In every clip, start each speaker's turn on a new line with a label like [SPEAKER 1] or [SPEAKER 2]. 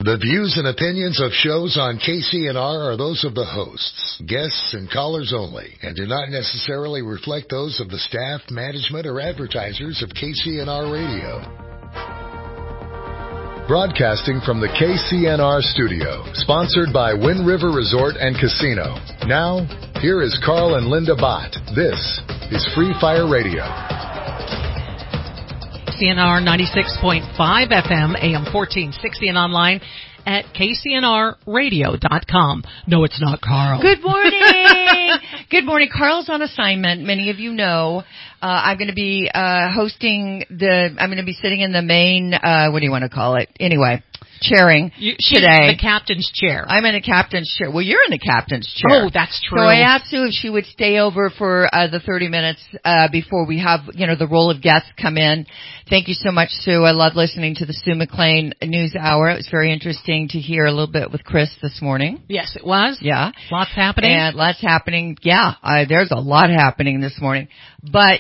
[SPEAKER 1] The views and opinions of shows on KCNR are those of the hosts, guests, and callers only, and do not necessarily reflect those of the staff, management, or advertisers of KCNR Radio. Broadcasting from the KCNR studio, sponsored by Wind River Resort and Casino. Now, here is Carl and Linda Bott. This is Free Fire Radio.
[SPEAKER 2] KCNR 96.5 FM, AM 1460, and online at KCNRradio.com. No, it's not Carl.
[SPEAKER 3] Good morning. Good morning. Carl's on assignment. Many of you know. I'm going to be I'm going to be sitting in the main, what do you want to call it? Anyway, chairing today.
[SPEAKER 2] The captain's chair.
[SPEAKER 3] I'm in a captain's chair. Well, you're in the captain's chair.
[SPEAKER 2] Oh, that's true.
[SPEAKER 3] So I asked Sue if she would stay over for the 30 minutes before we have, the roll of guests come in. Thank you so much, Sue. I love listening to the Sue McLean News Hour. It was very interesting to hear a little bit with Chris this morning.
[SPEAKER 2] Yes, it was.
[SPEAKER 3] Yeah.
[SPEAKER 2] Lots happening.
[SPEAKER 3] And lots happening. Yeah, there's a lot happening this morning. But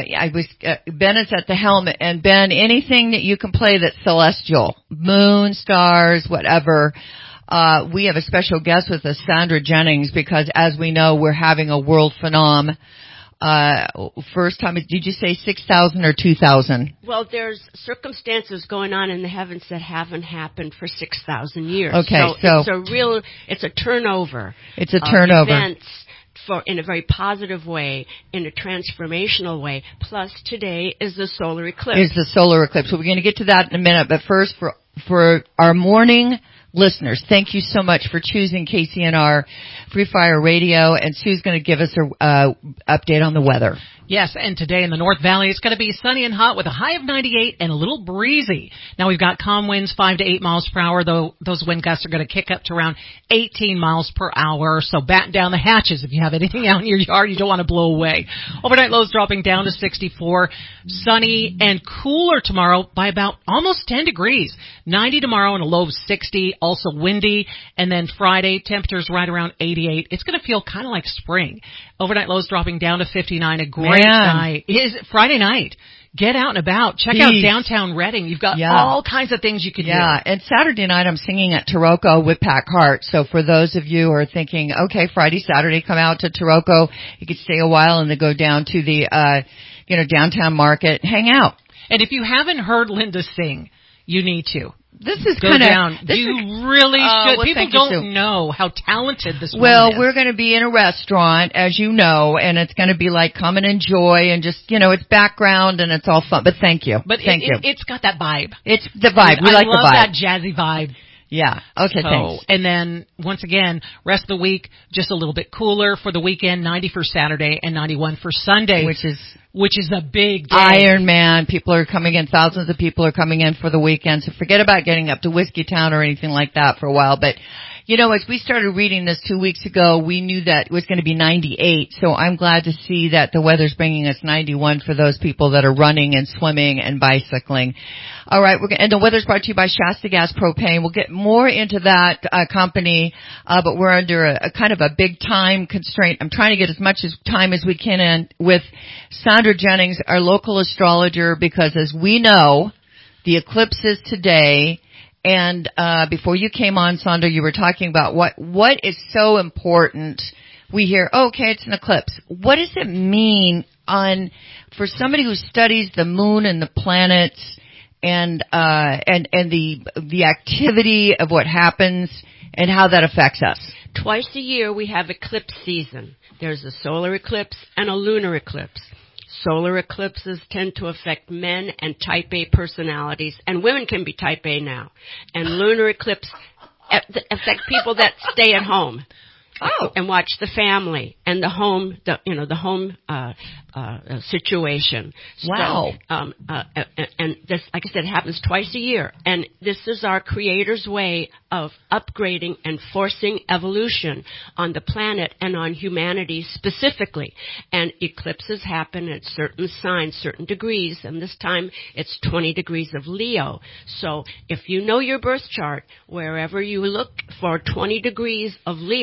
[SPEAKER 3] Ben is at the helm, and Ben, anything that you can play that's celestial, moon, stars, whatever. We have a special guest with us, Sandra Jennings, because as we know, we're having a world phenom. First time, did you say 6,000 or 2,000?
[SPEAKER 4] Well, there's circumstances going on in the heavens that haven't happened for 6,000 years.
[SPEAKER 3] Okay, so
[SPEAKER 4] it's a turnover.
[SPEAKER 3] It's a turnover.
[SPEAKER 4] Events in a very positive way, in a transformational way. Plus, today is the solar eclipse. So
[SPEAKER 3] we're going to get to that in a minute. But first, for our morning listeners, thank you so much for choosing KCNR Free Fire Radio. And Sue's going to give us a update on the weather.
[SPEAKER 2] Yes, and today in the North Valley, it's going to be sunny and hot with a high of 98 and a little breezy. Now, we've got calm winds 5 to 8 miles per hour, though those wind gusts are going to kick up to around 18 miles per hour. So batten down the hatches if you have anything out in your yard you don't want to blow away. Overnight lows dropping down to 64. Sunny and cooler tomorrow by about almost 10 degrees. 90 tomorrow and a low of 60. Also windy. And then Friday, temperatures right around 88. It's going to feel kind of like spring. Overnight lows dropping down to 59. A great night. Is Friday night. Get out and about. Check out downtown Reading. You've got all kinds of things you can do.
[SPEAKER 3] Yeah, and Saturday night I'm singing at Taroko with Pat Hart. So for those of you who are thinking, okay, Friday, Saturday, come out to Taroko. You could stay a while and then go down to the, downtown market. Hang out.
[SPEAKER 2] And if you haven't heard Linda sing, you need to.
[SPEAKER 3] This is
[SPEAKER 2] go
[SPEAKER 3] kind
[SPEAKER 2] down. You really should.
[SPEAKER 3] Well,
[SPEAKER 2] people don't know how talented this woman
[SPEAKER 3] Well,
[SPEAKER 2] is.
[SPEAKER 3] we're going to be in a restaurant, as you know, and it's going to be like come and enjoy and just, it's background and it's all fun. But thank you.
[SPEAKER 2] But
[SPEAKER 3] thank you.
[SPEAKER 2] It's got that vibe.
[SPEAKER 3] It's the vibe. We like the vibe.
[SPEAKER 2] I love that jazzy vibe.
[SPEAKER 3] Yeah. Okay, thanks.
[SPEAKER 2] And then, once again, rest of the week, just a little bit cooler for the weekend, 90 for Saturday and 91 for Sunday. Which is a big day.
[SPEAKER 3] Iron Man. People are coming in. Thousands of people are coming in for the weekend. So forget about getting up to Whiskey Town or anything like that for a while. But, as we started reading this 2 weeks ago, we knew that it was going to be 98. So I'm glad to see that the weather's bringing us 91 for those people that are running and swimming and bicycling. All right. And the weather's brought to you by Shasta Gas Propane. We'll get more into that company, but we're under a kind of a big time constraint. I'm trying to get as much time as we can in with Sandra Jennings, our local astrologer, because as we know, the eclipse is today. And before you came on, Sandra, you were talking about what is so important. We hear, okay, it's an eclipse. What does it mean for somebody who studies the moon and the planets and the activity of what happens and how that affects us?
[SPEAKER 4] Twice a year we have eclipse season. There's a solar eclipse and a lunar eclipse. Solar eclipses tend to affect men and type A personalities, and women can be type A now. And lunar eclipse affect people that stay at home. And watch the family and the home, the home situation.
[SPEAKER 3] Wow.
[SPEAKER 4] So, and this, like I said, happens twice a year. And this is our Creator's way of upgrading and forcing evolution on the planet and on humanity specifically. And eclipses happen at certain signs, certain degrees, and this time it's 20 degrees of Leo. So if you know your birth chart, wherever you look for 20 degrees of Leo, that's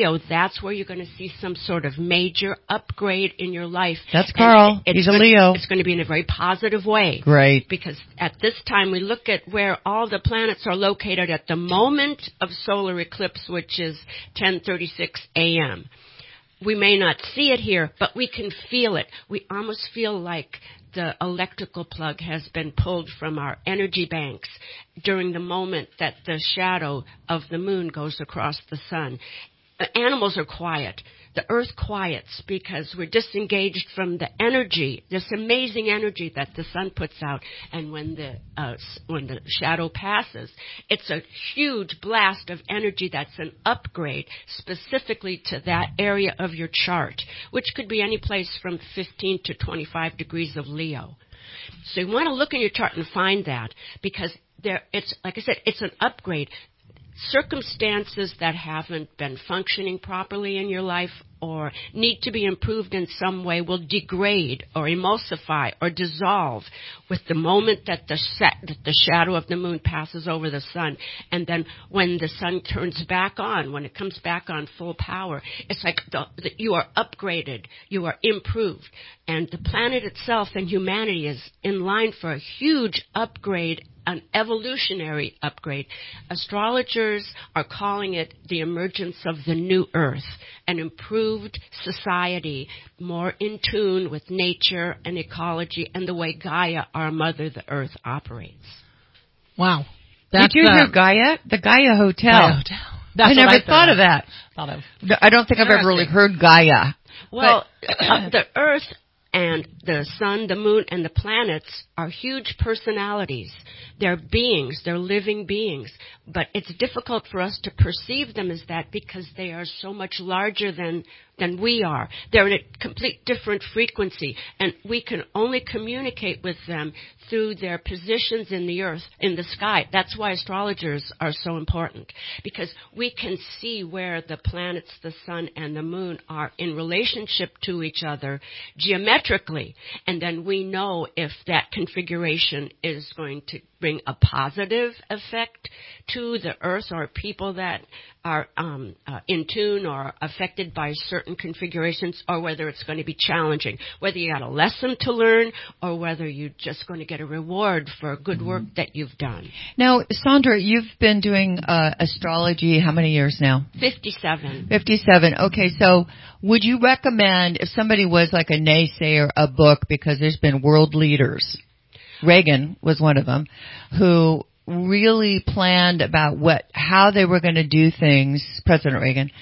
[SPEAKER 4] that's where you're going to see some sort of major upgrade in your life.
[SPEAKER 3] That's Carl. He's a Leo.
[SPEAKER 4] It's going to be in a very positive way.
[SPEAKER 3] Great.
[SPEAKER 4] Because at this time, we look at where all the planets are located at the moment of solar eclipse, which is 10:36 a.m. We may not see it here, but we can feel it. We almost feel like the electrical plug has been pulled from our energy banks during the moment that the shadow of the moon goes across the sun. Animals are quiet. The earth quiets because we're disengaged from the energy, this amazing energy that the sun puts out. And when the shadow passes, it's a huge blast of energy that's an upgrade specifically to that area of your chart, which could be any place from 15 to 25 degrees of Leo. So you want to look in your chart and find that, because it's, like I said, it's an upgrade. Circumstances that haven't been functioning properly in your life or need to be improved in some way will degrade or emulsify or dissolve with the moment that the shadow of the moon passes over the sun. And then when the sun turns back on, when it comes back on full power, it's like you are upgraded, you are improved. And the planet itself and humanity is in line for a huge upgrade, an evolutionary upgrade. Astrologers are calling it the emergence of the new Earth, an improved society, more in tune with nature and ecology and the way Gaia, our mother, the Earth, operates.
[SPEAKER 2] Wow.
[SPEAKER 3] Did you hear Gaia? The Gaia Hotel.
[SPEAKER 2] Gaia Hotel.
[SPEAKER 3] I never thought of that. I don't think I've ever really heard Gaia.
[SPEAKER 4] Well, the Earth and the sun, the moon, and the planets are huge personalities. They're beings. They're living beings. But it's difficult for us to perceive them as that because they are so much larger than we are. They're in a complete different frequency, and we can only communicate with them through their positions in the earth, in the sky. That's why astrologers are so important, because we can see where the planets, the sun, and the moon are in relationship to each other geometrically, and then we know if that configuration is going to bring a positive effect to the earth or people that are in tune or affected by certain configurations, or whether it's going to be challenging, whether you got a lesson to learn or whether you're just going to get a reward for good work that you've done.
[SPEAKER 3] Now, Sandra, you've been doing astrology how many years now?
[SPEAKER 4] 57.
[SPEAKER 3] 57. Okay, so would you recommend, if somebody was like a naysayer, a book, because there's been world leaders, Reagan was one of them, who really planned about how they were going to do things, President Reagan,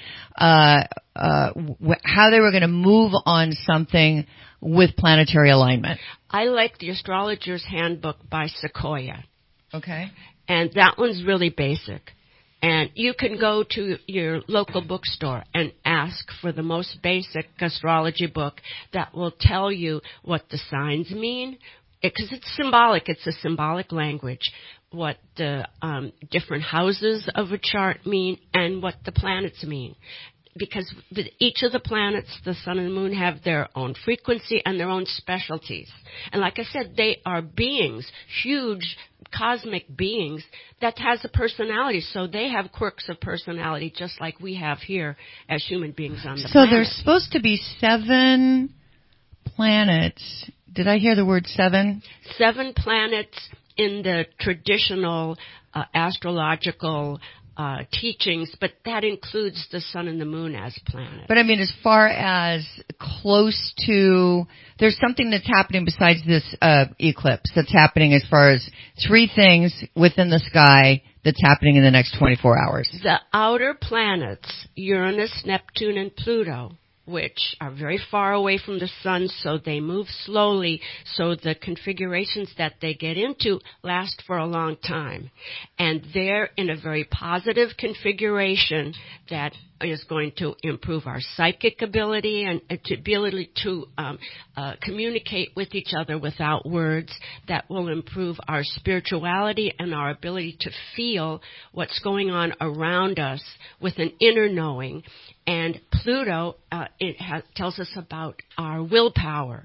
[SPEAKER 3] how they were going to move on something with planetary alignment.
[SPEAKER 4] I like the Astrologer's Handbook by Sequoia.
[SPEAKER 3] Okay.
[SPEAKER 4] And that one's really basic. And you can go to your local bookstore and ask for the most basic astrology book that will tell you what the signs mean, because it's symbolic. It's a symbolic language. What the different houses of a chart mean and what the planets mean. Because each of the planets, the sun and the moon, have their own frequency and their own specialties. And like I said, they are beings, huge cosmic beings that has a personality. So they have quirks of personality just like we have here as human beings on the planet.
[SPEAKER 3] So there's supposed to be 7 planets. Did I hear the word 7?
[SPEAKER 4] 7 planets in the traditional astrological teachings, but that includes the sun and the moon as planets.
[SPEAKER 3] But I mean, as far as close to, there's something that's happening besides this eclipse that's happening as far as 3 things within the sky that's happening in the next 24 hours.
[SPEAKER 4] The outer planets, Uranus, Neptune, and Pluto, which are very far away from the sun, so they move slowly, so the configurations that they get into last for a long time. And they're in a very positive configuration that is going to improve our psychic ability and to ability to communicate with each other without words, that will improve our spirituality and our ability to feel what's going on around us with an inner knowing. And Pluto, tells us about our willpower,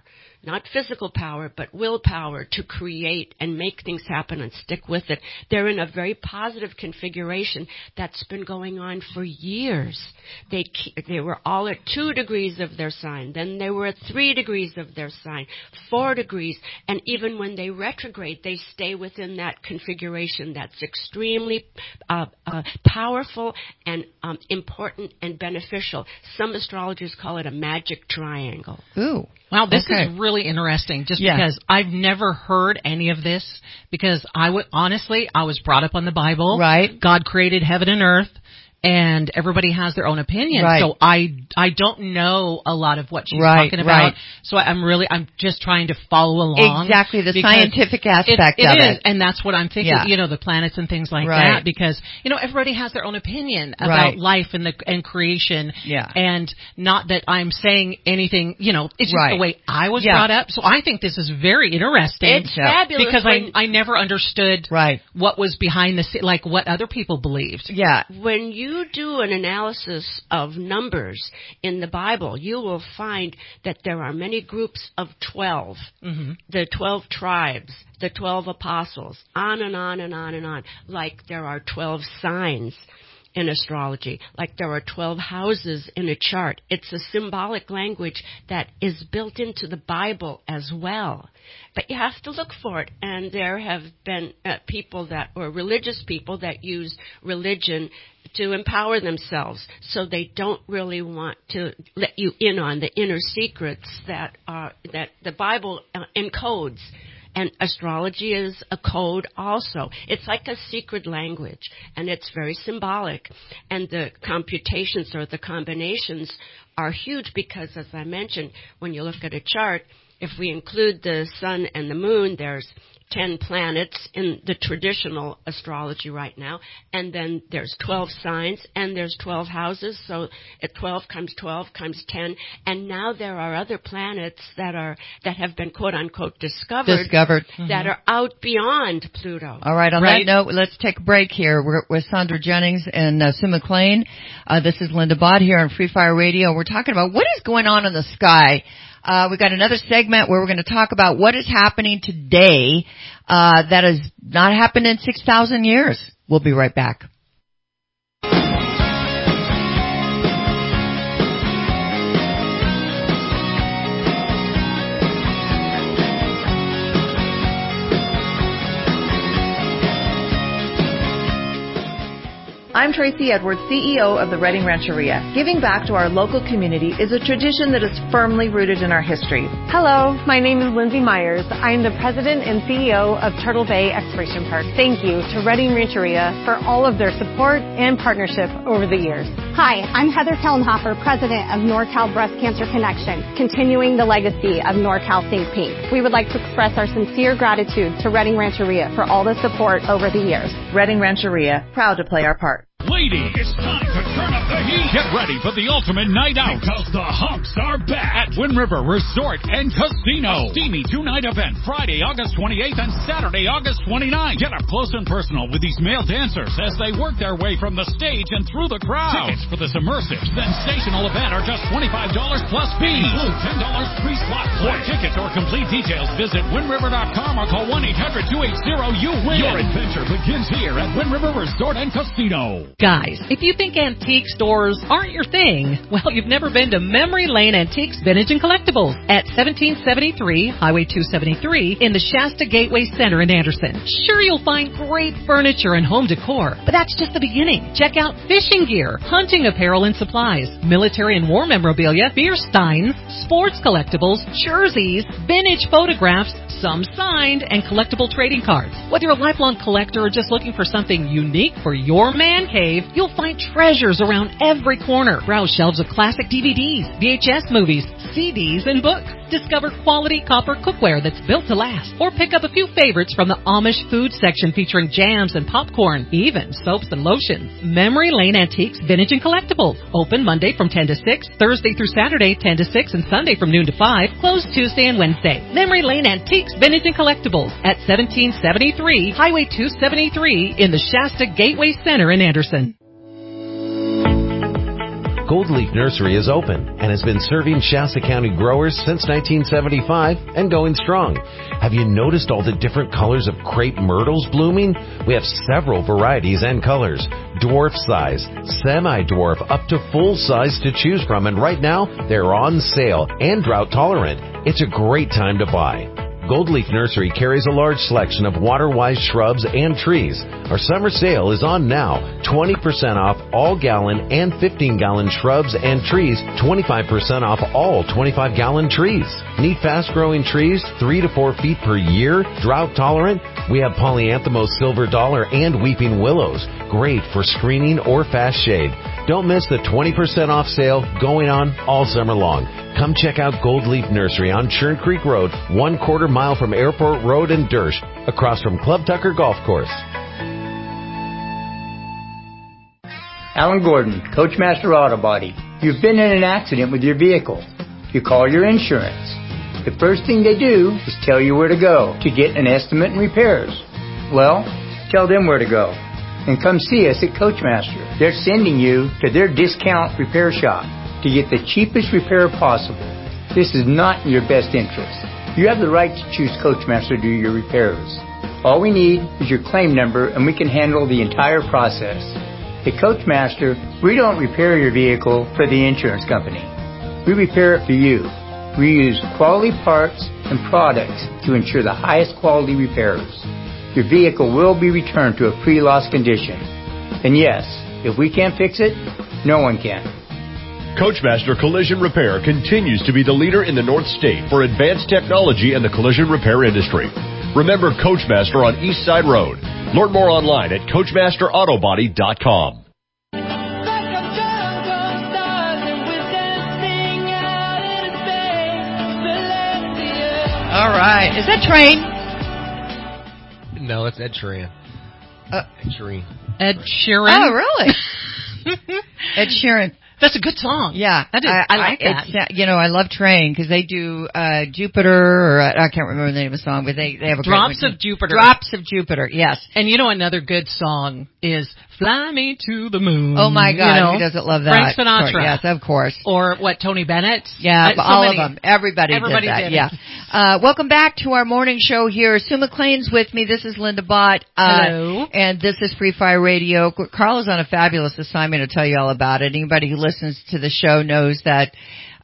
[SPEAKER 4] not physical power, but willpower to create and make things happen and stick with it. They're in a very positive configuration that's been going on for years. They were all at 2 degrees of their sign. Then they were at 3 degrees of their sign, 4 degrees. And even when they retrograde, they stay within that configuration that's extremely powerful and important and beneficial. Some astrologers call it a magic triangle.
[SPEAKER 3] Ooh.
[SPEAKER 2] Wow, this is really interesting just because I've never heard any of this because I was brought up on the Bible.
[SPEAKER 3] Right.
[SPEAKER 2] God created heaven and earth. And everybody has their own opinion.
[SPEAKER 3] Right.
[SPEAKER 2] So I don't know a lot of what she's talking about.
[SPEAKER 3] Right.
[SPEAKER 2] So I'm just trying to follow along.
[SPEAKER 3] Exactly, the scientific aspect of it.
[SPEAKER 2] And that's what I'm thinking, the planets and things like that. Because, everybody has their own opinion about life and creation.
[SPEAKER 3] Yeah.
[SPEAKER 2] And not that I'm saying anything, it's just the way I was brought up. So I think this is very interesting.
[SPEAKER 4] It's fabulous.
[SPEAKER 2] Because I never understood what was behind the scene, like what other people believed.
[SPEAKER 3] Yeah.
[SPEAKER 4] When you do an analysis of numbers in the Bible, you will find that there are many groups of 12, the 12 tribes, the 12 apostles, on and on and on and on, like there are 12 signs in astrology, like there are 12 houses in a chart. It's a symbolic language that is built into the Bible as well. But you have to look for it, and there have been religious people that use religion to empower themselves, so they don't really want to let you in on the inner secrets that the Bible encodes. And astrology is a code also. It's like a secret language, and it's very symbolic. And the computations or the combinations are huge because, as I mentioned, when you look at a chart, if we include the sun and the moon, there's 10 planets in the traditional astrology right now, and then there's 12 signs, and there's 12 houses, so at 12 comes 10, and now there are other planets that have been quote-unquote discovered. That are out beyond Pluto.
[SPEAKER 3] All right, on that note, let's take a break here. We're with Sandra Jennings and Sue McLean. This is Linda Bott here on Free Fire Radio. We're talking about what is going on in the sky. We've got another segment where we're going to talk about what is happening today that has not happened in 6,000 years. We'll be right back.
[SPEAKER 5] I'm Tracy Edwards, CEO of the Redding Rancheria. Giving back to our local community is a tradition that is firmly rooted in our history.
[SPEAKER 6] Hello, my name is Lindsay Myers. I am the president and CEO of Turtle Bay Exploration Park. Thank you to Redding Rancheria for all of their support and partnership over the years.
[SPEAKER 7] Hi, I'm Heather Kellenhofer, president of NorCal Breast Cancer Connection, continuing the legacy of NorCal Think Pink. We would like to express our sincere gratitude to Redding Rancheria for all the support over the years.
[SPEAKER 5] Redding Rancheria, proud to play our part.
[SPEAKER 8] Ladies, it's time to turn up the heat. Get ready for the ultimate night out because the humps are back at Wind River Resort and Casino. Steamy 2-night event Friday, August 28th and Saturday, August 29th. Get up close and personal with these male dancers as they work their way from the stage and through the crowd. Tickets for this immersive, sensational event are just $25 plus fees. Include $10 free slot play. For tickets or complete details, visit windriver.com or call 1-800-280-YOU-WIN. Your adventure begins here at Wind River Resort and Casino.
[SPEAKER 2] Guys, if you think antique stores aren't your thing, well, you've never been to Memory Lane Antiques, Vintage, and Collectibles at 1773 Highway 273 in the Shasta Gateway Center in Anderson. Sure, you'll find great furniture and home decor, but that's just the beginning. Check out fishing gear, hunting apparel and supplies, military and war memorabilia, beer steins, sports collectibles, jerseys, vintage photographs, some signed, and collectible trading cards. Whether you're a lifelong collector or just looking for something unique for your man cave, you'll find treasures around every corner. Browse shelves of classic DVDs, VHS movies, CDs, and books. Discover quality copper cookware that's built to last. Or pick up a few favorites from the Amish food section featuring jams and popcorn, even soaps and lotions. Memory Lane Antiques, Vintage, and Collectibles. Open Monday from 10 to 6, Thursday through Saturday 10 to 6, and Sunday from noon to 5. Closed Tuesday and Wednesday. Memory Lane Antiques, Vintage, and Collectibles at 1773 Highway 273 in the Shasta Gateway Center in Anderson.
[SPEAKER 9] Gold Leaf Nursery is open and has been serving Shasta County growers since 1975 and going strong. Have you noticed all the different colors of crepe myrtles blooming? We have several varieties and colors. Dwarf size, semi-dwarf, up to full size to choose from, and right now they're on sale and drought tolerant. It's a great time to buy. Gold Leaf Nursery carries a large selection of water-wise shrubs and trees. Our summer sale is on now. 20% off all gallon and 15-gallon shrubs and trees. 25% off all 25-gallon trees. Need fast-growing trees 3 to 4 feet per year? Drought tolerant? We have Polyanthemos silver dollar and weeping willows. Great for screening or fast shade. Don't miss the 20% off sale going on all summer long. Come check out Gold Leaf Nursery on Churn Creek Road, 1/4 mile from Airport Road in Dersch, across from Club Tucker Golf Course.
[SPEAKER 10] Alan Gordon, Coachmaster Auto Body. You've been in an accident with your vehicle. You call your insurance. The first thing they do is tell you where to go to get an estimate and repairs. Well, tell them where to go. And come see us at Coachmaster. They're sending you to their discount repair shop to get the cheapest repair possible. This is not in your best interest. You have the right to choose Coachmaster to do your repairs. All we need is your claim number and we can handle the entire process. At Coachmaster, we don't repair your vehicle for the insurance company. We repair it for you. We use quality parts and products to ensure the highest quality repairs. Your vehicle will be returned to a pre-loss condition. And yes, if we can't fix it, no one can.
[SPEAKER 11] Coachmaster Collision Repair continues to be the leader in the North State for advanced technology in the collision repair industry. Remember Coachmaster on East Side Road. Learn more online at CoachmasterAutobody.com.
[SPEAKER 3] All right. Is that Train?
[SPEAKER 12] No, it's Ed Sheeran. Ed Sheeran.
[SPEAKER 2] Ed Sheeran?
[SPEAKER 3] Oh, really? Ed Sheeran.
[SPEAKER 2] That's a good song.
[SPEAKER 3] Yeah.
[SPEAKER 2] I like that.
[SPEAKER 3] I love Train because they do Jupiter, or I can't remember the name of the song, but they have a
[SPEAKER 2] Drops of Jupiter.
[SPEAKER 3] Drops of Jupiter, yes.
[SPEAKER 2] And another good song is Fly Me to the Moon.
[SPEAKER 3] Oh my God, who doesn't love that?
[SPEAKER 2] Frank Sinatra.
[SPEAKER 3] Yes, of course.
[SPEAKER 2] Or Tony Bennett?
[SPEAKER 3] Yeah, all of them. Everybody did that.
[SPEAKER 2] Did
[SPEAKER 3] yeah. Welcome back to our morning show here. Sue McLean's with me. This is Linda Bott.
[SPEAKER 2] Hello.
[SPEAKER 3] And this is Free Fire Radio. Carl is on a fabulous assignment to tell you all about it. Anybody who listens to the show knows that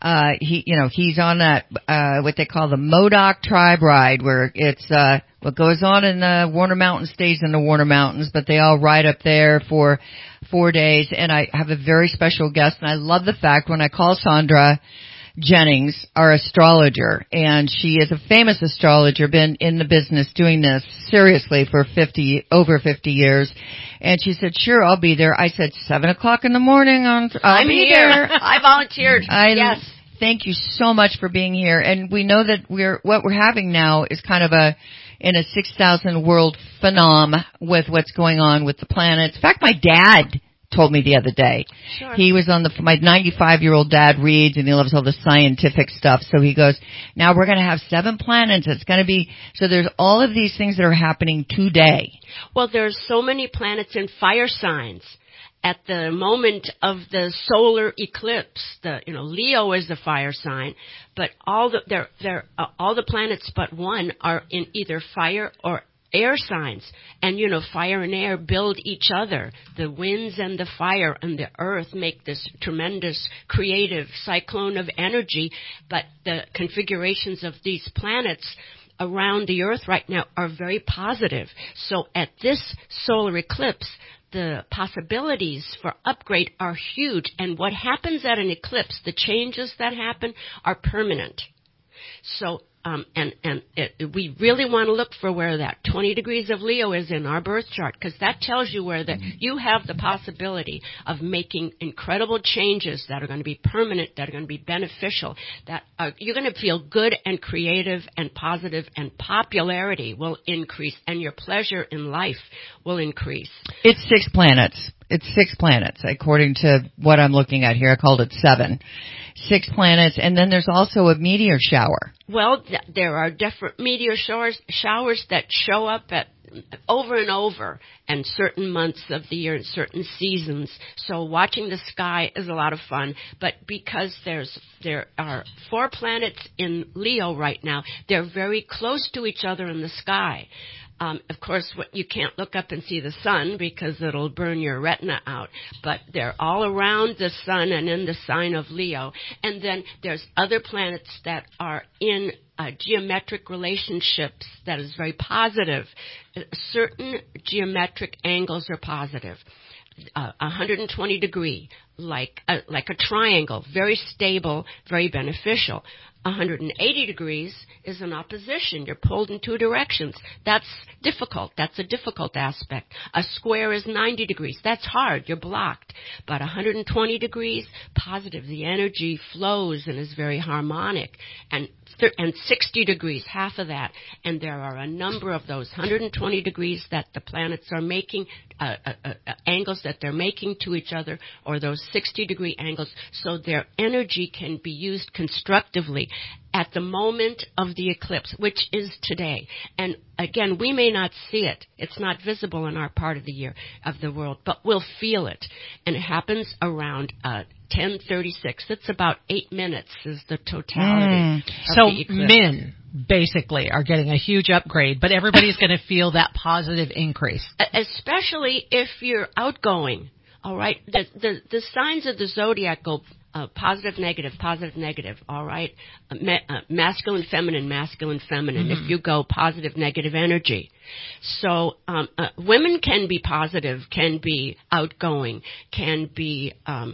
[SPEAKER 3] he's on that what they call the Modoc Tribe Ride, where it's what goes on in the Warner Mountains stays in the Warner Mountains, but they all ride up there for 4 days. And I have a very special guest, and I love the fact when I call Sandra Jennings, our astrologer, and she is a famous astrologer, been in the business doing this seriously for over 50 years. And she said, sure, I'll be there. I said, 7:00 in the morning I'll be
[SPEAKER 4] here.
[SPEAKER 3] there.
[SPEAKER 4] I volunteered. Yes.
[SPEAKER 3] Thank you so much for being here. And we know that what we're having now is kind of in a 6,000 world phenom with what's going on with the planets. In fact, my dad told me the other day.
[SPEAKER 4] Sure.
[SPEAKER 3] He was my 95-year-old dad reads, and he loves all the scientific stuff. So he goes, now we're going to have 7 planets. It's going to be, so there's all of these things that are happening today.
[SPEAKER 4] Well, there's so many planets in fire signs. At the moment of the solar eclipse, Leo is the fire sign, but all the planets but one are in either fire or air signs. And, fire and air build each other. The winds and the fire and the earth make this tremendous creative cyclone of energy, but the configurations of these planets around the earth right now are very positive. So at this solar eclipse, the possibilities for upgrade are huge. And what happens at an eclipse, the changes that happen are permanent. So, we really want to look for where that 20 degrees of Leo is in our birth chart, because that tells you where you have the possibility of making incredible changes that are going to be permanent, that are going to be beneficial, that you're going to feel good and creative and positive, and popularity will increase, and your pleasure in life will increase.
[SPEAKER 3] It's 6 planets. It's 6 planets, according to what I'm looking at here. I called it 7. 6 planets, and then there's also a meteor shower.
[SPEAKER 4] Well, there are different meteor showers that show up at over and over, and certain months of the year and certain seasons. So watching the sky is a lot of fun. But because there are 4 planets in Leo right now, they're very close to each other in the sky. Of course, you can't look up and see the sun because it'll burn your retina out, but they're all around the sun and in the sign of Leo. And then there's other planets that are in geometric relationships that is very positive. Certain geometric angles are positive. 120 degree, like a triangle, very stable, very beneficial. 180 degrees is an opposition. You're pulled in 2 directions. That's difficult. That's a difficult aspect. A square is 90 degrees. That's hard. You're blocked. But 120 degrees, positive. The energy flows and is very harmonic. And 60 degrees, half of that. And there are a number of those 120 degrees that the planets are making, angles that they're making to each other, or those 60-degree angles, so their energy can be used constructively at the moment of the eclipse, which is today. And again, we may not see it. It's not visible in our part of the year, of the world, but we'll feel it. And it happens around 10:36. It's about 8 minutes is the totality of the eclipse.
[SPEAKER 2] Men basically are getting a huge upgrade, but everybody's going to feel that positive increase.
[SPEAKER 4] Especially if you're outgoing. All right? The signs of the zodiac go positive, negative, all right? Masculine, feminine. Mm-hmm. If you go positive, negative energy. So women can be positive, can be outgoing, can be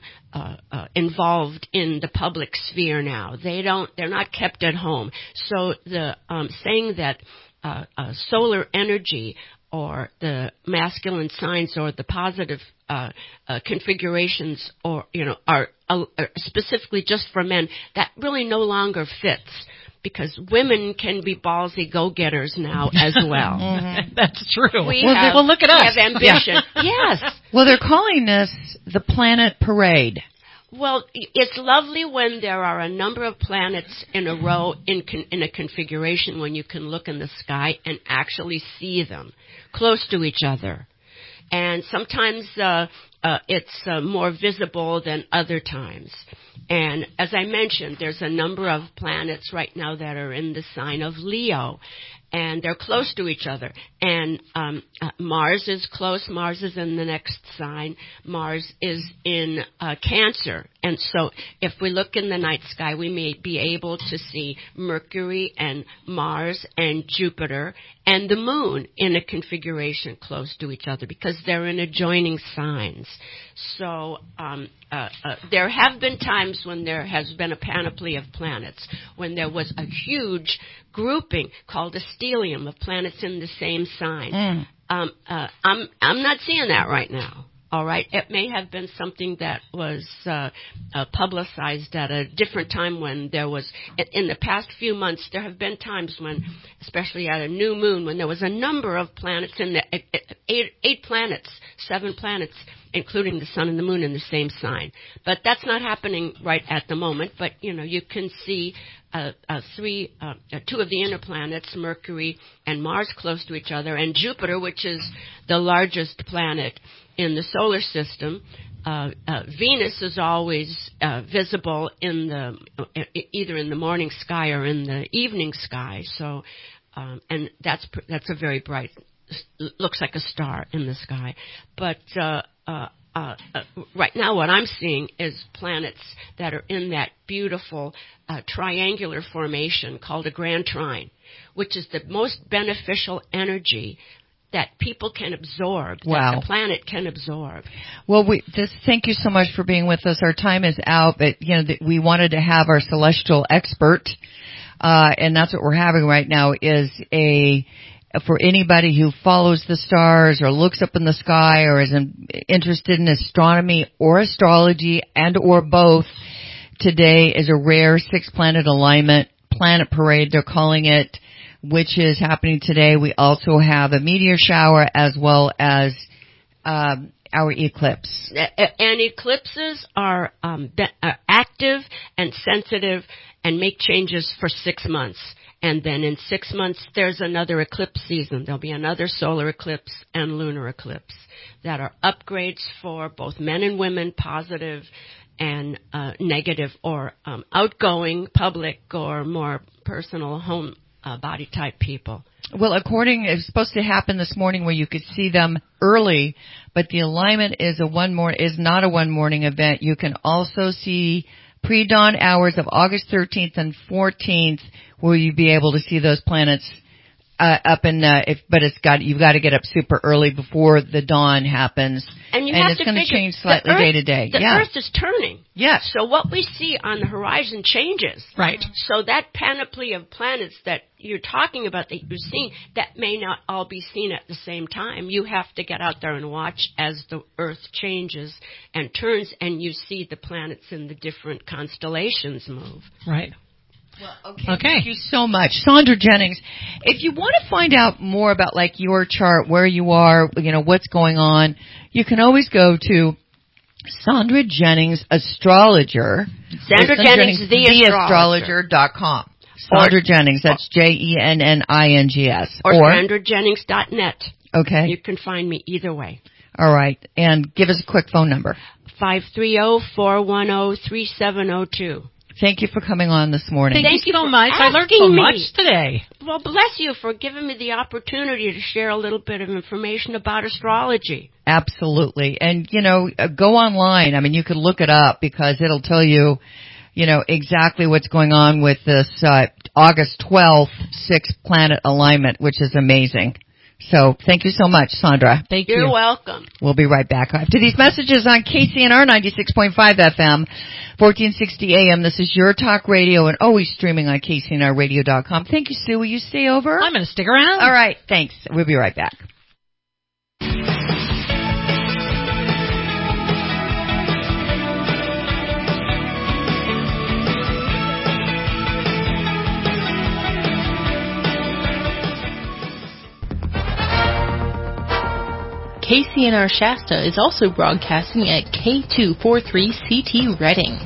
[SPEAKER 4] involved in the public sphere now. They're not kept at home. So the saying that solar energy or the masculine signs or the positive configurations or are specifically just for men, that really no longer fits, because women can be ballsy go-getters now as well.
[SPEAKER 2] Mm-hmm. That's true.
[SPEAKER 4] Well,
[SPEAKER 2] look at us.
[SPEAKER 4] We have ambition. Yes.
[SPEAKER 3] Well, they're calling this the Planet Parade.
[SPEAKER 4] Well, it's lovely when there are a number of planets in a row in a configuration when you can look in the sky and actually see them close to each other. And sometimes it's more visible than other times. And as I mentioned, there's a number of planets right now that are in the sign of Leo, and they're close to each other. And Mars is close. Mars is in the next sign. Mars is in Cancer. And so if we look in the night sky, we may be able to see Mercury and Mars and Jupiter and the moon in a configuration close to each other because they're in adjoining signs. So there have been times when there has been a panoply of planets, when there was a huge grouping called a stellium of planets in the same sign. I'm not seeing that right now. All right, it may have been something that was publicized at a different time when there was, in the past few months, there have been times when, especially at a new moon, when there was a number of planets in the 8 planets, 7 planets, including the sun and the moon in the same sign. But that's not happening right at the moment. But you can see 2 of the inner planets, Mercury and Mars, close to each other, and Jupiter, which is the largest planet in the solar system. Venus is always visible in either in the morning sky or in the evening sky. So, and that's a very bright, looks like a star in the sky. But right now, what I'm seeing is planets that are in that beautiful triangular formation called a grand trine, which is the most beneficial energy that people can absorb, that the planet can absorb.
[SPEAKER 3] Well, thank you so much for being with us. Our time is out, but we wanted to have our celestial expert, and that's what we're having right now. Is for anybody who follows the stars or looks up in the sky or is interested in astronomy or astrology and or both. Today is a rare 6-planet alignment, Planet Parade, they're calling it, which is happening today. We also have a meteor shower as well as our eclipse.
[SPEAKER 4] And eclipses are active and sensitive and make changes for 6 months. And then in 6 months, there's another eclipse season. There'll be another solar eclipse and lunar eclipse that are upgrades for both men and women, positive and negative, or outgoing, public, or more personal home body type people.
[SPEAKER 3] Well, it's supposed to happen this morning where you could see them early, but the alignment is not a one morning event. You can also see pre-dawn hours of August 13th and 14th, where you'll be able to see those planets you've got to get up super early before the dawn happens.
[SPEAKER 4] And
[SPEAKER 3] it's going to change slightly day to day.
[SPEAKER 4] The Earth is turning.
[SPEAKER 3] Yes.
[SPEAKER 4] So what we see on the horizon changes.
[SPEAKER 2] Right.
[SPEAKER 4] So that panoply of planets that you're talking about, that you're seeing, that may not all be seen at the same time. You have to get out there and watch as the Earth changes and turns, and you see the planets in the different constellations move.
[SPEAKER 2] Right.
[SPEAKER 3] Well, okay. Thank you so much. Sandra Jennings, if you want to find out more about your chart, where you are, what's going on, you can always go to Sandra Jennings Astrologer.
[SPEAKER 4] Sandra Jennings, the
[SPEAKER 3] astrologer.com. Sandra Jennings, that's JENNINGS.
[SPEAKER 4] Or SandraJennings.net.
[SPEAKER 3] Okay.
[SPEAKER 4] You can find me either way.
[SPEAKER 3] All right. And give us a quick phone number.
[SPEAKER 4] 530-410-3702.
[SPEAKER 3] Thank you for coming on this morning.
[SPEAKER 2] Thank you so much. I learned so much today.
[SPEAKER 4] Well, bless you for giving me the opportunity to share a little bit of information about astrology.
[SPEAKER 3] Absolutely. And, go online. I mean, you could look it up because it'll tell you, exactly what's going on with this August 12th 6-planet alignment, which is amazing. So thank you so much, Sandra.
[SPEAKER 2] Thank you.
[SPEAKER 4] You're welcome.
[SPEAKER 3] We'll be right back after these messages on KCNR 96.5 FM, 1460 AM. This is your talk radio and always streaming on KCNRradio.com. Thank you, Sue. Will you stay over?
[SPEAKER 2] I'm going to stick around.
[SPEAKER 3] All right. Thanks. We'll be right back.
[SPEAKER 13] KCNR Shasta is also broadcasting at K243CT Reading.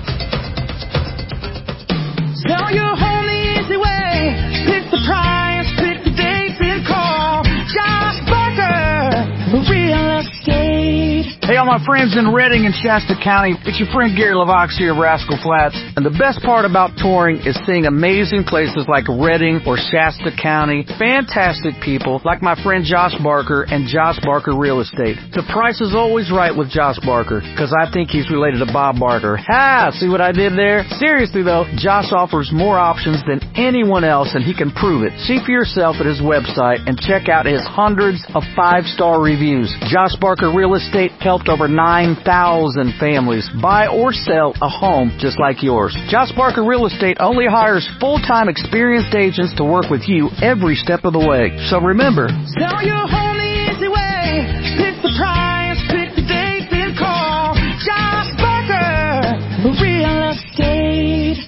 [SPEAKER 14] Sell your home the easy way. Pick the price, pick the date, and call Josh Barker, Real Estate.
[SPEAKER 15] Hey, all my friends in Reading and Shasta County, it's your friend Gary LaVox here of Rascal Flats. And the best part about touring is seeing amazing places like Reading or Shasta County. Fantastic people like my friend Josh Barker and Josh Barker Real Estate. The price is always right with Josh Barker because I think he's related to Bob Barker. Ha! See what I did there? Seriously though, Josh offers more options than anyone else and he can prove it. See for yourself at his website and check out his hundreds of 5-star reviews. Josh Barker Real Estate helped over 9,000 families buy or sell a home just like yours. Josh Barker Real Estate only hires full-time experienced agents to work with you every step of the way. So remember,
[SPEAKER 14] sell your home the easy way. Pick the price, pick the date, then call Josh Barker, Real Estate.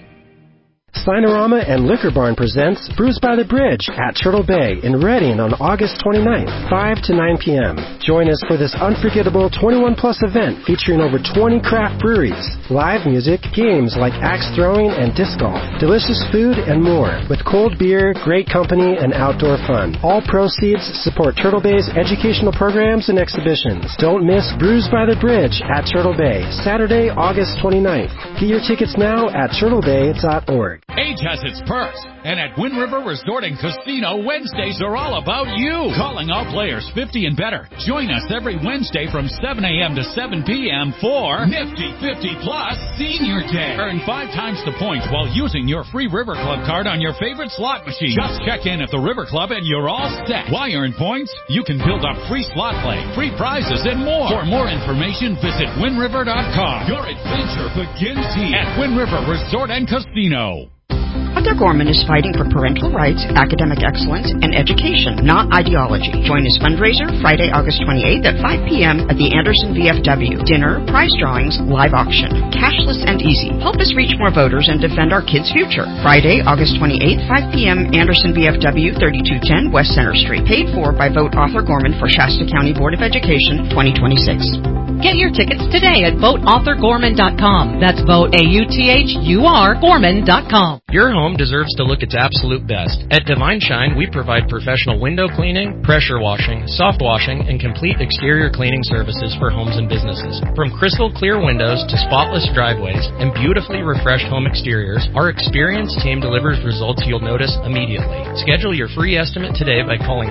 [SPEAKER 16] Spinorama and Liquor Barn presents Brews by the Bridge at Turtle Bay in Reading on August 29th, 5 to 9 p.m. Join us for this unforgettable 21-plus event featuring over 20 craft breweries, live music, games like axe throwing and disc golf, delicious food, and more, with cold beer, great company, and outdoor fun. All proceeds support Turtle Bay's educational programs and exhibitions. Don't miss Brews by the Bridge at Turtle Bay, Saturday, August 29th. Get your tickets now at turtlebay.org.
[SPEAKER 8] Age has its perks, and at Wind River Resort and Casino, Wednesdays are all about you. Calling all players 50 and better. Join us every Wednesday from 7 a.m. to 7 p.m. for Nifty 50 Plus Senior Day. Earn 5 times the points while using your free River Club card on your favorite slot machine. Just check in at the River Club and you're all set. Why earn points? You can build up free slot play, free prizes, and more. For more information, visit WindRiver.com. Your adventure begins here at Wind River Resort and Casino.
[SPEAKER 14] I
[SPEAKER 17] Arthur Gorman is fighting for parental rights, academic excellence, and education, not ideology. Join his fundraiser Friday, August 28th at 5 p.m. at the Anderson VFW. Dinner, prize drawings, live auction. Cashless and easy. Help us reach more voters and defend our kids' future. Friday, August 28th, 5 p.m. Anderson VFW, 3210 West Center Street. Paid for by Vote Arthur Gorman for Shasta County Board of Education 2026.
[SPEAKER 2] Get your tickets today at voteauthorgorman.com. That's vote AUTHUR Gorman.com.
[SPEAKER 12] Your home deserves to look its absolute best. At Divine Shine, we provide professional window cleaning, pressure washing, soft washing, and complete exterior cleaning services for homes and businesses. From crystal clear windows to spotless driveways and beautifully refreshed home exteriors, our experienced team delivers results you'll notice immediately. Schedule your free estimate today by calling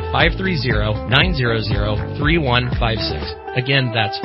[SPEAKER 12] 530-900-3156. Again, that's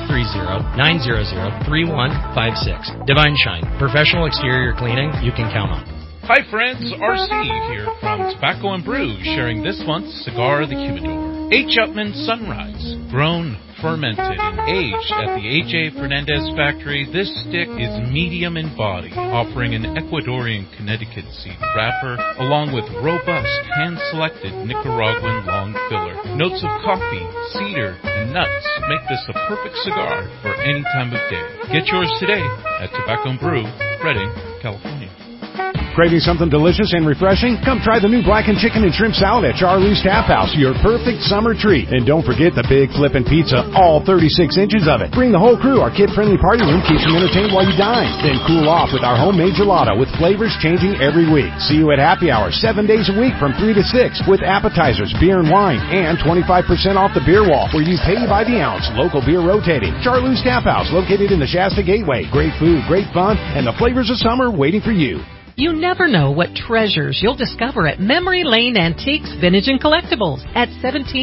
[SPEAKER 12] 530-900-3156. Divine Shine, professional exterior cleaning you can count on.
[SPEAKER 18] Hi friends, RC here from Tobacco and Brew, sharing this month's Cigar of the Humidor. H. Upmann Sunrise, grown, fermented, and aged at the A.J. Fernandez factory, this stick is medium in body, offering an Ecuadorian Connecticut seed wrapper, along with robust, hand-selected Nicaraguan long filler. Notes of coffee, cedar, and nuts make this a perfect cigar for any time of day. Get yours today at Tobacco and Brew, Redding, California.
[SPEAKER 19] Craving something delicious and refreshing? Come try the new blackened chicken and shrimp salad at Charlie's Tap House, your perfect summer treat. And don't forget the big flippin' pizza, all 36 inches of it. Bring the whole crew. Our kid-friendly party room keeps them entertained while you dine. Then cool off with our homemade gelato with flavors changing every week. See you at happy hour 7 days a week from 3 to 6 with appetizers, beer and wine, and 25% off the beer wall where you pay by the ounce. Local beer rotating. Charlie's Tap House, located in the Shasta Gateway. Great food, great fun, and the flavors of summer waiting for you.
[SPEAKER 2] You never know what treasures you'll discover at Memory Lane Antiques, Vintage and Collectibles at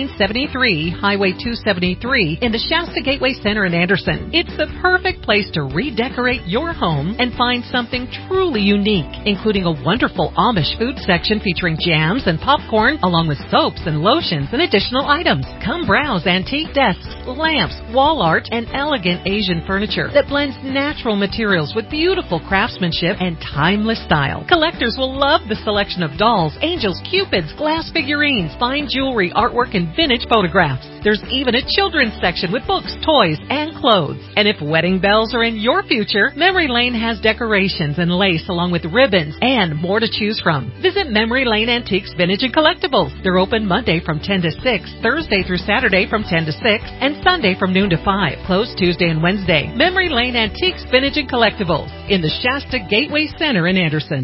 [SPEAKER 2] 1773 Highway 273 in the Shasta Gateway Center in Anderson. It's the perfect place to redecorate your home and find something truly unique, including a wonderful Amish food section featuring jams and popcorn, along with soaps and lotions and additional items. Come browse antique desks, lamps, wall art, and elegant Asian furniture that blends natural materials with beautiful craftsmanship and timeless style. Collectors will love the selection of dolls, angels, cupids, glass figurines, fine jewelry, artwork, and vintage photographs. There's even a children's section with books, toys, and clothes. And if wedding bells are in your future, Memory Lane has decorations and lace along with ribbons and more to choose from. Visit Memory Lane Antiques, Vintage and Collectibles. They're open Monday from 10 to 6, Thursday through Saturday from 10 to 6, and Sunday from noon to 5. Closed Tuesday and Wednesday. Memory Lane Antiques, Vintage and Collectibles in the Shasta Gateway Center in Anderson.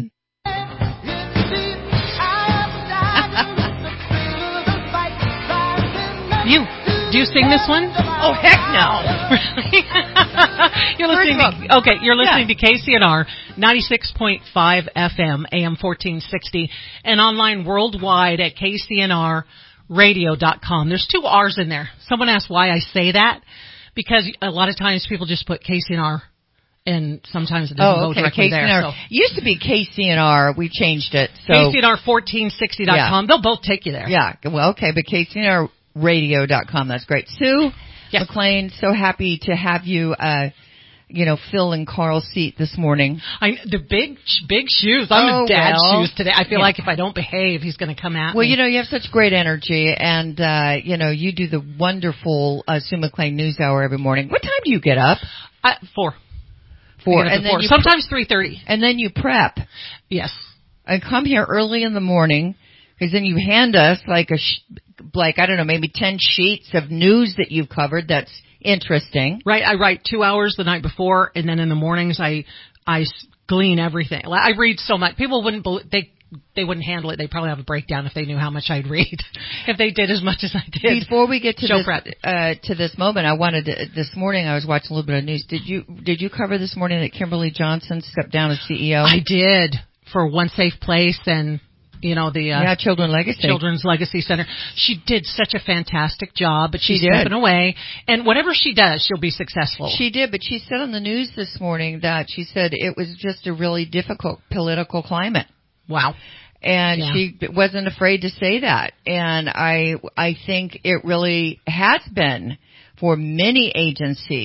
[SPEAKER 2] Do you sing this one?
[SPEAKER 3] Oh, heck no.
[SPEAKER 2] You're listening to KCNR 96.5 FM, AM 1460, and online worldwide at KCNRradio.com. There's 2 R's in there. Someone asked why I say that, because a lot of times people just put KCNR, and sometimes it doesn't go directly
[SPEAKER 3] KCNR.
[SPEAKER 2] there. So.
[SPEAKER 3] Used to be KCNR. We changed it. So
[SPEAKER 2] KCNR1460.com. Yeah. They'll both take you there.
[SPEAKER 3] Yeah. Well, okay, but KCNRradio.com. That's great. Sue McLean, so happy to have you, fill in Carl's seat this morning.
[SPEAKER 2] The big shoes. I'm in Dad's shoes today. I feel like if I don't behave, he's going to come at me.
[SPEAKER 3] Well, you have such great energy, and, you do the wonderful Sue McLean News Hour every morning. What time do you get up?
[SPEAKER 2] 4.
[SPEAKER 3] 4. And then
[SPEAKER 2] sometimes 3:30.
[SPEAKER 3] And then you prep.
[SPEAKER 2] Yes.
[SPEAKER 3] I come here early in the morning, because then you hand us maybe 10 sheets of news that you've covered that's interesting.
[SPEAKER 2] Right. I write 2 hours the night before, and then in the mornings I glean everything. I read so much. People wouldn't they wouldn't handle it. They'd probably have a breakdown if they knew how much I'd read, if they did as much as I did.
[SPEAKER 3] Before we get to this moment, this morning I was watching a little bit of news. Did you cover this morning that Kimberly Johnson stepped down as CEO?
[SPEAKER 2] I did, for One Safe Place and the Children's Legacy Center. She did such a fantastic job, but she's stepping away. And whatever she does, she'll be successful.
[SPEAKER 3] She did, but she said on the news this morning that she said it was just a really difficult political climate.
[SPEAKER 2] Wow.
[SPEAKER 3] And she wasn't afraid to say that. And I think it really has been for many agencies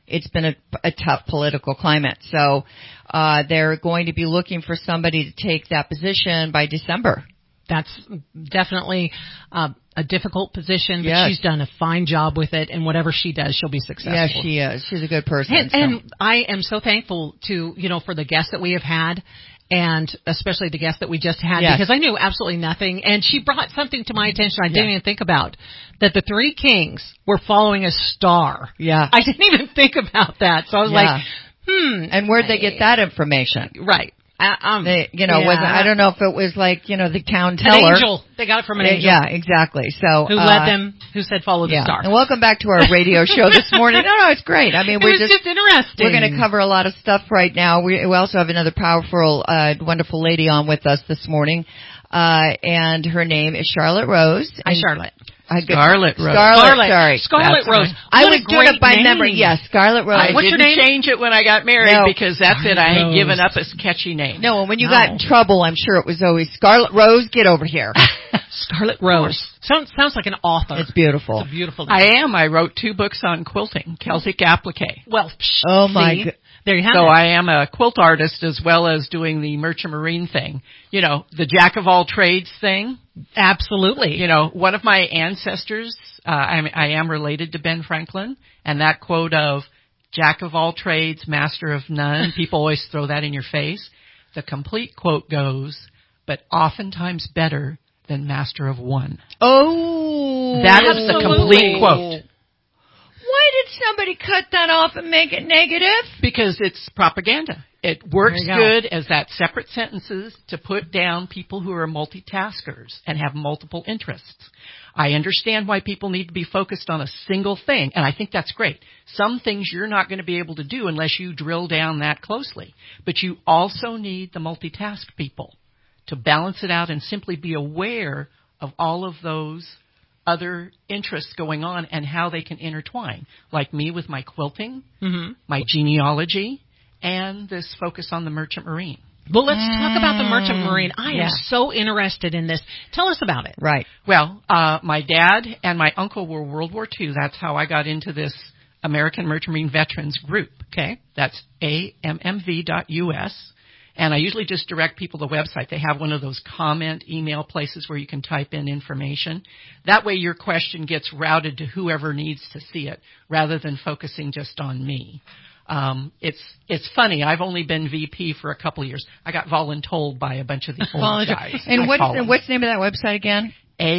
[SPEAKER 3] it's been a tough political climate. So they're going to be looking for somebody to take that position by December.
[SPEAKER 2] That's definitely a difficult position, but she's done a fine job with it, and whatever she does, she'll be successful.
[SPEAKER 3] Yes, she is. She's a good person.
[SPEAKER 2] And I am so thankful to, for the guests that we have had, and especially the guest that we just had, because I knew absolutely nothing, and she brought something to my attention I didn't even think about, that the three kings were following a star.
[SPEAKER 3] Yeah.
[SPEAKER 2] I didn't even think about that, so I was like,
[SPEAKER 3] And where'd they get that information?
[SPEAKER 2] Right.
[SPEAKER 3] I don't know if it was like, the town teller.
[SPEAKER 2] An angel. They got it from an angel.
[SPEAKER 3] Yeah, exactly. So
[SPEAKER 2] who led them? Who said follow the star?
[SPEAKER 3] And welcome back to our radio show this morning. No, it's great. I mean,
[SPEAKER 2] it was just interesting.
[SPEAKER 3] We're going to cover a lot of stuff right now. We also have another powerful, wonderful lady on with us this morning, and her name is Charlotte Rose.
[SPEAKER 2] Hi, Charlotte.
[SPEAKER 3] Scarlet Rose.
[SPEAKER 2] Scarlet Rose.
[SPEAKER 3] I was doing it by memory. Yes, Scarlet Rose.
[SPEAKER 20] I didn't change it when I got married because that's it. I ain't given up a catchy name.
[SPEAKER 3] No, and when you got in trouble, I'm sure it was always Scarlet Rose, get over here.
[SPEAKER 2] Scarlet Rose. Sounds like an author.
[SPEAKER 3] It's beautiful.
[SPEAKER 2] It's a beautiful name.
[SPEAKER 20] I am. I wrote 2 books on quilting, Celtic applique.
[SPEAKER 2] Well,
[SPEAKER 3] oh my God.
[SPEAKER 2] There you have
[SPEAKER 20] it. So
[SPEAKER 2] it.
[SPEAKER 20] I am a quilt artist as well as doing the merchant marine thing. The jack of all trades thing.
[SPEAKER 2] Absolutely.
[SPEAKER 20] One of my ancestors, I am related to Ben Franklin, and that quote of jack of all trades, master of none, people always throw that in your face. The complete quote goes, but oftentimes better than master of one.
[SPEAKER 3] Oh,
[SPEAKER 20] that is the complete quote.
[SPEAKER 3] Why did somebody cut that off and make it negative?
[SPEAKER 20] Because it's propaganda. It works good as that separate sentences to put down people who are multitaskers and have multiple interests. I understand why people need to be focused on a single thing, and I think that's great. Some things you're not going to be able to do unless you drill down that closely. But you also need the multitask people to balance it out and simply be aware of all of those other interests going on and how they can intertwine, like me with my quilting, my genealogy, and this focus on the merchant marine.
[SPEAKER 2] Well, let's talk about the merchant marine. I am so interested in this. Tell us about it.
[SPEAKER 3] Right.
[SPEAKER 20] Well, my dad and my uncle were World War II. That's how I got into this American Merchant Marine Veterans group.
[SPEAKER 2] Okay.
[SPEAKER 20] That's AMMV.us. And I usually just direct people to the website. They have one of those comment email places where you can type in information. That way your question gets routed to whoever needs to see it rather than focusing just on me. It's funny. I've only been VP for a couple of years. I got voluntold by a bunch of the old guys.
[SPEAKER 3] And what's the name of that website again?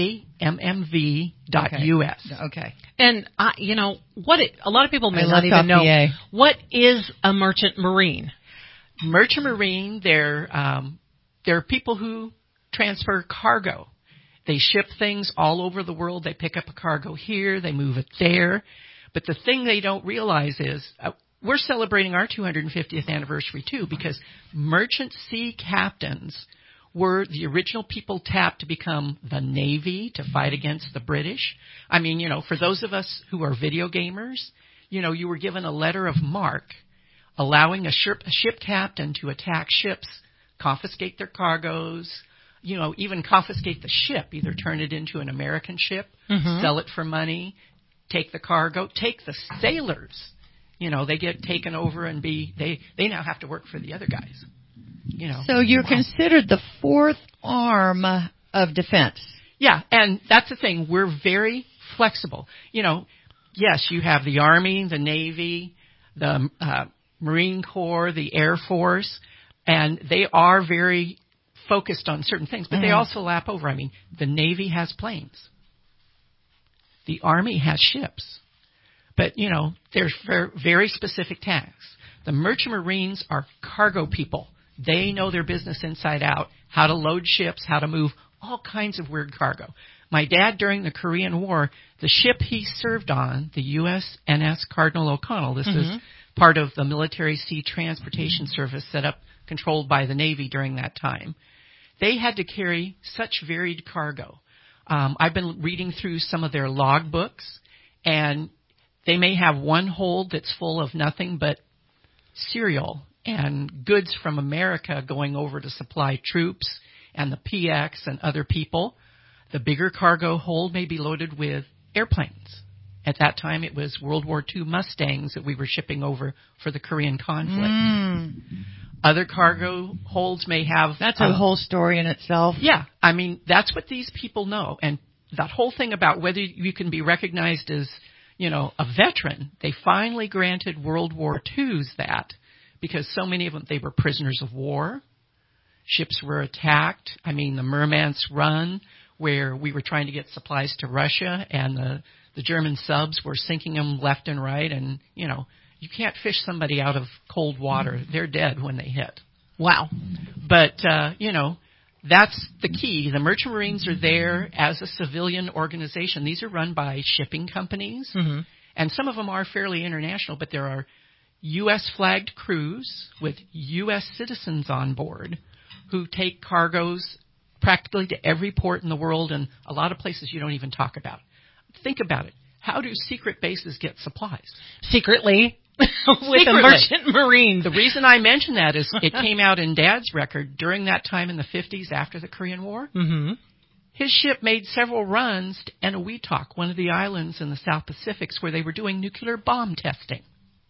[SPEAKER 20] AMMV.us.
[SPEAKER 3] Okay.
[SPEAKER 2] And, a lot of people may not even know. What is a merchant marine?
[SPEAKER 20] Merchant marine, they're people who transfer cargo. They ship things all over the world. They pick up a cargo here. They move it there. But the thing they don't realize is we're celebrating our 250th anniversary, too, because merchant sea captains were the original people tapped to become the Navy to fight against the British. I mean, for those of us who are video gamers, you were given a letter of marque allowing a ship captain to attack ships, confiscate their cargoes, even confiscate the ship, either turn it into an American ship, sell it for money, take the cargo, take the sailors. They get taken over and they now have to work for the other guys.
[SPEAKER 3] So you're considered the fourth arm of defense.
[SPEAKER 20] Yeah, and that's the thing. We're very flexible. Yes, you have the Army, the Navy, the Marine Corps, the Air Force, and they are very focused on certain things, but they also lap over. I mean, the Navy has planes. The Army has ships. But, there's very specific tasks. The merchant marines are cargo people. They know their business inside out, how to load ships, how to move all kinds of weird cargo. My dad, during the Korean War, the ship he served on, the USNS Cardinal O'Connell, this is part of the Military Sea Transportation Service set up, controlled by the Navy during that time. They had to carry such varied cargo. I've been reading through some of their log books, and they may have one hold that's full of nothing but cereal and goods from America going over to supply troops and the PX and other people. The bigger cargo hold may be loaded with airplanes At that time, it was World War II Mustangs that we were shipping over for the Korean conflict. Other cargo holds may have...
[SPEAKER 3] That's a whole story in itself.
[SPEAKER 20] Yeah. I mean, that's what these people know. And that whole thing about whether you can be recognized as, a veteran, they finally granted World War II's that because so many of them, they were prisoners of war. Ships were attacked. I mean, the Murmansk Run, where we were trying to get supplies to Russia, and the German subs were sinking them left and right. And, you can't fish somebody out of cold water. They're dead when they hit.
[SPEAKER 2] Wow.
[SPEAKER 20] But, that's the key. The Merchant Marines are there as a civilian organization. These are run by shipping companies, and some of them are fairly international, but there are U.S.-flagged crews with U.S. citizens on board who take cargoes practically to every port in the world and a lot of places you don't even talk about. Think about it. How do secret bases get supplies?
[SPEAKER 2] Secretly. With the Merchant Marine.
[SPEAKER 20] The reason I mention that is it came out in Dad's record during that time in the 50s after the Korean War. His ship made several runs to Eniwetok, one of the islands in the South Pacific where they were doing nuclear bomb testing.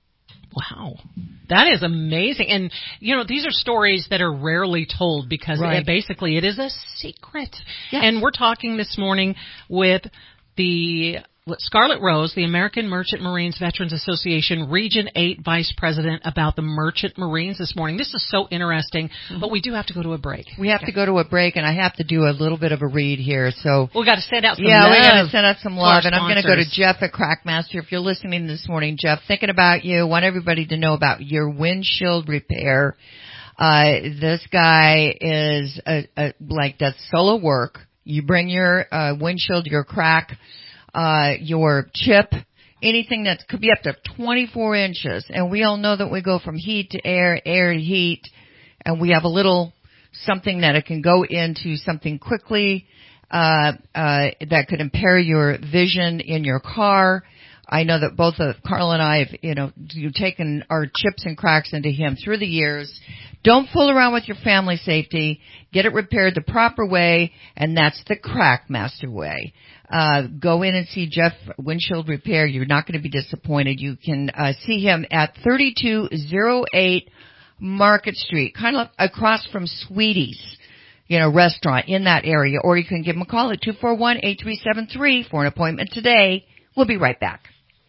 [SPEAKER 2] Wow. That is amazing. And, these are stories that are rarely told because basically it is a secret.
[SPEAKER 20] Yes.
[SPEAKER 2] And we're talking this morning with the Scarlett Rose, the American Merchant Marines Veterans Association Region 8 Vice President, about the Merchant Marines this morning. This is so interesting, but we do have to go to a break.
[SPEAKER 3] We have to go to a break, and I have to do a little bit of a read here. So
[SPEAKER 2] we got to send out some love.
[SPEAKER 3] Yeah, we got to send out some love, and I'm going to go to Jeff at Crackmaster. If you're listening this morning, Jeff, thinking about you, want everybody to know about your windshield repair. This guy is does solo work. You bring your windshield, your crack, your chip, anything that could be up to 24 inches. And we all know that we go from heat to air, air to heat, and we have a little something that it can go into something quickly that could impair your vision in your car. I know that both Carl and I have, you've taken our chips and cracks into him through the years. Don't fool around with your family safety. Get it repaired the proper way, and that's the Crackmaster way. Go in and see Jeff Windshield Repair. You're not going to be disappointed. You can see him at 3208 Market Street, kind of across from Sweetie's, restaurant in that area. Or you can give him a call at 241-8373 for an appointment today. We'll be right back.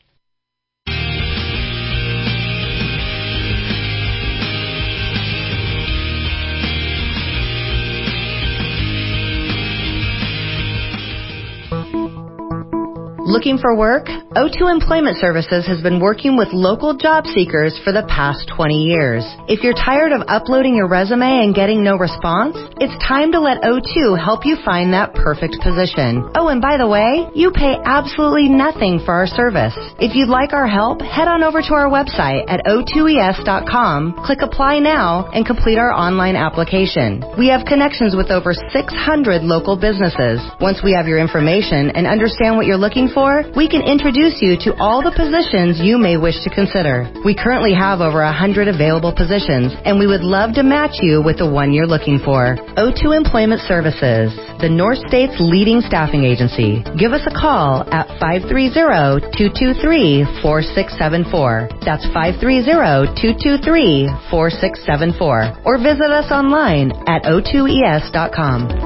[SPEAKER 21] Looking for work? O2 Employment Services has been working with local job seekers for the past 20 years. If you're tired of uploading your resume and getting no response, it's time to let O2 help you find that perfect position. Oh, and by the way, you pay absolutely nothing for our service. If you'd like our help, head on over to our website at o2es.com, click Apply Now, and complete our online application. We have connections with over 600 local businesses. Once we have your information and understand what you're looking for, we can introduce you to all the positions you may wish to consider. We currently have over 100 available positions, and we would love to match you with the one you're looking for. O2 Employment Services, the North State's leading staffing agency. Give us a call at 530-223-4674. That's 530-223-4674. Or visit us online at o2es.com.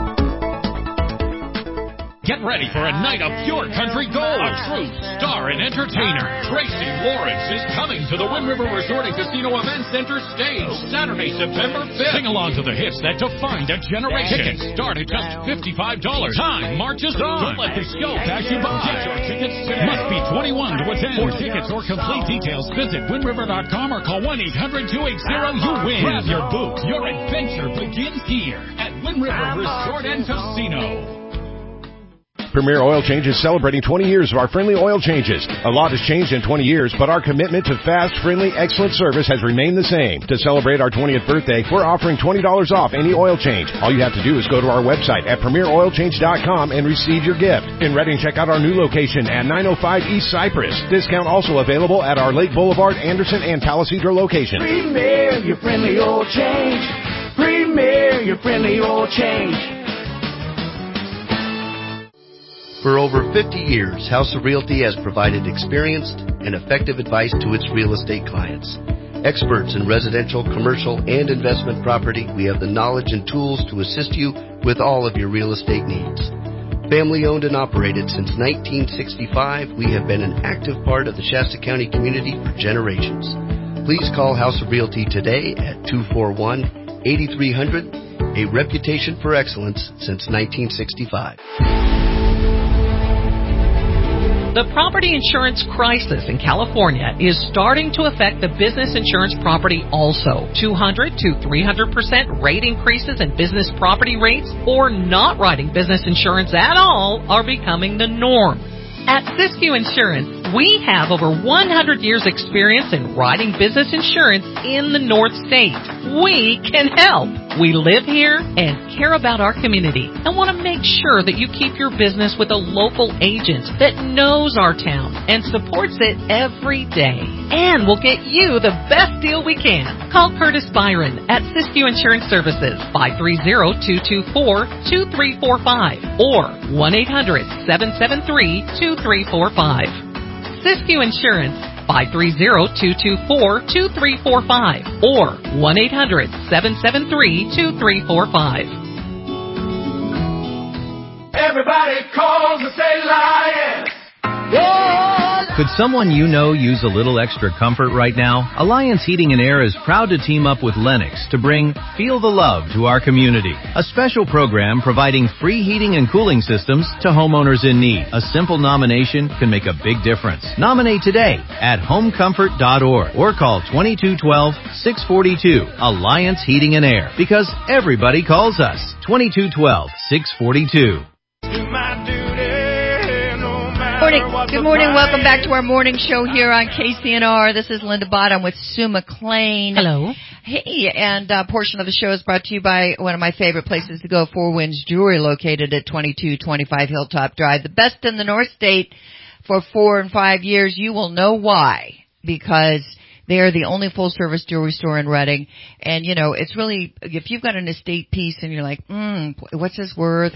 [SPEAKER 8] Get ready for a night of pure country gold. A true star and entertainer, Tracy Lawrence, is coming to the Wind River Resort and Casino Event Center stage Saturday, September 5th. Sing along to the hits that defined a generation. Tickets start at just $55. Time marches on. Don't let the show pass you by. Get your tickets today. Must be 21 to attend. For tickets or complete details, visit windriver.com or call 1-800-280-YOU-WIN. Grab your boots. Your adventure begins here at Wind River Resort and Casino.
[SPEAKER 19] Premier Oil Change is celebrating 20 years of our friendly oil changes. A lot has changed in 20 years, but our commitment to fast, friendly, excellent service has remained the same. To celebrate our 20th birthday, we're offering $20 off any oil change. All you have to do is go to our website at premieroilchange.com and receive your gift. In Reading, check out our new location at 905 East Cypress. Discount also available at our Lake Boulevard, Anderson, and Palisadro locations.
[SPEAKER 14] Premier, your friendly oil change. Premier, your friendly oil change.
[SPEAKER 1] For over 50 years, House of Realty has provided experienced and effective advice to its real estate clients. Experts in residential, commercial, and investment property, we have the knowledge and tools to assist you with all of your real estate needs. Family owned and operated since 1965, we have been an active part of the Shasta County community for generations. Please call House of Realty today at 241-8300, a reputation for excellence since 1965.
[SPEAKER 2] The property insurance crisis in California is starting to affect the business insurance property also. 200 to 300% rate increases in business property rates or not writing business insurance at all are becoming the norm. At Siskiyou Insurance, we have over 100 years experience in writing business insurance in the North State. We can help. We live here and care about our community and want to make sure that you keep your business with a local agent that knows our town and supports it every day. And we'll get you the best deal we can. Call Curtis Byron at Siskiyou Insurance Services, 530-224-2345 or 1-800-773-2345. Siskiyou Insurance, 530-224-2345 or 1-800-773-2345.
[SPEAKER 14] Everybody calls and say Lions.
[SPEAKER 22] Could someone you know use a little extra comfort right now? Alliance Heating and Air is proud to team up with Lennox to bring Feel the Love to our community. A special program providing free heating and cooling systems to homeowners in need. A simple nomination can make a big difference. Nominate today at homecomfort.org or call 2212-642. Alliance Heating and Air, because everybody calls us. 2212-642.
[SPEAKER 3] Good morning. Welcome back to our morning show here on KCNR. This is Linda Bottom with Sue McLean.
[SPEAKER 2] Hello.
[SPEAKER 3] Hey, and a portion of the show is brought to you by one of my favorite places to go, Four Winds Jewelry, located at 2225 Hilltop Drive. The best in the North State for 4 and 5 years. You will know why, because they are the only full-service jewelry store in Reading. And, you know, it's really, if you've got an estate piece and you're like, what's this worth?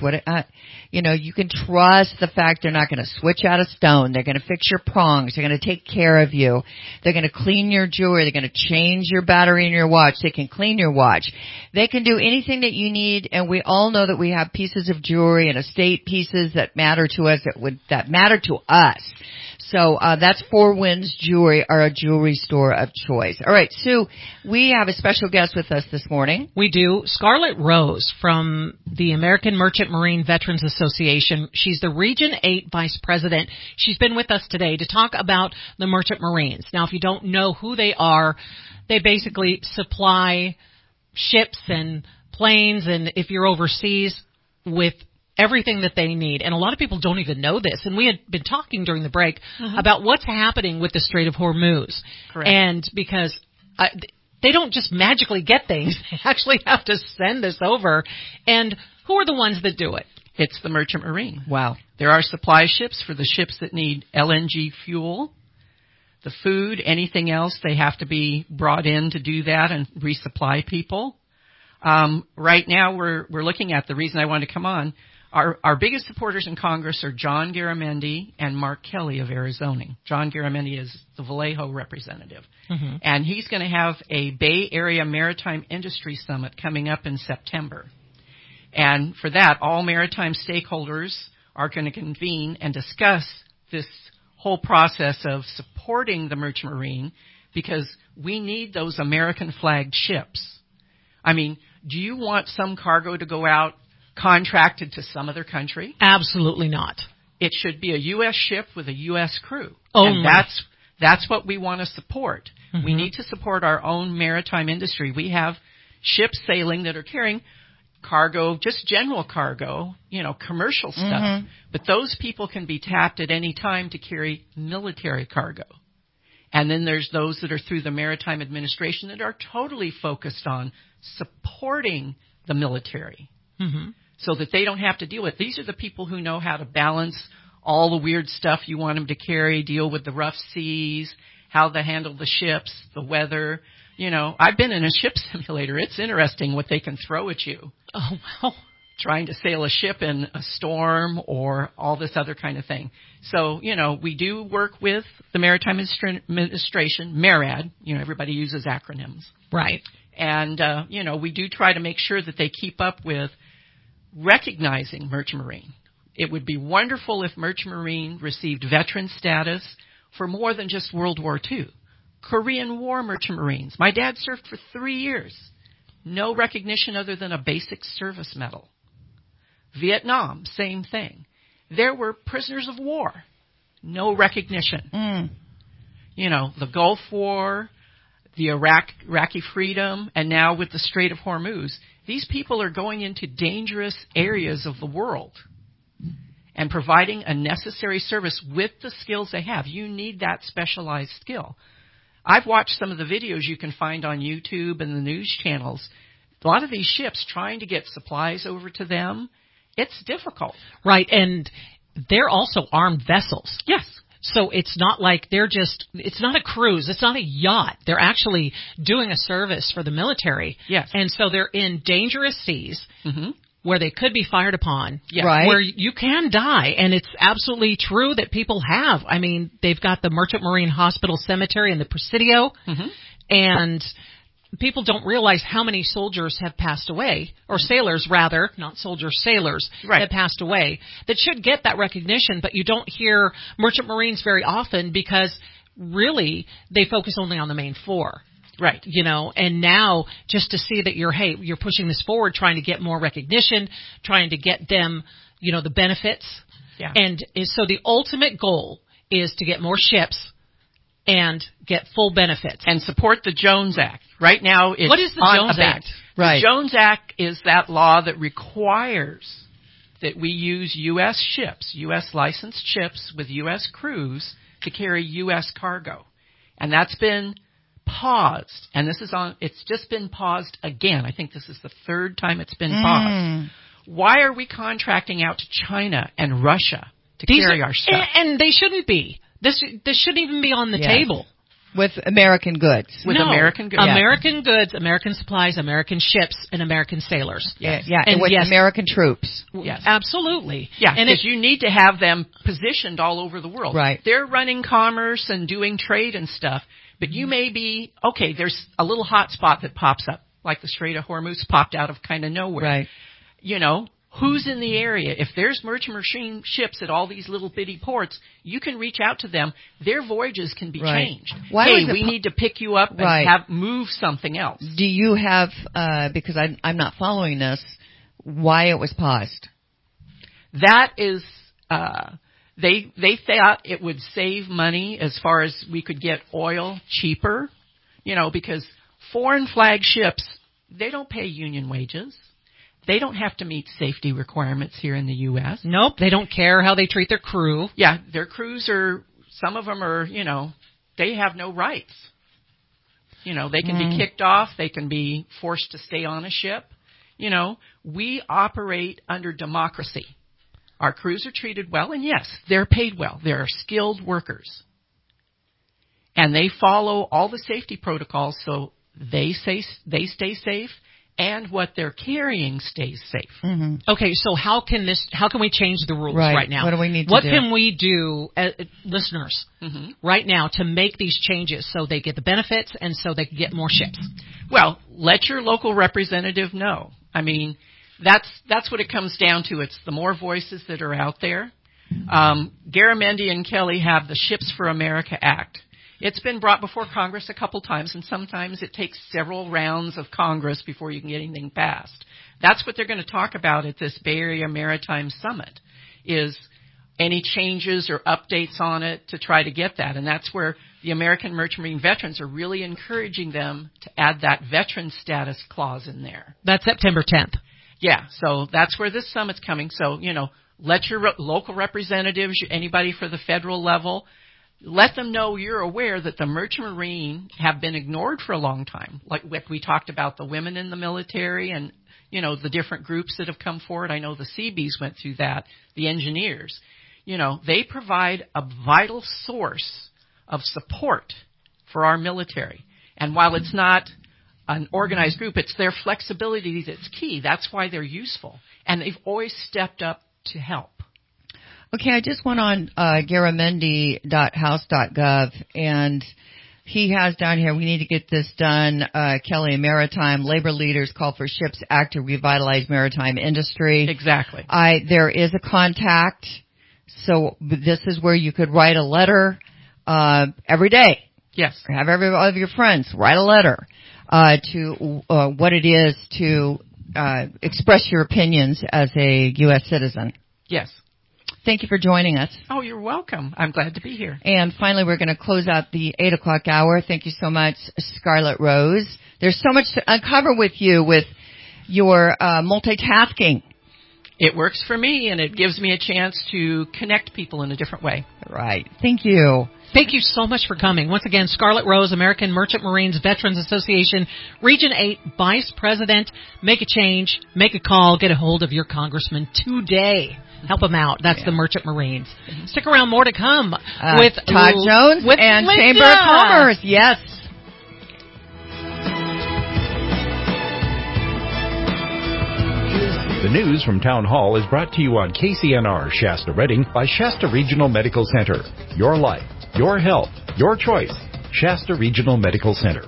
[SPEAKER 3] You can trust the fact they're not going to switch out a stone. They're going to fix your prongs. They're going to take care of you. They're going to clean your jewelry. They're going to change your battery in your watch. They can clean your watch. They can do anything that you need. And we all know that we have pieces of jewelry and estate pieces that matter to us, that matter to us. So that's Four Winds Jewelry, our jewelry store of choice. All right, Sue, we have a special guest with us this morning.
[SPEAKER 2] We do. Scarlett Rose from the American Merchant Marine Veterans Association. She's the Region 8 Vice President. She's been with us today to talk about the Merchant Marines. Now, if you don't know who they are, they basically supply ships and planes, and if you're overseas, with everything that they need. And a lot of people don't even know this. And we had been talking during the break about what's happening with the Strait of Hormuz.
[SPEAKER 20] Correct.
[SPEAKER 2] And because they don't just magically get things. They actually have to send this over. And who are the ones that do it?
[SPEAKER 20] It's the Merchant Marine.
[SPEAKER 3] Wow.
[SPEAKER 20] There are supply ships for the ships that need LNG fuel, the food, anything else. They have to be brought in to do that and resupply people. Right now we're looking at, the reason I wanted to come on, our biggest supporters in Congress are John Garamendi and Mark Kelly of Arizona. John Garamendi is the Vallejo representative. Mm-hmm. And he's going to have a Bay Area Maritime Industry Summit coming up in September. And for that, all maritime stakeholders are going to convene and discuss this whole process of supporting the Merchant Marine, because we need those American-flagged ships. I mean, do you want some cargo to go out contracted to some other country?
[SPEAKER 2] Absolutely not.
[SPEAKER 20] It should be a U.S. ship with a U.S. crew.
[SPEAKER 2] Only.
[SPEAKER 20] And that's what we want to support.
[SPEAKER 2] Mm-hmm.
[SPEAKER 20] We need to support our own maritime industry. We have ships sailing that are carrying cargo, just general cargo, commercial stuff. Mm-hmm. But those people can be tapped at any time to carry military cargo. And then there's those that are through the Maritime Administration that are totally focused on supporting the military. Mm-hmm. So that they don't have to deal with. These are the people who know how to balance all the weird stuff you want them to carry, deal with the rough seas, how they handle the ships, the weather. I've been in a ship simulator. It's interesting what they can throw at you.
[SPEAKER 2] Oh, wow.
[SPEAKER 20] trying to sail a ship in a storm or all this other kind of thing. So, we do work with the Maritime Administration, MARAD. Everybody uses acronyms.
[SPEAKER 2] Right.
[SPEAKER 20] And, we do try to make sure that they keep up with recognizing Merchant Marine. It would be wonderful if Merchant Marine received veteran status for more than just World War II. Korean War Merchant Marines. My dad served for 3 years. No recognition other than a basic service medal. Vietnam, same thing. There were prisoners of war. No recognition. The Gulf War, the Iraqi freedom, and now with the Strait of Hormuz, these people are going into dangerous areas of the world and providing a necessary service with the skills they have. You need that specialized skill. I've watched some of the videos you can find on YouTube and the news channels. A lot of these ships trying to get supplies over to them, it's difficult.
[SPEAKER 2] Right, and they're also armed vessels.
[SPEAKER 20] Yes.
[SPEAKER 2] So it's not like it's not a cruise, it's not a yacht. They're actually doing a service for the military.
[SPEAKER 20] Yes.
[SPEAKER 2] And so they're in dangerous seas where they could be fired upon,
[SPEAKER 3] right.
[SPEAKER 2] Where you can die. And it's absolutely true that people have. I mean, they've got the Merchant Marine Hospital Cemetery in the Presidio, and people don't realize how many soldiers have passed away, or sailors rather, not soldiers, sailors have passed away that should get that recognition, but you don't hear Merchant Marines very often because really they focus only on the main four.
[SPEAKER 20] Right.
[SPEAKER 2] And now just to see that you're pushing this forward, trying to get more recognition, trying to get them, the benefits.
[SPEAKER 20] Yeah.
[SPEAKER 2] And so the ultimate goal is to get more ships and get full benefits.
[SPEAKER 20] And support the Jones Act. Right now it's
[SPEAKER 2] what is the Jones Act?
[SPEAKER 3] Right.
[SPEAKER 20] The Jones Act is that law that requires that we use U.S. ships, U.S. licensed ships with U.S. crews to carry U.S. cargo. And that's been paused. And it's just been paused again. I think this is the third time it's been paused. Why are we contracting out to China and Russia to carry our stuff?
[SPEAKER 2] And they shouldn't be. This shouldn't even be on the table.
[SPEAKER 3] With American goods.
[SPEAKER 20] American goods.
[SPEAKER 2] American goods, American supplies, American ships, and American sailors.
[SPEAKER 3] Yes. Yeah, and with American troops.
[SPEAKER 2] Yes. Absolutely.
[SPEAKER 20] Yeah, because you need to have them positioned all over the world.
[SPEAKER 3] Right.
[SPEAKER 20] They're running commerce and doing trade and stuff, but you may be, there's a little hot spot that pops up, like the Strait of Hormuz popped out of kind of nowhere.
[SPEAKER 3] Right.
[SPEAKER 20] Who's in the area? If there's merchant marine ships at all these little bitty ports, you can reach out to them. Their voyages can be changed. We need to pick you up and move something else.
[SPEAKER 3] Do you have, because I'm not following this, why it was paused?
[SPEAKER 20] That is, they thought it would save money as far as we could get oil cheaper, because foreign flag ships, they don't pay union wages. They don't have to meet safety requirements here in the U.S.
[SPEAKER 2] Nope, they don't care how they treat their crew.
[SPEAKER 20] Yeah, their crews some of them are, they have no rights. They can be kicked off. They can be forced to stay on a ship. We operate under democracy. Our crews are treated well, and yes, they're paid well. They're skilled workers. And they follow all the safety protocols so they stay safe. And what they're carrying stays safe.
[SPEAKER 2] Okay, so how can we change the rules right now?
[SPEAKER 3] What do we need to do?
[SPEAKER 2] What can we do, listeners, right now to make these changes so they get the benefits and so they can get more ships?
[SPEAKER 20] Well, let your local representative know. I mean, that's what it comes down to. It's the more voices that are out there. Garamendi and Kelly have the Ships for America Act. It's been brought before Congress a couple times, and sometimes it takes several rounds of Congress before you can get anything passed. That's what they're going to talk about at this Bay Area Maritime Summit, is any changes or updates on it to try to get that. And that's where the American Merchant Marine veterans are really encouraging them to add that veteran status clause in there.
[SPEAKER 2] That's September 10th.
[SPEAKER 20] Yeah, so that's where this summit's coming. So, let your local representatives, anybody for the federal level, let them know you're aware that the Merchant Marine have been ignored for a long time. Like we talked about the women in the military and, the different groups that have come forward. I know the Seabees went through that, the engineers. They provide a vital source of support for our military. And while it's not an organized group, it's their flexibility that's key. That's why they're useful. And they've always stepped up to help.
[SPEAKER 3] Okay, I just went on garamendi.house.gov, and he has down here, we need to get this done. Kelly and Maritime, labor leaders call for SHIPS Act to revitalize maritime industry.
[SPEAKER 20] Exactly.
[SPEAKER 3] There is a contact, so this is where you could write a letter every day.
[SPEAKER 20] Yes.
[SPEAKER 3] Have every one of your friends write a letter to what it is to express your opinions as a U.S. citizen.
[SPEAKER 20] Yes.
[SPEAKER 3] Thank you for joining us.
[SPEAKER 20] Oh, you're welcome. I'm glad to be here.
[SPEAKER 3] And finally, we're going to close out the 8 o'clock hour. Thank you so much, Scarlett Rose. There's so much to uncover with you with your multitasking.
[SPEAKER 20] It works for me, and it gives me a chance to connect people in a different way.
[SPEAKER 3] Right. Thank you.
[SPEAKER 2] Thank you so much for coming. Once again, Scarlett Rose, American Merchant Marines Veterans Association, Region 8 Vice President. Make a change. Make a call. Get a hold of your congressman today. Help them out. That's the Merchant Marines. Stick around. More to come with
[SPEAKER 3] Todd Jones
[SPEAKER 2] with
[SPEAKER 3] and
[SPEAKER 2] Linda.
[SPEAKER 3] Chamber of Commerce. Yes.
[SPEAKER 6] The news from Town Hall is brought to you on KCNR Shasta Redding by Shasta Regional Medical Center. Your life, your health, your choice. Shasta Regional Medical Center.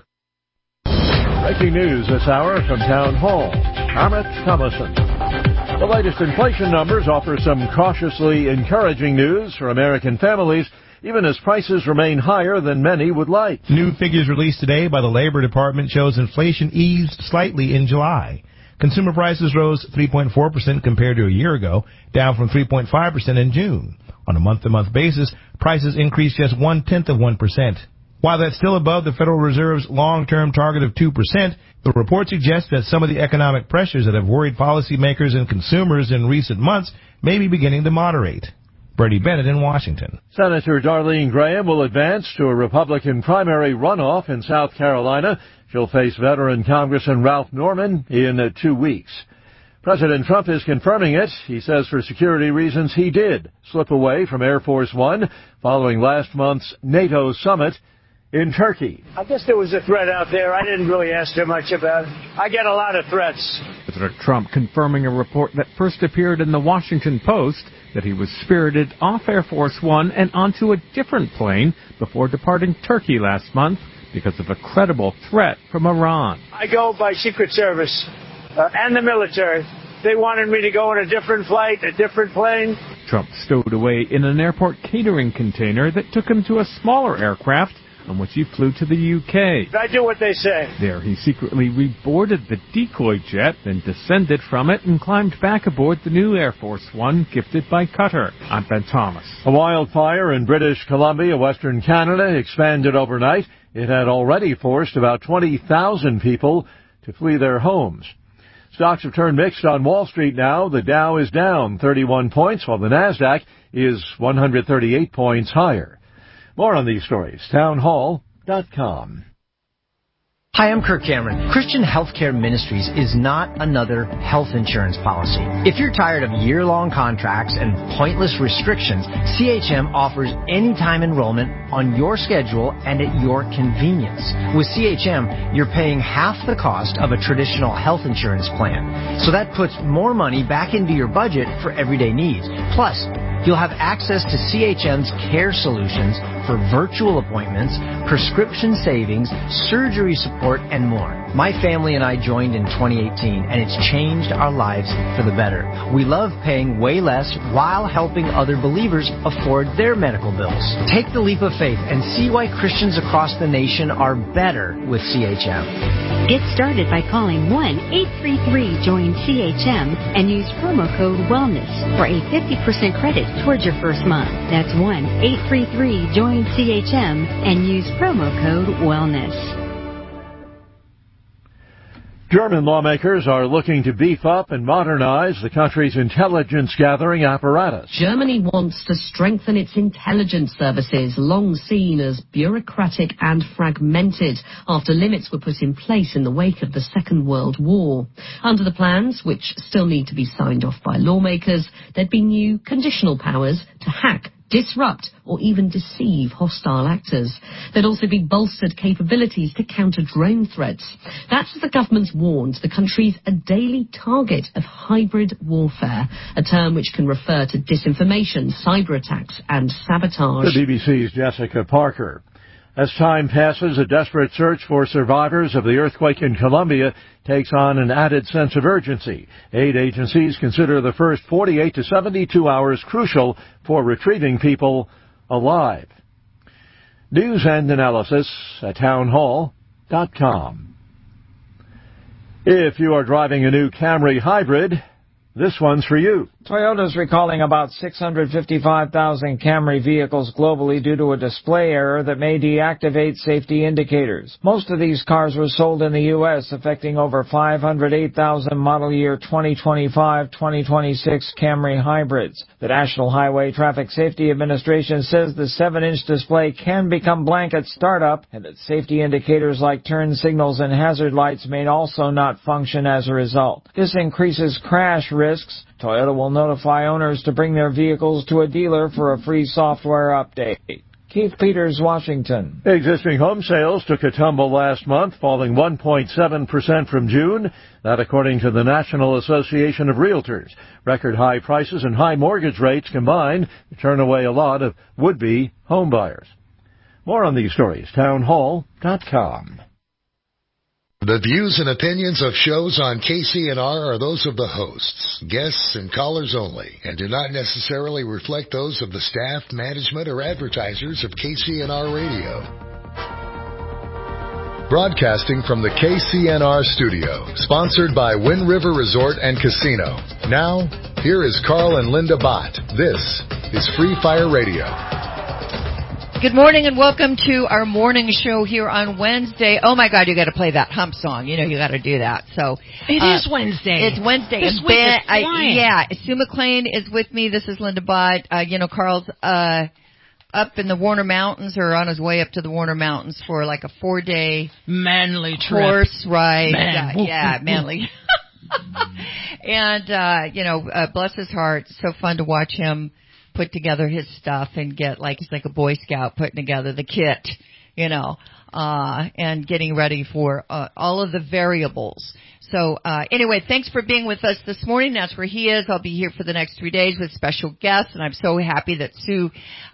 [SPEAKER 7] Breaking news this hour from Town Hall. Amit Thomason. The latest inflation numbers offer some cautiously encouraging news for American families, even as prices remain higher than many would like.
[SPEAKER 23] New figures released today by the Labor Department shows inflation eased slightly in July. Consumer prices rose 3.4% compared to a year ago, down from 3.5% in June. On a month-to-month basis, prices increased just 0.1%. While that's still above the Federal Reserve's long-term target of 2%, the report suggests that some of the economic pressures that have worried policymakers and consumers in recent months may be beginning to moderate. Bernie Bennett in Washington.
[SPEAKER 7] Senator Darlene Graham will advance to a Republican primary runoff in South Carolina. She'll face veteran Congressman Ralph Norman in 2 weeks. President Trump is confirming it. He says for security reasons he did slip away from Air Force One following last month's NATO summit in Turkey.
[SPEAKER 24] I guess there was a threat out there. I didn't really ask too much about it. I get a lot of threats.
[SPEAKER 25] President Trump confirming a report that first appeared in the Washington Post that he was spirited off Air Force One and onto a different plane before departing Turkey last month because of a credible threat from Iran.
[SPEAKER 24] I go by Secret Service and the military. They wanted me to go on a different flight, a different plane.
[SPEAKER 25] Trump stowed away in an airport catering container that took him to a smaller aircraft on which he flew to the UK.
[SPEAKER 24] I do what they say.
[SPEAKER 25] There he secretly reboarded the decoy jet, then descended from it and climbed back aboard the new Air Force One gifted by Qatar. I'm Ben Thomas.
[SPEAKER 7] A wildfire in British Columbia, Western Canada, expanded overnight. It had already forced about 20,000 people to flee their homes. Stocks have turned mixed on Wall Street now. The Dow is down 31 points, while the Nasdaq is 138 points higher. More on these stories, townhall.com.
[SPEAKER 26] Hi, I'm Kirk Cameron. Christian Healthcare Ministries is not another health insurance policy. If you're tired of year-long contracts and pointless restrictions, CHM offers anytime enrollment on your schedule and at your convenience. With CHM, you're paying half the cost of a traditional health insurance plan. So that puts more money back into your budget for everyday needs. Plus, you'll have access to CHM's care solutions for virtual appointments, prescription savings, surgery support, and more. My family and I joined in 2018, and it's changed our lives for the better. We love paying way less while helping other believers afford their medical bills. Take the leap of faith and see why Christians across the nation are better with CHM.
[SPEAKER 27] Get started by calling 1-833-JOIN-CHM and use promo code WELLNESS for a 50% credit towards your first month. That's 1-833-JOIN-CHM and use promo code WELLNESS.
[SPEAKER 7] German lawmakers are looking to beef up and modernize the country's intelligence-gathering apparatus.
[SPEAKER 28] Germany wants to strengthen its intelligence services, long seen as bureaucratic and fragmented, after limits were put in place in the wake of the Second World War. Under the plans, which still need to be signed off by lawmakers, there'd be new conditional powers to hack disrupt or even deceive hostile actors. There'd also be bolstered capabilities to counter drone threats. That's as the government's warned the country's a daily target of hybrid warfare, a term which can refer to disinformation, cyber attacks and sabotage.
[SPEAKER 7] The BBC's Jessica Parker. As time passes, a desperate search for survivors of the earthquake in Colombia takes on an added sense of urgency. Aid agencies consider the first 48 to 72 hours crucial for retrieving people alive. News and analysis at townhall.com. If you are driving a new Camry hybrid, this one's for you.
[SPEAKER 4] Toyota's recalling about 655,000 Camry vehicles globally due to a display error that may deactivate safety indicators. Most of these cars were sold in the U.S., affecting over 508,000 model year 2025-2026 Camry hybrids. The National Highway Traffic Safety Administration says the 7-inch display can become blank at startup, and that safety indicators like turn signals and hazard lights may also not function as a result. This increases crash risks. Toyota will notify owners to bring their vehicles to a dealer for a free software update. Keith Peters, Washington.
[SPEAKER 7] Existing home sales took a tumble last month, falling 1.7% from June. That according to the National Association of Realtors. Record high prices and high mortgage rates combined to turn away a lot of would-be home buyers. More on these stories, townhall.com.
[SPEAKER 5] The views and opinions of shows on KCNR are those of the hosts, guests, and callers only, and do not necessarily reflect those of the staff, management, or advertisers of KCNR Radio. Broadcasting from the KCNR studio, sponsored by Wind River Resort and Casino. Now, here is Carl and Linda Bott. This is Free Fire Radio.
[SPEAKER 3] Good morning and welcome to our morning show here on Wednesday. Oh my God, you got to play that hump song. You know you got to do that. So
[SPEAKER 2] it is Wednesday.
[SPEAKER 3] It's Wednesday.
[SPEAKER 2] This week is flying.
[SPEAKER 3] Yeah, Sue McLean is with me. This is Linda Bott. Carl's up in the Warner Mountains or on his way up to the Warner Mountains for like a 4-day
[SPEAKER 2] manly trip.
[SPEAKER 3] Horse ride.
[SPEAKER 2] Man.
[SPEAKER 3] Manly. And bless his heart. So fun to watch him put together his stuff and get he's like a Boy Scout putting together the kit, and getting ready for all of the variables. So anyway, thanks for being with us this morning. That's where he is. I'll be here for the next 3 days with special guests, and I'm so happy that Sue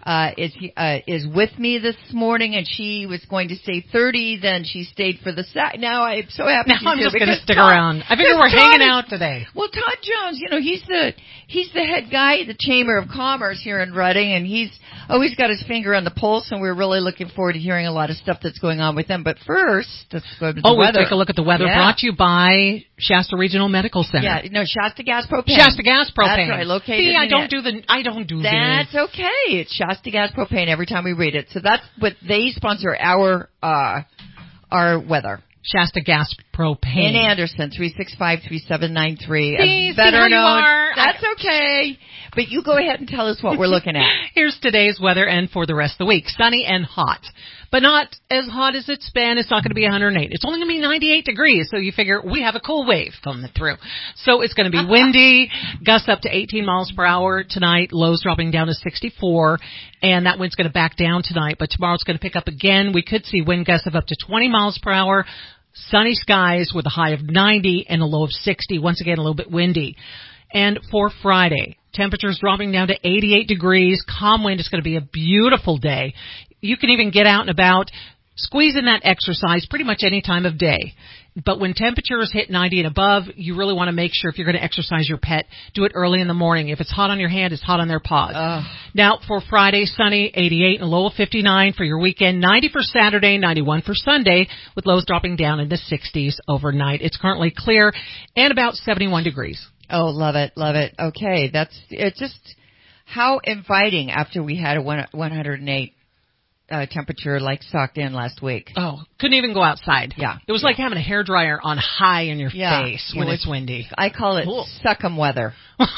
[SPEAKER 3] is with me this morning. And she was going to stay 30, then she stayed for the Now I'm so happy.
[SPEAKER 2] Now I'm just going to stick around. I figure we're hanging out today.
[SPEAKER 3] Well, Todd Jones, he's the head guy at the Chamber of Commerce here in Reading, and he's always got his finger on the pulse. And we're really looking forward to hearing a lot of stuff that's going on with them. But first, let's go to the weather.
[SPEAKER 2] We'll take a look at the weather. Brought to you by Shasta Regional Medical Center.
[SPEAKER 3] Yeah, no, Shasta Gas Propane.
[SPEAKER 2] Shasta Gas Propane.
[SPEAKER 3] That's right, located.
[SPEAKER 2] See, I don't do
[SPEAKER 3] That's
[SPEAKER 2] this.
[SPEAKER 3] okay. It's Shasta Gas Propane every time we read it. So that's what they sponsor our weather.
[SPEAKER 2] Shasta Gas Propane.
[SPEAKER 3] In Anderson, 365-3793.
[SPEAKER 2] See how you are.
[SPEAKER 3] That's okay. But you go ahead and tell us what we're looking at.
[SPEAKER 2] Here's today's weather and for the rest of the week. Sunny and hot. But not as hot as it's been. It's not going to be 108. It's only going to be 98 degrees. So you figure we have a cool wave coming through. So it's going to be windy, gusts up to 18 miles per hour tonight, lows dropping down to 64. And that wind's going to back down tonight. But tomorrow it's going to pick up again. We could see wind gusts of up to 20 miles per hour. Sunny skies with a high of 90 and a low of 60. Once again, a little bit windy. And for Friday, temperatures dropping down to 88 degrees. Calm wind. Is going to be a beautiful day. You can even get out and about, squeeze in that exercise pretty much any time of day. But when temperatures hit 90 and above, you really want to make sure if you're going to exercise your pet, do it early in the morning. If it's hot on your hand, it's hot on their paws. Now, for Friday, sunny, 88 and a low of 59 for your weekend, 90 for Saturday, 91 for Sunday, with lows dropping down into 60s overnight. It's currently clear and about 71 degrees.
[SPEAKER 3] Oh, love it, love it. Okay, it's just how inviting after we had a 108 temperature socked in last week.
[SPEAKER 2] Oh, couldn't even go outside.
[SPEAKER 3] Yeah.
[SPEAKER 2] It was like having a hairdryer on high in your face when it's windy.
[SPEAKER 3] I call it suck 'em weather.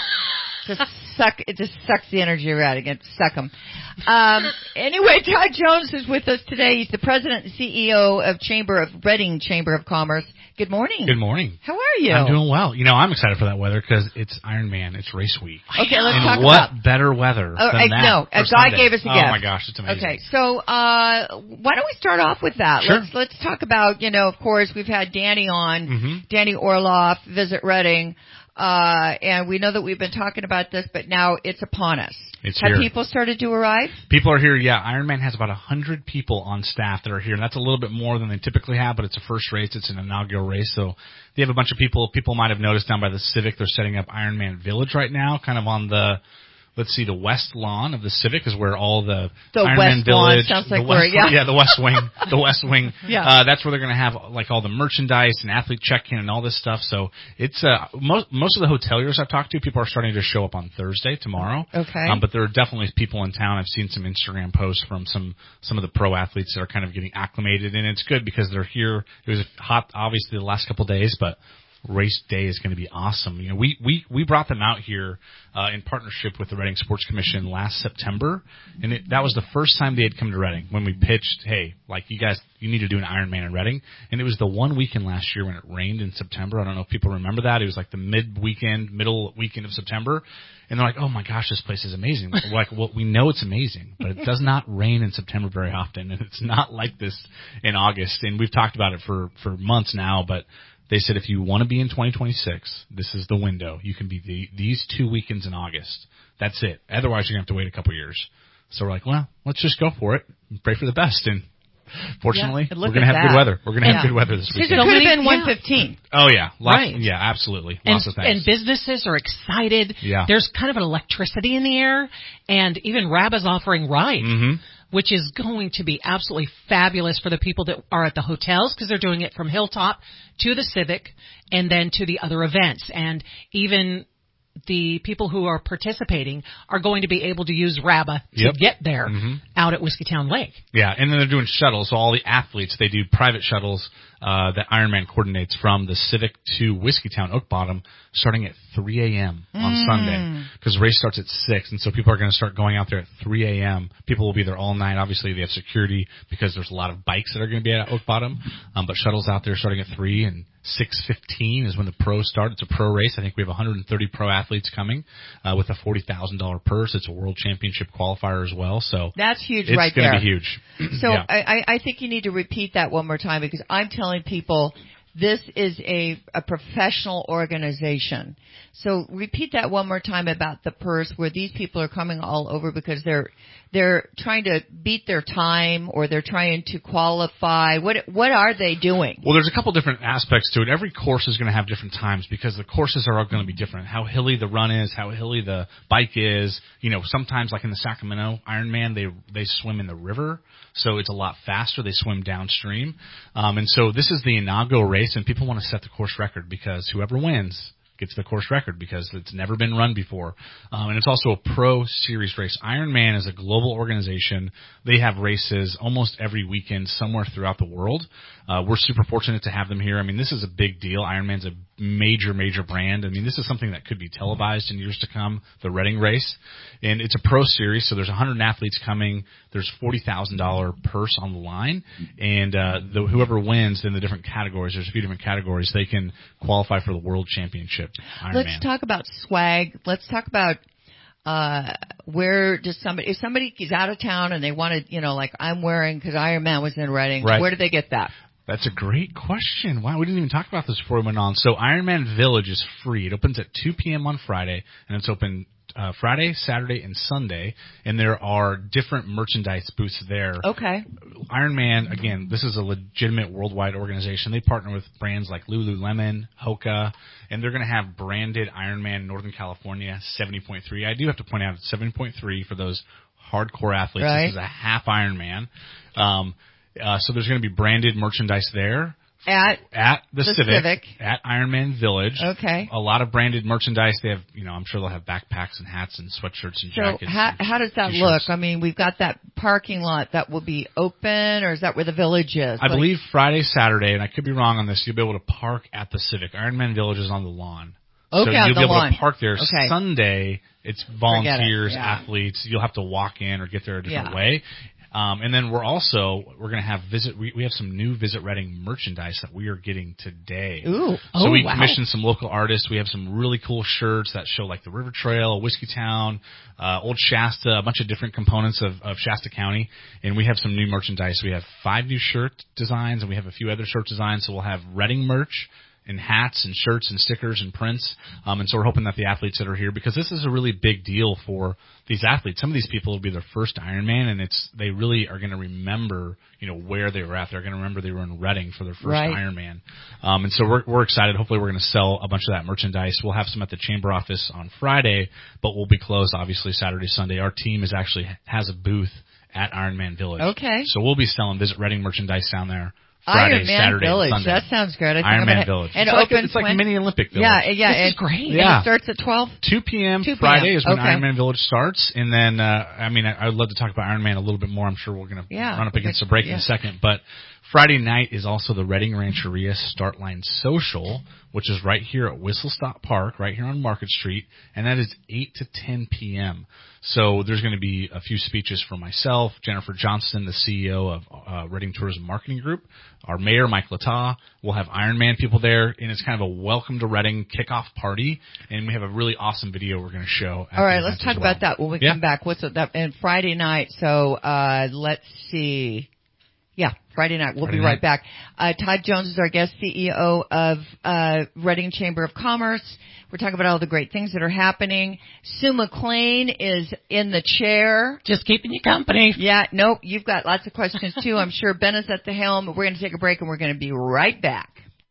[SPEAKER 3] It just sucks the energy right again. Suck 'em. Anyway, Todd Jones is with us today. He's the president and CEO of Reading Chamber of Commerce. Good morning.
[SPEAKER 9] Good morning.
[SPEAKER 3] How are are you?
[SPEAKER 9] I'm doing well. You know, I'm excited for that weather because it's Ironman. It's race week.
[SPEAKER 3] Okay, let's
[SPEAKER 9] and
[SPEAKER 3] talk
[SPEAKER 9] what
[SPEAKER 3] about
[SPEAKER 9] better weather than that?
[SPEAKER 3] No,
[SPEAKER 9] for
[SPEAKER 3] God
[SPEAKER 9] Sunday.
[SPEAKER 3] gave us a gift.
[SPEAKER 9] Oh my gosh, it's amazing.
[SPEAKER 3] Okay, so why don't we start off with that?
[SPEAKER 9] Sure.
[SPEAKER 3] Let's talk about, of course, we've had Danny on,
[SPEAKER 9] Mm-hmm.
[SPEAKER 3] Danny Orloff, Visit Reading, and we know that we've been talking about this, but now it's upon us.
[SPEAKER 9] It's
[SPEAKER 3] Have
[SPEAKER 9] here.
[SPEAKER 3] people started to arrive?
[SPEAKER 9] People are here, yeah. Ironman has about 100 people on staff that are here, and that's a little bit more than they typically have, but it's a first race. It's an inaugural race, so they have a bunch of people. People might have noticed down by the Civic, they're setting up Ironman Village right now, kind of on the, the west lawn of the Civic is where all the Ironman
[SPEAKER 3] West
[SPEAKER 9] Village.
[SPEAKER 3] Lawn sounds like where, yeah.
[SPEAKER 9] The West Wing. The West Wing.
[SPEAKER 3] Yeah.
[SPEAKER 9] That's where they're going to have like all the merchandise and athlete check-in and all this stuff. So it's most of the hoteliers I've talked to, people are starting to show up on Thursday, tomorrow.
[SPEAKER 3] Okay.
[SPEAKER 9] But there are definitely people in town. I've seen some Instagram posts from some of the pro athletes that are kind of getting acclimated, and it's good because they're here. It was hot, obviously, the last couple of days, but race day is going to be awesome. You know, we brought them out here in partnership with the Reading Sports Commission last September, and that was the first time they had come to Reading when we pitched, hey, like you guys, you need to do an Ironman in Reading. And it was the one weekend last year when it rained in September. I don't know if people remember that. It was like the middle weekend of September. And they're like, oh my gosh, this place is amazing. We're like, well, we know it's amazing, but it does not rain in September very often, and it's not like this in August. And we've talked about it for months now, but they said if you want to be in 2026, this is the window. You can be these 2 weekends in August. That's it. Otherwise, you're going to have to wait a couple years. So we're like, well, let's just go for it and pray for the best. And fortunately, we're going to have good weather. We're going to have good weather this weekend.
[SPEAKER 3] It could have been 115.
[SPEAKER 9] Oh, yeah.
[SPEAKER 2] Right.
[SPEAKER 9] Yeah, absolutely. Lots of things.
[SPEAKER 2] And businesses are excited.
[SPEAKER 9] Yeah.
[SPEAKER 2] There's kind of an electricity in the air. And even Raba's offering rides.
[SPEAKER 9] Mm-hmm.
[SPEAKER 2] Which is going to be absolutely fabulous for the people that are at the hotels because they're doing it from Hilltop to the Civic and then to the other events. And even the people who are participating are going to be able to use Raba to get there out at Whiskeytown Lake.
[SPEAKER 9] Yeah, and then they're doing shuttles. So all the athletes, they do private shuttles that Ironman coordinates from the Civic to Whiskeytown, Oak Bottom, starting at 3 a.m. on Sunday because the race starts at 6, and so people are going to start going out there at 3 a.m. People will be there all night. Obviously, they have security because there's a lot of bikes that are going to be at Oak Bottom, but shuttles out there starting at 3, and 6:15 is when the pros start. It's a pro race. I think we have 130 pro athletes coming with a $40,000 purse. It's a world championship qualifier as well. So
[SPEAKER 3] that's huge right there.
[SPEAKER 9] It's going to be huge.
[SPEAKER 3] So I think you need to repeat that one more time because I'm telling people this is a professional organization. So repeat that one more time about the purse where these people are coming all over because they're trying to beat their time or they're trying to qualify. What are they doing?
[SPEAKER 9] Well, there's a couple different aspects to it. Every course is going to have different times because the courses are all going to be different. How hilly the run is, how hilly the bike is. You know, sometimes like in the Sacramento Ironman, they swim in the river, so it's a lot faster. They swim downstream. And so this is the inaugural race, and people want to set the course record because whoever wins gets the course record because it's never been run before. And it's also a pro series race. Ironman is a global organization. They have races almost every weekend somewhere throughout the world. We're super fortunate to have them here. I mean, this is a big deal. Ironman's a major, major brand. I mean, this is something that could be televised in years to come, the Reading race. And it's a pro series, so there's 100 athletes coming. There's $40,000 purse on the line. And whoever wins in the different categories, there's a few different categories, they can qualify for the World Championship Ironman.
[SPEAKER 3] Let's talk about swag. Let's talk about where does if somebody is out of town and they want to, like I'm wearing because Ironman was in Reading, where do they get that?
[SPEAKER 9] That's a great question. Wow, we didn't even talk about this before we went on. So Ironman Village is free. It opens at 2 p.m. on Friday, and it's open Friday, Saturday, and Sunday, and there are different merchandise booths there.
[SPEAKER 3] Okay.
[SPEAKER 9] Ironman, again, this is a legitimate worldwide organization. They partner with brands like Lululemon, Hoka, and they're going to have branded Ironman Northern California 70.3. I do have to point out it's 70.3 for those hardcore athletes.
[SPEAKER 3] Right.
[SPEAKER 9] This is a half Ironman. So there's going to be branded merchandise there.
[SPEAKER 3] At
[SPEAKER 9] the Civic, at Ironman Village.
[SPEAKER 3] Okay.
[SPEAKER 9] A lot of branded merchandise. They have, I'm sure they'll have backpacks and hats and sweatshirts and jackets.
[SPEAKER 3] So how does that look? I mean, we've got that parking lot that will be open, or is that where the Village is?
[SPEAKER 9] I believe Friday, Saturday, and I could be wrong on this, you'll be able to park at the Civic. Ironman Village is on the lawn.
[SPEAKER 3] Okay,
[SPEAKER 9] so you'll be able
[SPEAKER 3] lawn.
[SPEAKER 9] to park there.
[SPEAKER 3] Okay.
[SPEAKER 9] Sunday, it's volunteers, athletes. You'll have to walk in or get there a different way. And then we're going to have we have some new Visit Reading merchandise that we are getting today.
[SPEAKER 2] Ooh.
[SPEAKER 9] So we commissioned some local artists. We have some really cool shirts that show like the River Trail, Whiskeytown, Old Shasta, a bunch of different components of Shasta County. And we have some new merchandise. We have 5 new shirt designs, and we have a few other shirt designs. So we'll have Reading merch and hats and shirts and stickers and prints. And so we're hoping that the athletes that are here, because this is a really big deal for these athletes. Some of these people will be their first Ironman, and they really are going to remember, where they were at. They're going to remember they were in Reading for their first Ironman. And so we're excited. Hopefully we're going to sell a bunch of that merchandise. We'll have some at the chamber office on Friday, but we'll be closed obviously Saturday, Sunday. Our team has a booth at Ironman Village.
[SPEAKER 3] Okay.
[SPEAKER 9] So we'll be selling Visit Reading merchandise down there. Friday,
[SPEAKER 3] Ironman
[SPEAKER 9] Saturday,
[SPEAKER 3] Village.
[SPEAKER 9] Sunday.
[SPEAKER 3] That sounds great.
[SPEAKER 9] Ironman Village.
[SPEAKER 3] And
[SPEAKER 9] it's like a mini Olympic Village.
[SPEAKER 3] Yeah.
[SPEAKER 2] This is great.
[SPEAKER 3] Yeah. It starts at 12?
[SPEAKER 9] 2 p.m.
[SPEAKER 3] 2 p.m.
[SPEAKER 9] Friday is when
[SPEAKER 3] Okay.
[SPEAKER 9] Ironman Village starts. And then, I would love to talk about Ironman a little bit more. I'm sure we're going to run up against a break in a second. But Friday night is also the Reading Rancheria Start Line Social, which is right here at Whistle Stop Park, right here on Market Street. And that is 8 to 10 p.m. So there's going to be a few speeches from myself, Jennifer Johnston, the CEO of Reading Tourism Marketing Group, our mayor, Mike Lataw. We'll have Ironman people there, and it's kind of a welcome to Reading kickoff party. And we have a really awesome video we're going to show.
[SPEAKER 3] All right, let's talk about that when we come back. What's that? And Friday night. So let's see. Yeah, Friday night. We'll be right back. Todd Jones is our guest, CEO of Reading Chamber of Commerce. We're talking about all the great things that are happening. Sue McLean is in the chair.
[SPEAKER 2] Just keeping you company.
[SPEAKER 3] Yeah, nope. You've got lots of questions, too. I'm sure Ben is at the helm. We're going to take a break, and we're going to be right back.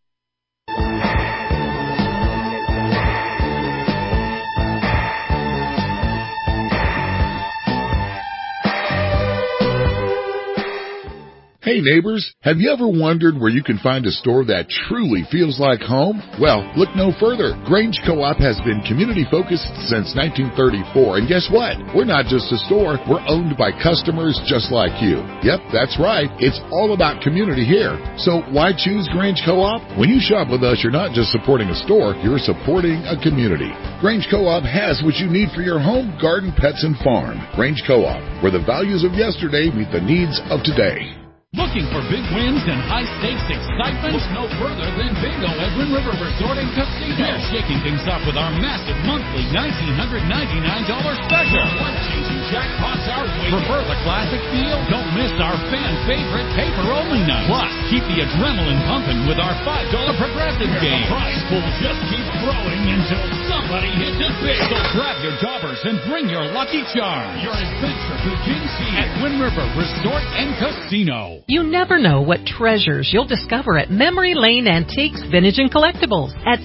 [SPEAKER 10] Hey neighbors, have you ever wondered where you can find a store that truly feels like home? Well, look no further. Grange Co-op has been community focused since 1934, and guess what? We're not just a store, we're owned by customers just like you. Yep, that's right. It's all about community here. So why choose Grange Co-op? When you shop with us, you're not just supporting a store, you're supporting a community. Grange Co-op has what you need for your home, garden, pets, and farm. Grange Co-op, where the values of yesterday meet the needs of today.
[SPEAKER 8] Looking for big wins and high-stakes excitement? Look no further than Bingo at Wind River Resort and Casino. We're shaking things up with our massive monthly $1,999 special. Life-changing jackpots our way. Prefer the classic feel? Don't miss our fan-favorite paper-only night. Plus, keep the adrenaline pumping with our $5 progressive game. The prize pool just keeps growing until somebody hits it big. So grab your jobbers and bring your lucky charms. Your adventure begins here at Wind River Resort and Casino.
[SPEAKER 2] You never know what treasures you'll discover at Memory Lane Antiques, Vintage, and Collectibles at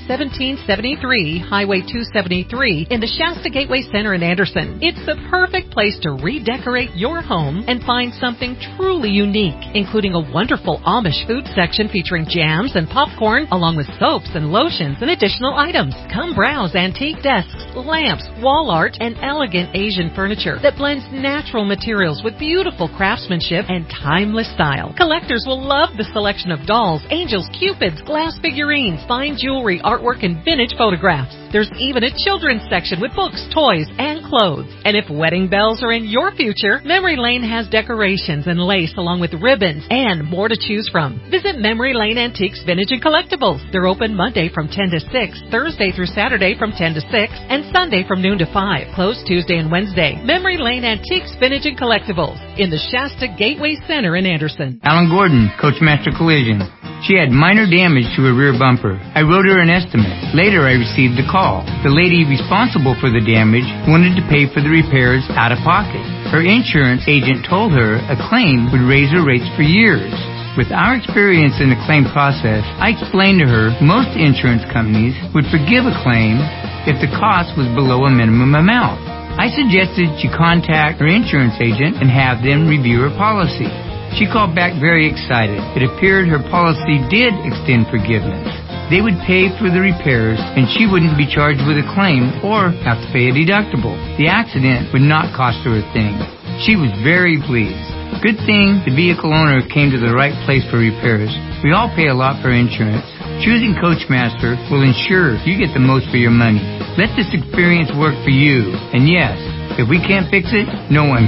[SPEAKER 2] 1773 Highway 273 in the Shasta Gateway Center in Anderson. It's the perfect place to redecorate your home and find something truly unique, including a wonderful Amish food section featuring jams and popcorn, along with soaps and lotions and additional items. Come browse antique desks, lamps, wall art, and elegant Asian furniture that blends natural materials with beautiful craftsmanship and timeless style. Collectors will love the selection of dolls, angels, cupids, glass figurines, fine jewelry, artwork, and vintage photographs. There's even a children's section with books, toys, and clothes. And if wedding bells are in your future, Memory Lane has decorations and lace along with ribbons and more to choose from. Visit Memory Lane Antiques, Vintage, and Collectibles. They're open Monday from 10 to 6, Thursday through Saturday from 10 to 6, and Sunday from noon to 5. Closed Tuesday and Wednesday. Memory Lane Antiques, Vintage, and Collectibles in the Shasta Gateway Center in Anderson.
[SPEAKER 11] Alan Gordon, Coachmaster Collision. She had minor damage to her rear bumper. I wrote her an estimate. Later, I received a call. The lady responsible for the damage wanted to pay for the repairs out of pocket. Her insurance agent told her a claim would raise her rates for years. With our experience in the claim process, I explained to her most insurance companies would forgive a claim if the cost was below a minimum amount. I suggested she contact her insurance agent and have them review her policy. She called back very excited. It appeared her policy did extend forgiveness. They would pay for the repairs, and she wouldn't be charged with a claim or have to pay a deductible. The accident would not cost her a thing. She was very pleased. Good thing the vehicle owner came to the right place for repairs. We all pay a lot for insurance. Choosing Coachmaster will ensure you get the most for your money. Let this experience work for you. And yes, if we can't fix it, no one can.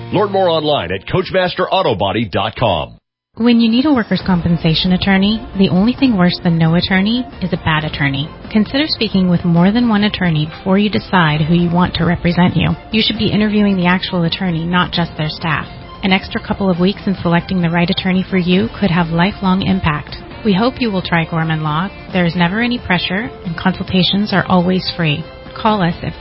[SPEAKER 12] Learn more online at CoachmasterAutobody.com.
[SPEAKER 13] When you need a workers' compensation attorney, the only thing worse than no attorney is a bad attorney. Consider speaking with more than one attorney before you decide who you want to represent you. You should be interviewing the actual attorney, not just their staff. An extra couple of weeks in selecting the right attorney for you could have lifelong impact. We hope you will try Gorman Law. There is never any pressure, and consultations are always free. Call us at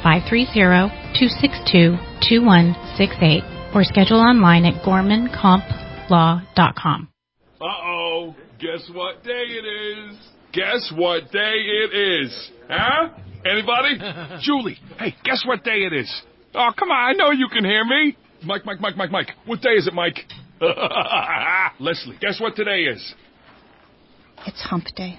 [SPEAKER 13] 530-262-2168 or schedule online at gormancomplaw.com.
[SPEAKER 15] Uh-oh. Guess what day it is? Guess what day it is? Huh? Anybody? Julie, hey, guess what day it is? Oh, come on, I know you can hear me. Mike. What day is it, Mike? Leslie, guess what today is?
[SPEAKER 16] It's hump day.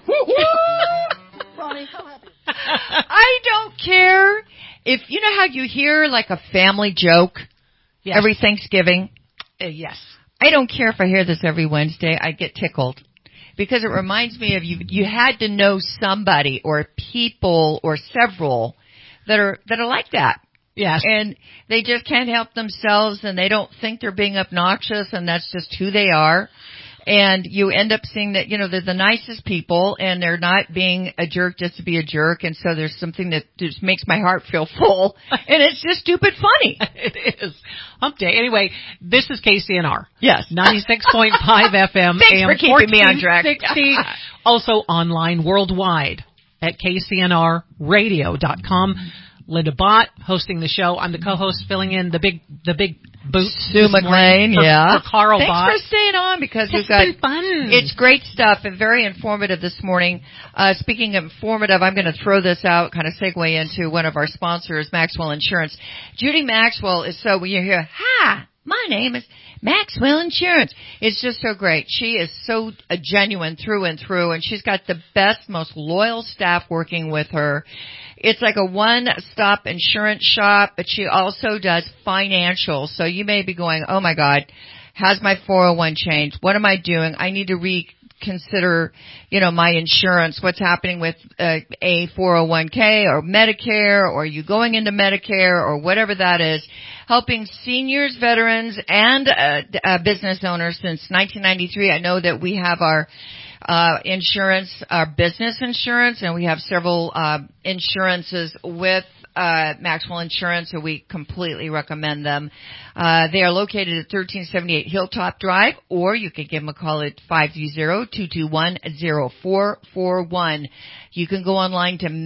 [SPEAKER 3] Ronnie, how happy? I don't care if, you know how you hear like a family joke every Thanksgiving?
[SPEAKER 2] Yes.
[SPEAKER 3] I don't care if I hear this every Wednesday. I get tickled because it reminds me of you. You had to know somebody or people or several that are like that.
[SPEAKER 2] Yes.
[SPEAKER 3] And they just can't help themselves and they don't think they're being obnoxious and that's just who they are. And you end up seeing that, you know, they're the nicest people and they're not being a jerk just to be a jerk. And so there's something that just makes my heart feel full. And it's just stupid funny.
[SPEAKER 2] It is. Hump day. Anyway, this is KCNR.
[SPEAKER 3] Yes.
[SPEAKER 2] 96.5 FM.
[SPEAKER 3] Thanks
[SPEAKER 2] AM
[SPEAKER 3] for keeping me on track.
[SPEAKER 2] 1460. Also online worldwide at KCNRradio.com. Linda Bott hosting the show. I'm the co-host filling in the big boot.
[SPEAKER 3] Sue McLean,
[SPEAKER 2] for Carl Bott.
[SPEAKER 3] Thanks for staying on because
[SPEAKER 2] It's been fun.
[SPEAKER 3] It's great stuff and very informative this morning. Speaking of informative, I'm going to throw this out, kind of segue into one of our sponsors, Maxwell Insurance. Judy Maxwell is so, when you hear, hi, my name is Maxwell Insurance. It's just so great. She is so genuine through and through, and she's got the best, most loyal staff working with her. It's like a one-stop insurance shop, but she also does financial. So you may be going, oh my God, has my 401 changed? What am I doing? I need to reconsider, you know, my insurance. What's happening with a 401k or Medicare, or are you going into Medicare or whatever that is? Helping seniors, veterans, and business owners since 1993. I know that we have our insurance, our business insurance, and we have several insurances with Maxwell Insurance, so we completely recommend them. They are located at 1378 Hilltop Drive, or you can give them a call at 530-221-0441. You can go online to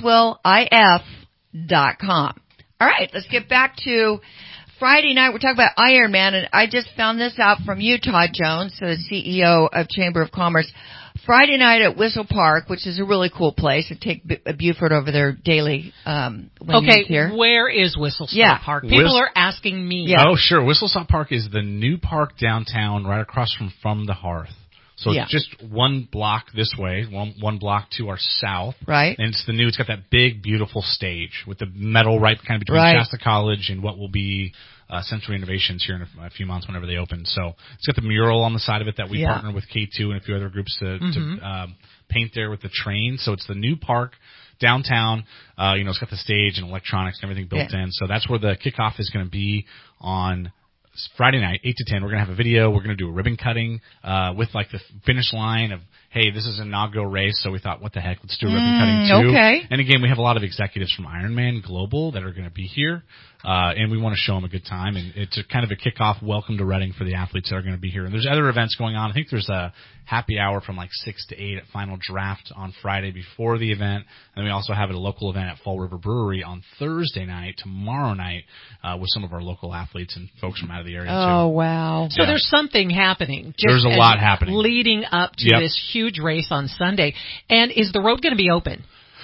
[SPEAKER 3] maxwellif.com. All right, let's get back to Friday night. We're talking about Ironman, and I just found this out from you, Todd Jones, the CEO of Chamber of Commerce. Friday night at Whistle Park, which is a really cool place. I take Buford over there daily when he's here.
[SPEAKER 2] Where is Whistle Park? People are asking me.
[SPEAKER 9] Yeah. Oh, sure. Whistle Park is the new park downtown right across from the Hearth. So it's just one block this way, one block to our south.
[SPEAKER 3] Right.
[SPEAKER 9] And it's got that big, beautiful stage with the metal right kind of between Shasta College and what will be Century Innovations here in a few months whenever they open. So it's got the mural on the side of it that we partner with K2 and a few other groups to paint there with the train. So it's the new park downtown. It's got the stage and electronics and everything built in. So that's where the kickoff is going to be on Friday night, 8 to 10. We're going to have a video. We're going to do a ribbon cutting with like the finish line of, hey, this is an inaugural race, so we thought, what the heck, let's do a ribbon cutting too.
[SPEAKER 3] Okay.
[SPEAKER 9] And again, we have a lot of executives from Ironman Global that are going to be here, and we want to show them a good time. And it's a kind of a kickoff welcome to Reading for the athletes that are going to be here. And there's other events going on. I think there's a happy hour from like 6 to 8 at Final Draft on Friday before the event. And we also have a local event at Fall River Brewery on Thursday night, tomorrow night, with some of our local athletes and folks from out of the area too.
[SPEAKER 3] Oh, wow.
[SPEAKER 2] So there's something happening.
[SPEAKER 9] There's a lot happening.
[SPEAKER 2] Leading up to this huge race on Sunday. And is the road going to be open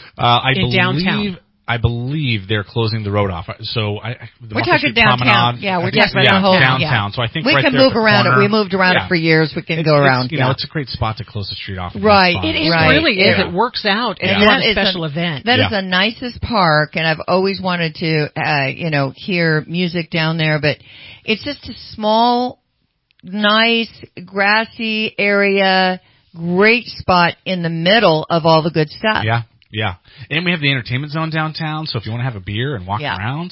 [SPEAKER 2] downtown?
[SPEAKER 9] I believe they're closing the road off. So
[SPEAKER 3] we're talking downtown.
[SPEAKER 9] Promenade,
[SPEAKER 3] we're talking about the whole
[SPEAKER 9] downtown. So I think
[SPEAKER 3] we
[SPEAKER 9] right
[SPEAKER 3] can
[SPEAKER 9] there
[SPEAKER 3] move around it. We moved around it for years. We can go around.
[SPEAKER 9] It's a great spot to close the street off.
[SPEAKER 3] Right.
[SPEAKER 2] It really is. It works out. And that is a special event.
[SPEAKER 3] That is the nicest park, and I've always wanted to, hear music down there. But it's just a small, nice, grassy area. Great spot in the middle of all the good stuff.
[SPEAKER 9] Yeah. And we have the entertainment zone downtown, so if you want to have a beer and walk around,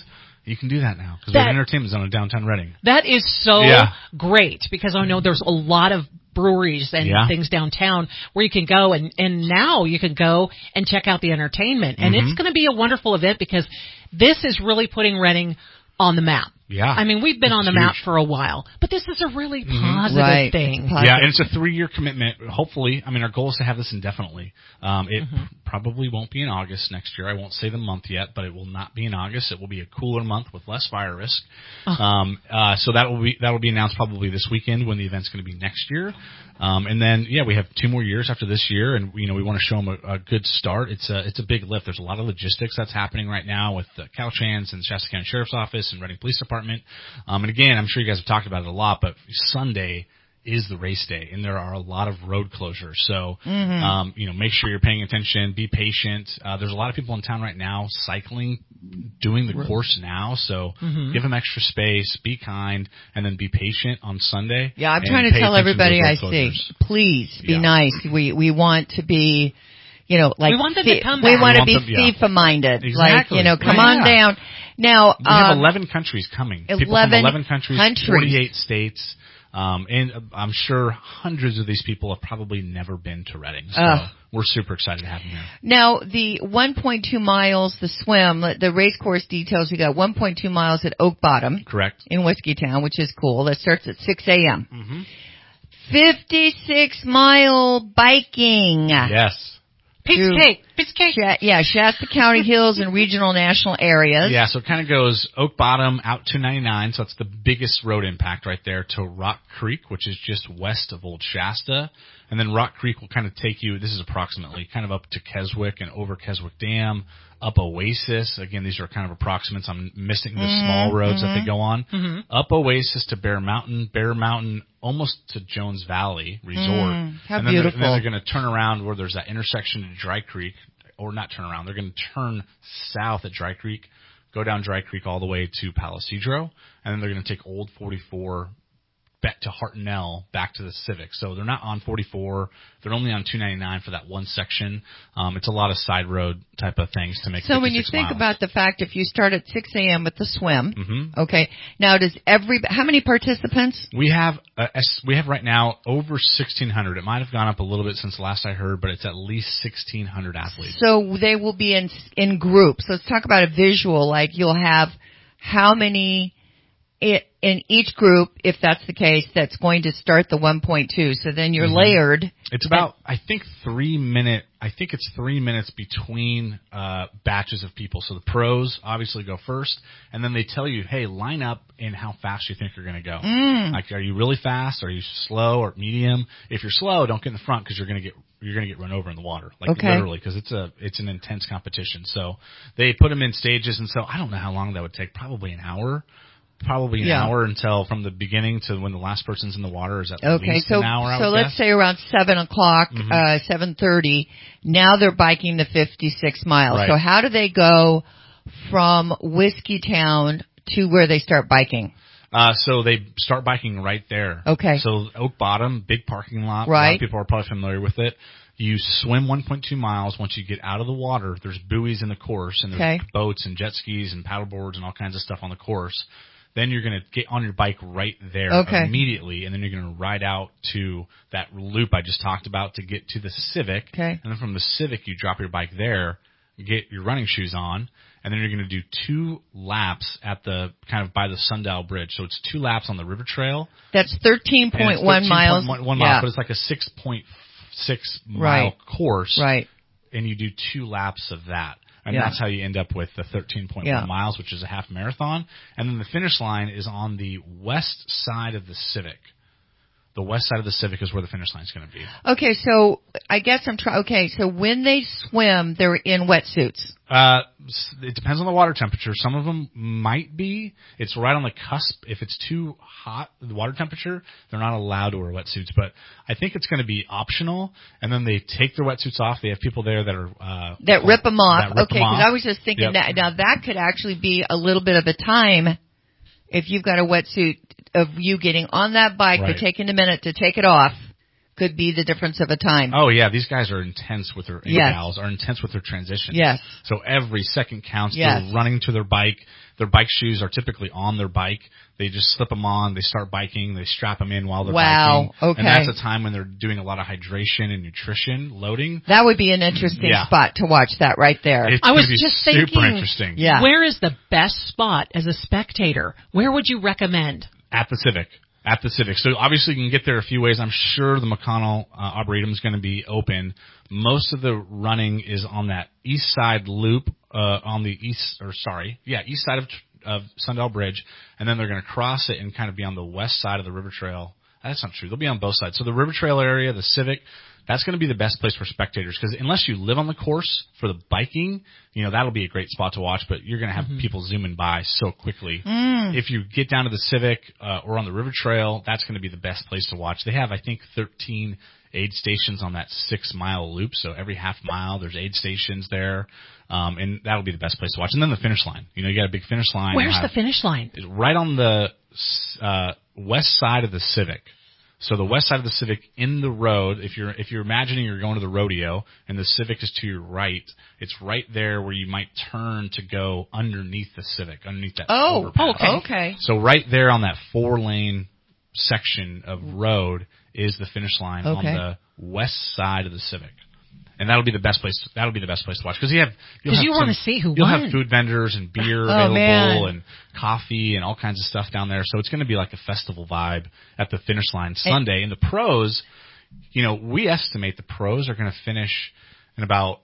[SPEAKER 9] You can do that now because we have an entertainment zone in downtown Reading.
[SPEAKER 2] That is so great because I know there's a lot of breweries and things downtown where you can go and now you can go and check out the entertainment. And it's going to be a wonderful event because this is really putting Reading on the map.
[SPEAKER 9] Yeah.
[SPEAKER 2] I mean, we've been on the map for a while, but this is a really positive thing.
[SPEAKER 9] Yeah, and it's a 3-year commitment. Hopefully, I mean, our goal is to have this indefinitely. It probably won't be in August next year. I won't say the month yet, but it will not be in August. It will be a cooler month with less fire risk. So that will be announced probably this weekend when the event's going to be next year. And then, we have 2 more years after this year, and we want to show them a good start. It's a big lift. There's a lot of logistics that's happening right now with the Caltrans and Shasta County Sheriff's Office and Reading Police Department. And again, I'm sure you guys have talked about it a lot, but Sunday is the race day, and there are a lot of road closures. So, make sure you're paying attention, be patient. There's a lot of people in town right now cycling, doing the course now. So give them extra space, be kind, and then be patient on Sunday.
[SPEAKER 3] Yeah, I'm trying to tell everybody I see, please be nice. We want to be, we
[SPEAKER 2] want them to come back.
[SPEAKER 3] We want to be FIFA-minded.
[SPEAKER 9] Exactly.
[SPEAKER 3] Like, come on down. Now,
[SPEAKER 9] we have 11 countries coming. People from 11 countries, 48 states. And I'm sure hundreds of these people have probably never been to Reading. So we're super excited to have them here.
[SPEAKER 3] Now, the 1.2 miles, the swim, the race course details, we got 1.2 miles at Oak Bottom.
[SPEAKER 9] Correct.
[SPEAKER 3] In Whiskeytown, which is cool. That starts at 6 a.m. 56-mile biking.
[SPEAKER 9] Yes.
[SPEAKER 2] Piece of cake.
[SPEAKER 3] Shasta County Hills and regional national areas.
[SPEAKER 9] Yeah, so it kind of goes Oak Bottom out 299, so that's the biggest road impact right there, to Rock Creek, which is just west of Old Shasta. And then Rock Creek will kind of take you, this is approximately, kind of up to Keswick and over Keswick Dam, up Oasis. Again, these are kind of approximates. I'm missing the small roads that they go on. Up Oasis to Bear Mountain almost to Jones Valley Resort.
[SPEAKER 3] How
[SPEAKER 9] and then
[SPEAKER 3] beautiful.
[SPEAKER 9] Then they're going to turn around where there's that intersection to Dry Creek, or not turn around. They're going to turn south at Dry Creek, go down Dry Creek all the way to Palisadro, and then they're going to take Old 44 back to Hartnell, back to the Civic. So they're not on 44. They're only on 299 for that one section. It's a lot of side road type of things to make.
[SPEAKER 3] So when you think about the fact, if you start at 6 a.m. with the swim, okay, now how many participants?
[SPEAKER 9] We have right now over 1,600. It might have gone up a little bit since last I heard, but it's at least 1,600 athletes.
[SPEAKER 3] So they will be in groups. Let's talk about a visual. Like you'll have how many in each group, if that's the case, that's going to start the 1.2. So then you're layered.
[SPEAKER 9] It's about, I think it's 3 minutes between batches of people. So the pros obviously go first, and then they tell you, hey, line up in how fast you think you're going to go. Like, are you really fast? Are you slow or medium? If you're slow, don't get in the front because you're going to get run over in the water, literally, because it's an intense competition. So they put them in stages, and so I don't know how long that would take. Probably an hour. An hour until from the beginning to when the last person's in the water is at least an hour.
[SPEAKER 3] So let's say around 7 o'clock, 7:30. Now they're biking the 56 miles.
[SPEAKER 9] Right.
[SPEAKER 3] So how do they go from Whiskeytown to where they start biking?
[SPEAKER 9] So they start biking right there.
[SPEAKER 3] Okay.
[SPEAKER 9] So Oak Bottom, big parking lot.
[SPEAKER 3] Right.
[SPEAKER 9] A lot of people are probably familiar with it. You swim 1.2 miles. Once you get out of the water, there's buoys in the course, and there's boats and jet skis and paddle boards and all kinds of stuff on the course. Then you're going to get on your bike right there immediately, and then you're going to ride out to that loop I just talked about to get to the Civic.
[SPEAKER 3] Okay.
[SPEAKER 9] And then from the Civic, you drop your bike there, get your running shoes on, and then you're going to do 2 laps at the kind of by the Sundial Bridge. So it's 2 laps on the river trail.
[SPEAKER 3] That's 13.1 miles.
[SPEAKER 9] 13.1 miles, but it's like a 6.6 mile course.
[SPEAKER 3] Right.
[SPEAKER 9] And you do 2 laps of that. And that's how you end up with the 13.1 miles, which is a half marathon. And then the finish line is on the west side of the Civic. The west side of the Civic is where the finish line is going to be.
[SPEAKER 3] Okay, so I guess so when they swim, they're in wetsuits.
[SPEAKER 9] It depends on the water temperature. Some of them might be. It's right on the cusp. If it's too hot, the water temperature, they're not allowed to wear wetsuits. But I think it's going to be optional. And then they take their wetsuits off. They have people there that are
[SPEAKER 3] that rip them off.
[SPEAKER 9] Okay,
[SPEAKER 3] because I was just thinking that now that could actually be a little bit of a time if you've got a wetsuit of you getting on that bike, but taking a minute to take it off. could be the difference of a time.
[SPEAKER 9] Oh yeah, these guys are intense with their gals are intense with their transitions.
[SPEAKER 3] Yes.
[SPEAKER 9] So every second counts.
[SPEAKER 3] Yes.
[SPEAKER 9] They're running to their bike. Their bike shoes are typically on their bike. They just slip them on. They start biking. They strap them in while they're biking.
[SPEAKER 3] Okay.
[SPEAKER 9] And that's a time when they're doing a lot of hydration and nutrition loading.
[SPEAKER 3] That would be an interesting spot to watch that right there.
[SPEAKER 9] It's
[SPEAKER 2] I was
[SPEAKER 9] be
[SPEAKER 2] just
[SPEAKER 9] super
[SPEAKER 2] thinking,
[SPEAKER 9] interesting.
[SPEAKER 3] Yeah.
[SPEAKER 2] Where is the best spot as a spectator? Where would you recommend?
[SPEAKER 9] At the Civic. At the Civic. So obviously you can get there a few ways. I'm sure the McConnell Arboretum is going to be open. Most of the running is on that east side loop, east side of Sundell Bridge, and then they're going to cross it and kind of be on the west side of the River Trail. That's not true. They'll be on both sides. So the River Trail area, the Civic, that's going to be the best place for spectators, because unless you live on the course for the biking, that'll be a great spot to watch, but you're going to have people zooming by so quickly. If you get down to the Civic or on the River Trail, that's going to be the best place to watch. They have, I think, 13 aid stations on that 6-mile loop, so every half mile there's aid stations there, and that'll be the best place to watch. And then the finish line. You got a big finish line.
[SPEAKER 2] Where's the finish line?
[SPEAKER 9] Right on the west side of the Civic. So the west side of the Civic in the road, if you're imagining you're going to the rodeo and the Civic is to your right, it's right there where you might turn to go underneath the Civic, underneath that overpass.
[SPEAKER 3] Okay.
[SPEAKER 9] So right there on that 4-lane section of road is the finish line on the west side of the Civic. And that'll be the best place. That'll be the best place to watch, because you want to
[SPEAKER 2] see who
[SPEAKER 9] you'll
[SPEAKER 2] won.
[SPEAKER 9] have food vendors and beer available and coffee and all kinds of stuff down there. So it's going to be like a festival vibe at the finish line Sunday. And the pros, we estimate the pros are going to finish in about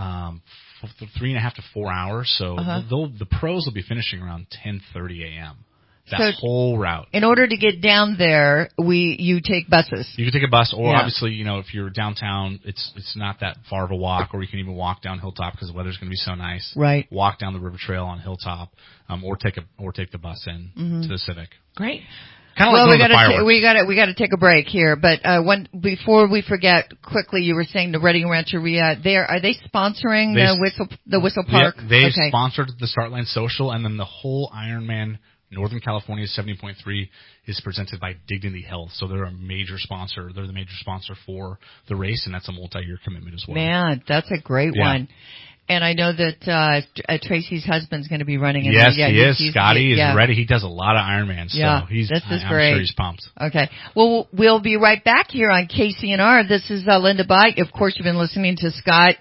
[SPEAKER 9] 3.5 to 4 hours. So the pros will be finishing around 10:30 a.m. That whole route.
[SPEAKER 3] In order to get down there, you take buses.
[SPEAKER 9] You can take a bus, or obviously, if you're downtown, it's not that far of a walk, or you can even walk down Hilltop because the weather's going to be so nice.
[SPEAKER 3] Right.
[SPEAKER 9] Walk down the River Trail on Hilltop, or take the bus in to the Civic.
[SPEAKER 2] Great.
[SPEAKER 9] Kind of like fireworks.
[SPEAKER 3] We got to take a break here, but before we forget, quickly, you were saying the Reading Rancheria. Are they sponsoring the Whistle Park?
[SPEAKER 9] Yeah, they sponsored the Startline Social, and then the whole Ironman Northern California 70.3 is presented by Dignity Health, so they're a major sponsor. They're the major sponsor for the race, and that's a multi-year commitment as well.
[SPEAKER 3] Man, that's a great one. And I know that Tracy's husband's going to be running.
[SPEAKER 9] Yes, he is. Scotty is ready. He does a lot of Ironmans, so I'm sure he's pumped.
[SPEAKER 3] Okay. Well, we'll be right back here on KCNR. This is Linda Bike. Of course, you've been listening to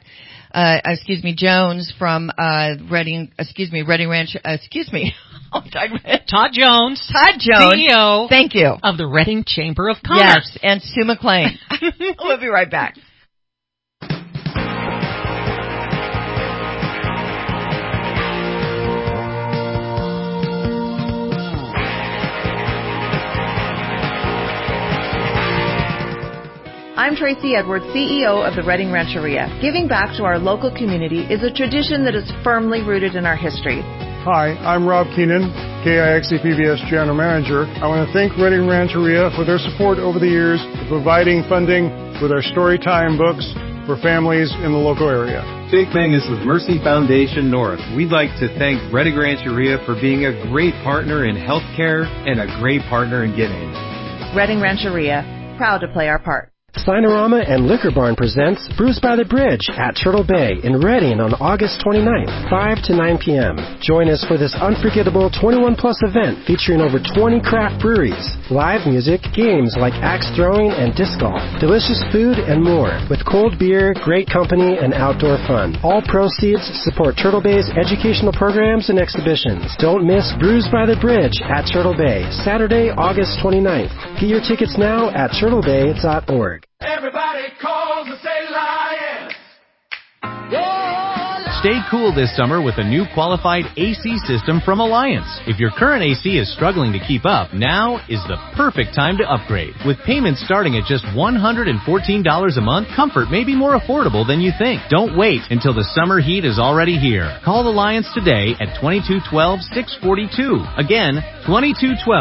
[SPEAKER 3] Jones from Reading Ranch.
[SPEAKER 2] Todd Jones,
[SPEAKER 3] CEO. Thank you.
[SPEAKER 2] Of the Reading Chamber of Commerce.
[SPEAKER 3] Yes, and Sue McLean. We'll be right back.
[SPEAKER 1] I'm Tracy Edwards, CEO of the Reading Rancheria. Giving back to our local community is a tradition that is firmly rooted in our history.
[SPEAKER 14] Hi, I'm Rob Keenan, KIXE PBS General Manager. I want to thank Reading Rancheria for their support over the years, for providing funding with our Storytime books for families in the local area.
[SPEAKER 17] Jake Mangus with Mercy Foundation North. We'd like to thank Reading Rancheria for being a great partner in healthcare and a great partner in giving.
[SPEAKER 1] Reading Rancheria, proud to play our part.
[SPEAKER 18] Cinerama and Liquor Barn presents Brews by the Bridge at Turtle Bay in Reading on August 29th, 5 to 9 p.m. Join us for this unforgettable 21-plus event featuring over 20 craft breweries, live music, games like axe throwing and disc golf, delicious food, and more, with cold beer, great company, and outdoor fun. All proceeds support Turtle Bay's educational programs and exhibitions. Don't miss Brews by the Bridge at Turtle Bay, Saturday, August 29th. Get your tickets now at turtlebay.org.
[SPEAKER 19] Everybody calls and say Lions.
[SPEAKER 20] Stay cool this summer with a new qualified AC system from Alliance. If your current AC is struggling to keep up, now is the perfect time to upgrade. With payments starting at just $114 a month, comfort may be more affordable than you think. Don't wait until the summer heat is already here. Call Alliance today at 2212-642. Again,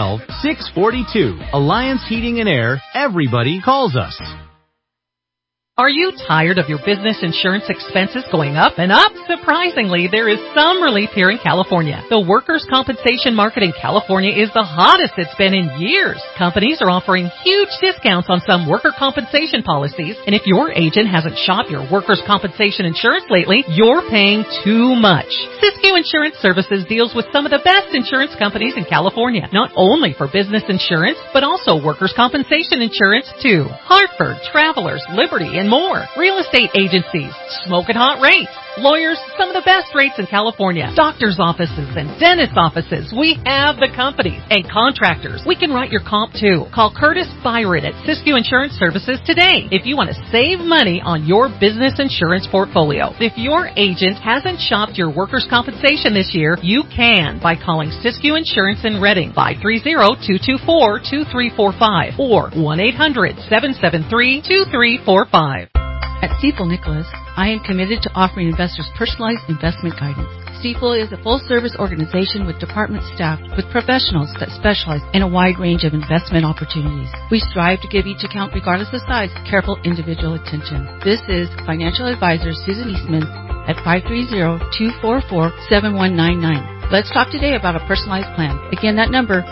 [SPEAKER 20] 2212-642. Alliance Heating and Air. Everybody calls us.
[SPEAKER 2] Are you tired of your business insurance expenses going up and up? Surprisingly, there is some relief here in California. The workers' compensation market in California is the hottest it's been in years. Companies are offering huge discounts on some worker compensation policies, and if your agent hasn't shopped your workers' compensation insurance lately, you're paying too much. Siskiyou Insurance Services deals with some of the best insurance companies in California, not only for business insurance, but also workers' compensation insurance too. Hartford, Travelers, Liberty, and more. Real estate agencies, smoking hot rates. Lawyers, some of the best rates in California. Doctors' offices and dentist offices. We have the companies. And contractors. We can write your comp too. Call Curtis Byron at Siskiyou Insurance Services today if you want to save money on your business insurance portfolio. If your agent hasn't shopped your workers' compensation this year, you can by calling Siskiyou Insurance in Redding, 530-224-2345 or 1-800-773-2345.
[SPEAKER 6] At Stifel Nicholas, I am committed to offering investors personalized investment guidance. Stifel is a full-service organization with department staff with professionals that specialize in a wide range of investment opportunities. We strive to give each account, regardless of size, careful individual attention. This is financial advisor Susan Eastman at 530-244-7199. Let's talk today about a personalized plan. Again, that number,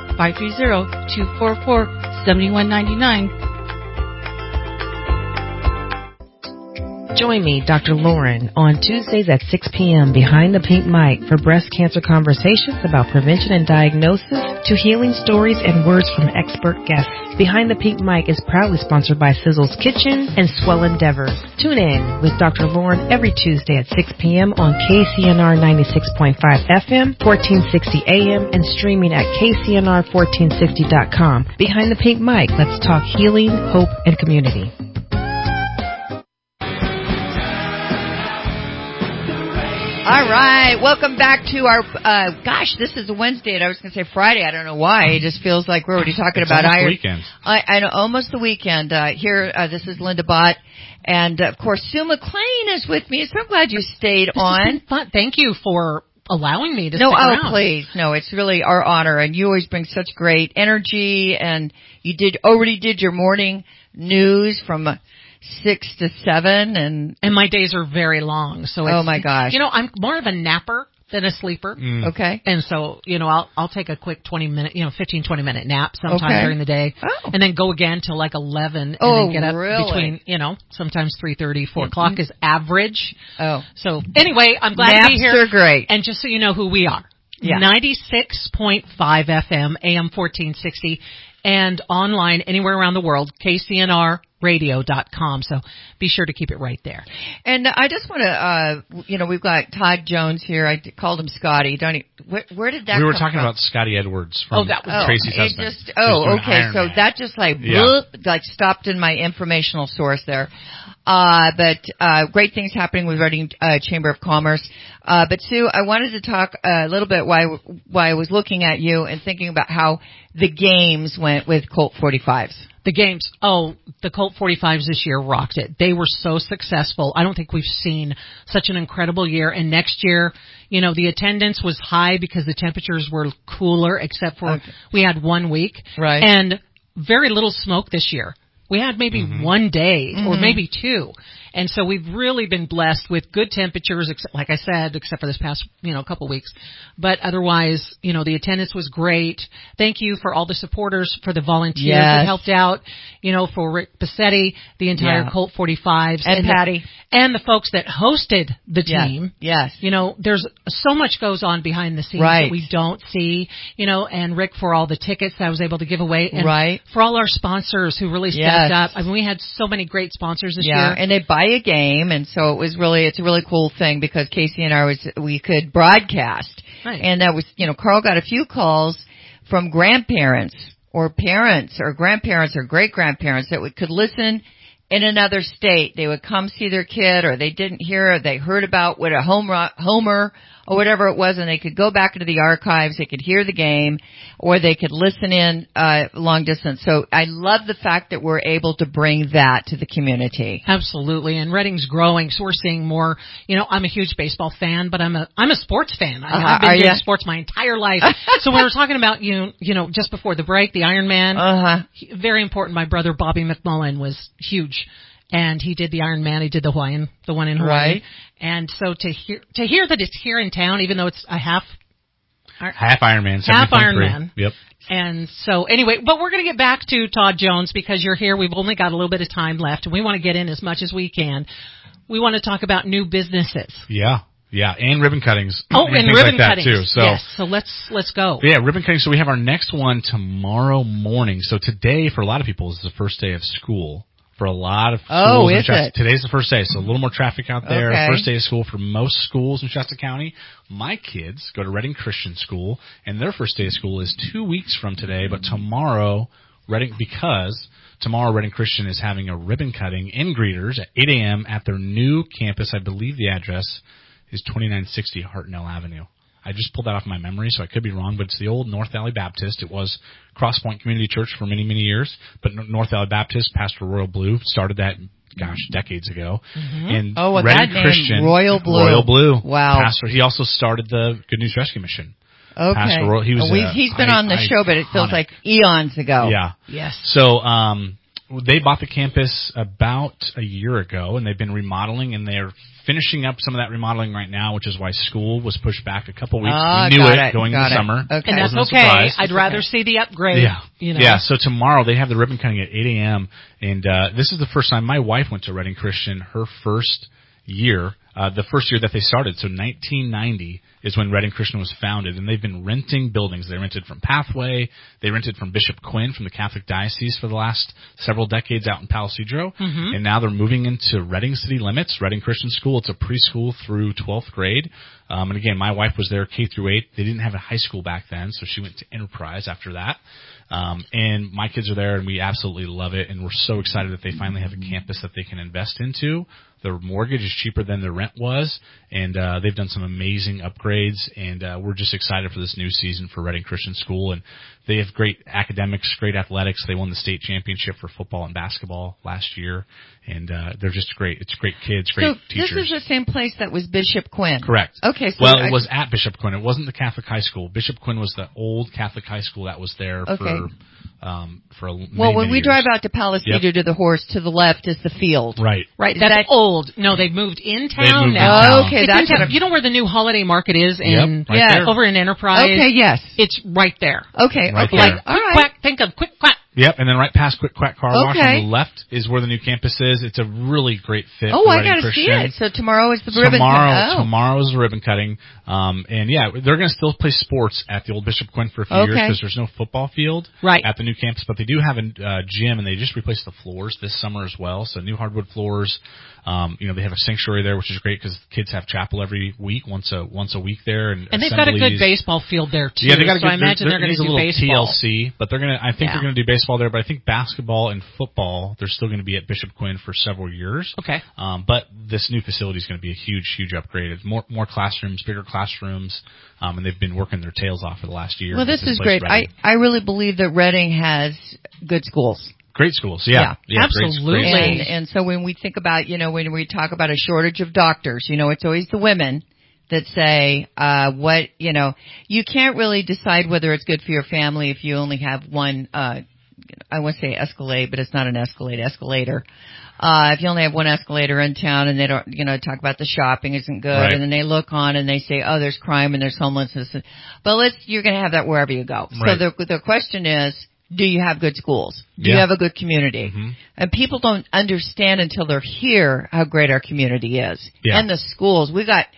[SPEAKER 6] 530-244-7199.
[SPEAKER 21] Join me, Dr. Lauren, on Tuesdays at 6 p.m. behind the pink mic for breast cancer conversations about prevention and diagnosis to healing stories and words from expert guests. Behind the Pink Mic is proudly sponsored by Sizzle's Kitchen and Swell Endeavor. Tune in with Dr. Lauren every Tuesday at 6 p.m. on KCNR 96.5 FM, 1460 AM, and streaming at KCNR1460.com. Behind the Pink Mic, let's talk healing, hope, and community.
[SPEAKER 3] All right, welcome back to our, this is a Wednesday, and I was going to say Friday. I don't know why. It just feels like we're already talking about
[SPEAKER 9] almost the weekend.
[SPEAKER 3] I know, almost the weekend. This is Linda Bott, and of course, Sue McLean is with me. So glad you stayed on.
[SPEAKER 2] This has been fun. Thank you for allowing me to stick
[SPEAKER 3] around.
[SPEAKER 2] No,
[SPEAKER 3] please. No, it's really our honor, and you always bring such great energy, and you already did your morning news from 6 to 7, and
[SPEAKER 2] my days are very long. So
[SPEAKER 3] oh my gosh,
[SPEAKER 2] I'm more of a napper than a sleeper.
[SPEAKER 3] Okay,
[SPEAKER 2] and so I'll take a quick 20-minute, 15-20-minute nap sometime during the day, and then go again till like 11, and then get up between sometimes 3:30, 4 o'clock is average. So anyway, I'm glad to be here.
[SPEAKER 3] Naps are great,
[SPEAKER 2] and just so you know who we are, 96.5 FM, AM 1460. And online anywhere around the world, KCNRradio.com. So be sure to keep it right there.
[SPEAKER 3] And I just want to, we've got Todd Jones here. I called him Scotty. Where did that come from?
[SPEAKER 9] We were talking about Scotty Edwards from Tracy's husband.
[SPEAKER 3] Okay. So that just like stopped in my informational source there. But great things happening with Reading Chamber of Commerce. But Sue, I wanted to talk a little bit why I was looking at you and thinking about how the games went with Colt 45s.
[SPEAKER 2] The games, the Colt 45s this year rocked it. They were so successful. I don't think we've seen such an incredible year. And next year, the attendance was high because the temperatures were cooler, except for we had 1 week.
[SPEAKER 3] Right.
[SPEAKER 2] And very little smoke this year. We had maybe 1 day or maybe 2. And so we've really been blessed with good temperatures, like I said, except for this past, couple weeks. But otherwise, the attendance was great. Thank you for all the supporters, for the volunteers that helped out, for Rick Bassetti, the entire Colt 45s.
[SPEAKER 3] And Patty.
[SPEAKER 2] And the folks that hosted the team.
[SPEAKER 3] Yes.
[SPEAKER 2] There's so much goes on behind the scenes that we don't see, and Rick for all the tickets that I was able to give away. And for all our sponsors who really stepped up. I mean, we had so many great sponsors this year.
[SPEAKER 3] And they buy a game, and so it's a really cool thing because Casey and I we could broadcast.
[SPEAKER 2] Right.
[SPEAKER 3] And that was, Carl got a few calls from grandparents or parents or grandparents or great-grandparents that could listen in another state. They would come see their kid, or they didn't hear, or they heard about what a homer or whatever it was, and they could go back into the archives, they could hear the game, or they could listen in long distance. So I love the fact that we're able to bring that to the community.
[SPEAKER 2] Absolutely, and Reading's growing, so we're seeing more. I'm a huge baseball fan, but I'm a sports fan. I've been doing sports my entire life. So we were talking about just before the break, the Ironman, very important. My brother Bobby McMullen was huge. and he did the Ironman. He did the one in Hawaii.
[SPEAKER 3] Right.
[SPEAKER 2] And so to hear that it's here in town, even though it's a half
[SPEAKER 9] Ironman, 70.3.
[SPEAKER 2] Half Ironman.
[SPEAKER 9] Yep.
[SPEAKER 2] And so anyway, but we're going to get back to Todd Jones because you're here. We've only got a little bit of time left, and we want to get in as much as we can. We want to talk about new businesses.
[SPEAKER 9] Yeah, and ribbon cuttings.
[SPEAKER 2] Oh, and ribbon cuttings
[SPEAKER 9] too. So,
[SPEAKER 2] yes. So let's go.
[SPEAKER 9] Yeah, ribbon cutting. So we have our next one tomorrow morning. So today, for a lot of people, is the first day of school. For a lot of schools in Shasta. Today's the first day, so a little more traffic out there. Okay. First day of school for most schools in Shasta County. My kids go to Reading Christian School, and their first day of school is 2 weeks from today. But tomorrow, Reading Christian is having a ribbon cutting in Greeters at 8 a.m. at their new campus. I believe the address is 2960 Hartnell Avenue. I just pulled that off my memory, so I could be wrong, but it's the old North Valley Baptist. It was Cross Point Community Church for many, many years, but North Valley Baptist, Pastor Royal Blue, started that, decades ago. Mm-hmm. And Reading Christian,
[SPEAKER 3] Royal Blue. Wow.
[SPEAKER 9] Pastor, he also started the Good News Rescue Mission.
[SPEAKER 3] Okay.
[SPEAKER 9] Pastor Royal, he's
[SPEAKER 3] been on the show, but it feels like eons ago.
[SPEAKER 9] Yeah.
[SPEAKER 2] Yes.
[SPEAKER 9] So, they bought the campus about a year ago, and they've been remodeling, and they're finishing up some of that remodeling right now, which is why school was pushed back a couple weeks. We knew it going into summer.
[SPEAKER 2] Okay. And that's okay. I'd rather see the upgrade.
[SPEAKER 9] Yeah. Yeah, so tomorrow they have the ribbon cutting at 8 a.m., and this is the first time my wife went to Reading Christian, her first year, the first year that they started. So 1990 is when Reading Christian was founded, and they've been renting buildings. They rented from Pathway. They rented from Bishop Quinn from the Catholic Diocese for the last several decades out in Palo Cedro. Mm-hmm. And now they're moving into Reading city limits, Reading Christian School. It's a preschool through 12th grade. And again, my wife was there K through 8. They didn't have a high school back then, so she went to Enterprise after that. And my kids are there, and we absolutely love it, and we're so excited that they finally have a campus that they can invest into. Their mortgage is cheaper than their rent was, and they've done some amazing upgrades, and we're just excited for this new season for Reading Christian School. And they have great academics, great athletics. They won the state championship for football and basketball last year, and they're just great. It's great kids, great teachers.
[SPEAKER 3] So this is the same place that was Bishop Quinn?
[SPEAKER 9] Correct.
[SPEAKER 3] Okay. So
[SPEAKER 9] well, it was at Bishop Quinn. It wasn't the Catholic high school. Bishop Quinn was the old Catholic high school that was there for
[SPEAKER 3] when we drive out to Palo Cedro to the horse, to the left is the field.
[SPEAKER 9] Right.
[SPEAKER 2] Right. That's old. No, they've moved in town now.
[SPEAKER 3] Okay,
[SPEAKER 2] that's you know where the new holiday market is in over in Enterprise?
[SPEAKER 3] Okay, yes.
[SPEAKER 2] It's right there.
[SPEAKER 3] Okay.
[SPEAKER 9] Right
[SPEAKER 3] okay.
[SPEAKER 9] There.
[SPEAKER 2] Like Quick Quack, think of Quick Quack.
[SPEAKER 9] Yep, and then right past Quick Quack Car Wash on the left is where the new campus is. It's a really great fit.
[SPEAKER 3] Oh, I gotta see it. So tomorrow is the ribbon cutting.
[SPEAKER 9] Tomorrow is the ribbon cutting. And they're gonna still play sports at the old Bishop Quinn for a few years because there's no football field at the new campus, but they do have a gym, and they just replaced the floors this summer as well. So new hardwood floors. They have a sanctuary there, which is great because kids have chapel every week, once a week there, and
[SPEAKER 2] they've got a good baseball field there too.
[SPEAKER 9] Yeah, they got a good.
[SPEAKER 2] I imagine they're going to do baseball.
[SPEAKER 9] TLC, but they're going to. I think they're going to do baseball there, but I think basketball and football they're still going to be at Bishop Quinn for several years.
[SPEAKER 2] Okay.
[SPEAKER 9] But this new facility is going to be a huge upgrade. It's more classrooms, bigger classrooms, and they've been working their tails off for the last year.
[SPEAKER 3] Well, this is great. I really believe that Reading has good schools.
[SPEAKER 9] Great schools, yeah
[SPEAKER 2] absolutely.
[SPEAKER 3] And so when we think about, when we talk about a shortage of doctors, it's always the women that say, you can't really decide whether it's good for your family if you only have one, I want to say Escalade, but it's not an escalator. If you only have one escalator in town and they don't, talk about the shopping isn't good, and then they look on and they say, oh, there's crime and there's homelessness. But you're going to have that wherever you go. Right. So the question is, do you have good schools? Do you have a good community? Mm-hmm. And people don't understand until they're here how great our community is. Yeah. And the schools. We've got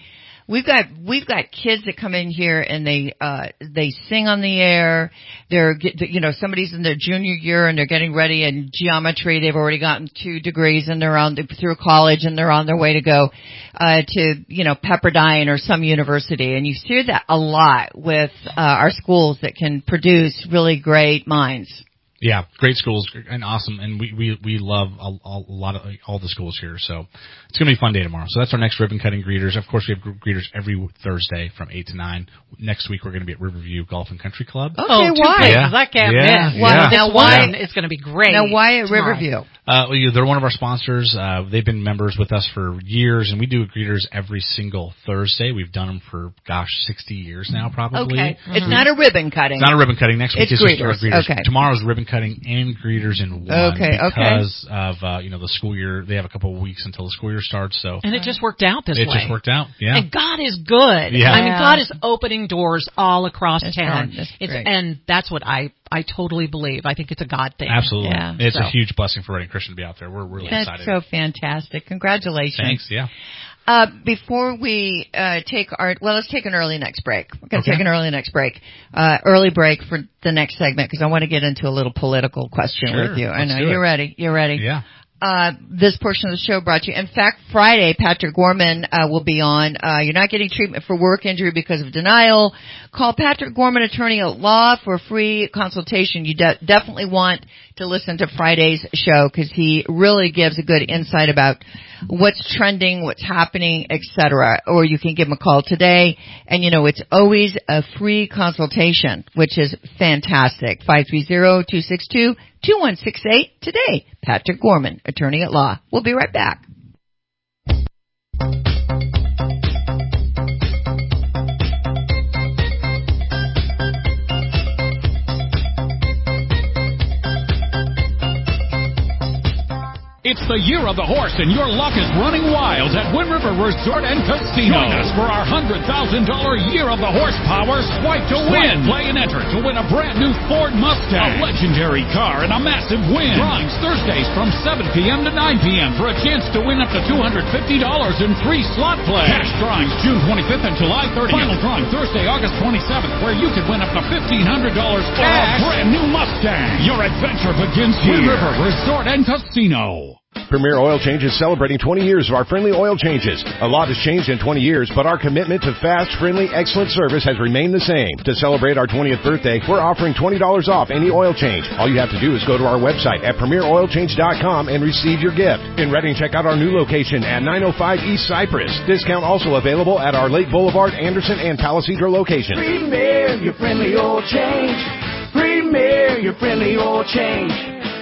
[SPEAKER 3] kids that come in here and they sing on the air. They're somebody's in their junior year and they're getting ready in geometry. They've already gotten 2 degrees and they're through college and they're on their way to go to Pepperdine or some university. And you see that a lot with our schools that can produce really great minds.
[SPEAKER 9] Yeah, great schools and awesome, and we love a lot of all the schools here. So it's gonna be a fun day tomorrow. So that's our next ribbon cutting greeters. Of course, we have greeters every Thursday from 8 to 9. Next week we're gonna be at Riverview Golf and Country Club.
[SPEAKER 3] Okay, why?
[SPEAKER 2] Yeah. I can't miss.
[SPEAKER 3] Wow. Now why?
[SPEAKER 2] It's gonna be great.
[SPEAKER 3] Now why at Riverview?
[SPEAKER 9] They're one of our sponsors. They've been members with us for years, and we do greeters every single Thursday. We've done them for 60 years now, probably.
[SPEAKER 3] Okay, it's not a ribbon cutting.
[SPEAKER 9] It's not a ribbon cutting. Next week is
[SPEAKER 3] greeters.
[SPEAKER 9] greeters.
[SPEAKER 3] Okay.
[SPEAKER 9] Tomorrow's ribbon cutting. cutting and greeters in one because of the school year. They have a couple of weeks until the school year starts. So
[SPEAKER 2] and it just worked out this way.
[SPEAKER 9] It just worked out. Yeah.
[SPEAKER 2] And God is good.
[SPEAKER 9] Yeah.
[SPEAKER 2] I mean, God is opening doors all across town.
[SPEAKER 3] And
[SPEAKER 2] that's what I totally believe. I think it's a God thing.
[SPEAKER 9] Absolutely. Yeah. It's a huge blessing for Reading Christian to be out there. We're really excited.
[SPEAKER 3] That's so fantastic. Congratulations.
[SPEAKER 9] Thanks. Yeah.
[SPEAKER 3] Before we let's take an early next break. We're going to take an early next break. Early break for the next segment because I want to get into a little political question with you. I know you're ready. You're ready.
[SPEAKER 9] Yeah.
[SPEAKER 3] This portion of the show brought to you. In fact, Friday, Patrick Gorman will be on. You're not getting treatment for work injury because of denial. Call Patrick Gorman, attorney at law, for a free consultation. You definitely want to listen to Friday's show because he really gives a good insight about what's trending, what's happening, etc. Or you can give him a call today, and it's always a free consultation, which is fantastic. 530-262-2168 today. Patrick Gorman, attorney at law. We'll be right back.
[SPEAKER 8] It's the year of the horse, and your luck is running wild at Wind River Resort and Casino. Join us for our $100,000 Year of the Horsepower Swipe to Win. Play and enter to win a brand new Ford Mustang, a legendary car, and a massive win. Drawings Thursdays from 7 p.m. to 9 p.m. for a chance to win up to $250 in free slot play. Cash drawings June 25th and July 30th. Final drawing Thursday, August 27th, where you could win up to $1,500 cash for a brand new Mustang. Your adventure begins here. Wind River Resort and Casino.
[SPEAKER 4] Premier Oil Change is celebrating 20 years of our friendly oil changes. A lot has changed in 20 years, but our commitment to fast, friendly, excellent service has remained the same. To celebrate our 20th birthday, we're offering $20 off any oil change. All you have to do is go to our website at premieroilchange.com and receive your gift. In Reading, check out our new location at 905 East Cypress. Discount also available at our Lake Boulevard, Anderson, and Palisadro locations.
[SPEAKER 19] Premier, your friendly oil change. Premier, your friendly oil change.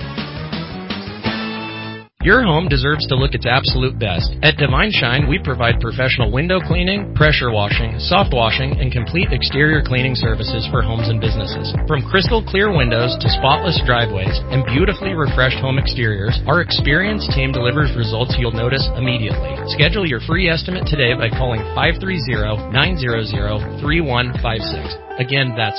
[SPEAKER 22] Your home deserves to look its absolute best. At Divine Shine, we provide professional window cleaning, pressure washing, soft washing, and complete exterior cleaning services for homes and businesses. From crystal clear windows to spotless driveways and beautifully refreshed home exteriors, our experienced team delivers results you'll notice immediately. Schedule your free estimate today by calling 530-900-3156. Again, that's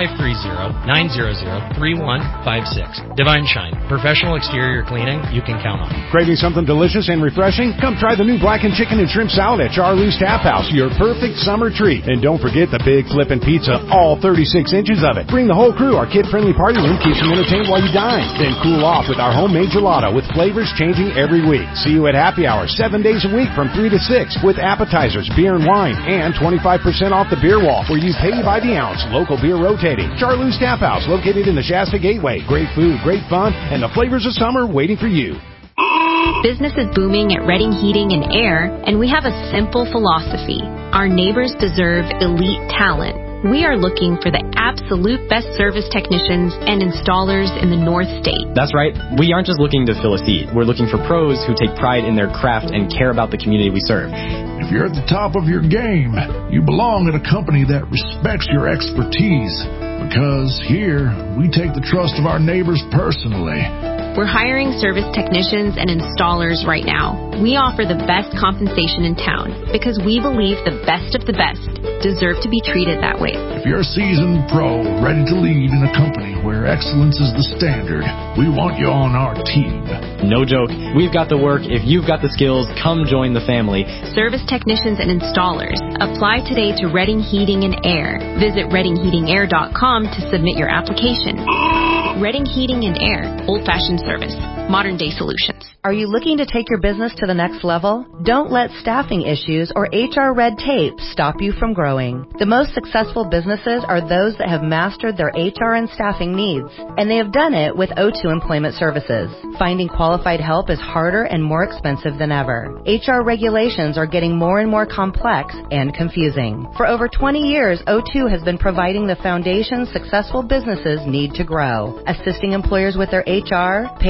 [SPEAKER 22] 530-900-3156. Divine Shine, professional exterior cleaning you can count on.
[SPEAKER 4] Craving something delicious and refreshing? Come try the new blackened chicken and shrimp salad at Charlie's Tap House, your perfect summer treat. And don't forget the big flippin' pizza, all 36 inches of it. Bring the whole crew. Our kid-friendly party room keeps you entertained while you dine. Then cool off with our homemade gelato with flavors changing every week. See you at happy hour 7 days a week from 3 to 6 with appetizers, beer and wine, and 25% off the beer wall where you pay by the ounce. Local beer rotating. Charlie's Tap House, located in the Shasta Gateway. Great food, great fun, and the flavors of summer waiting for you.
[SPEAKER 23] Business is booming at Reading Heating and Air, and we have a simple philosophy. Our neighbors deserve elite talent. We are looking for the absolute best service technicians and installers in the North State.
[SPEAKER 24] That's right. We aren't just looking to fill a seat. We're looking for pros who take pride in their craft and care about the community we serve.
[SPEAKER 25] If you're at the top of your game, you belong at a company that respects your expertise. Because here, we take the trust of our neighbors personally.
[SPEAKER 23] We're hiring service technicians and installers right now. We offer the best compensation in town because we believe the best of the best deserve to be treated that way.
[SPEAKER 25] If you're a seasoned pro ready to lead in a company where excellence is the standard, we want you on our team.
[SPEAKER 24] No joke. We've got the work. If you've got the skills, come join the family.
[SPEAKER 23] Service technicians and installers. Apply today to Reading Heating and Air. Visit readingheatingair.com to submit your application. Reading Heating and Air. Old-fashioned service. Modern-day solutions.
[SPEAKER 26] Are you looking to take your business to the next level? Don't let staffing issues or HR red tape stop you from growing. The most successful businesses are those that have mastered their HR and staffing needs, and they have done it with O2 Employment Services. Finding qualified help is harder and more expensive than ever. HR regulations are getting more and more complex and confusing. For over 20 years, O2 has been providing the foundation successful businesses need to grow, assisting employers with their HR, payroll,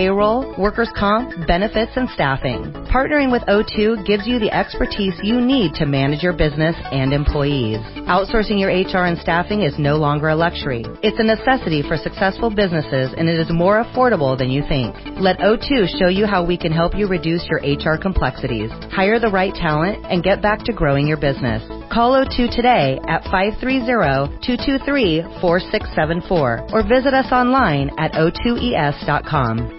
[SPEAKER 26] payroll, workers' comp, benefits, and staffing. Partnering with O2 gives you the expertise you need to manage your business and employees. Outsourcing your HR and staffing is no longer a luxury. It's a necessity for successful businesses, and it is more affordable than you think. Let O2 show you how we can help you reduce your HR complexities, hire the right talent, and get back to growing your business. Call O2 today at 530-223-4674 or visit us online at o2es.com.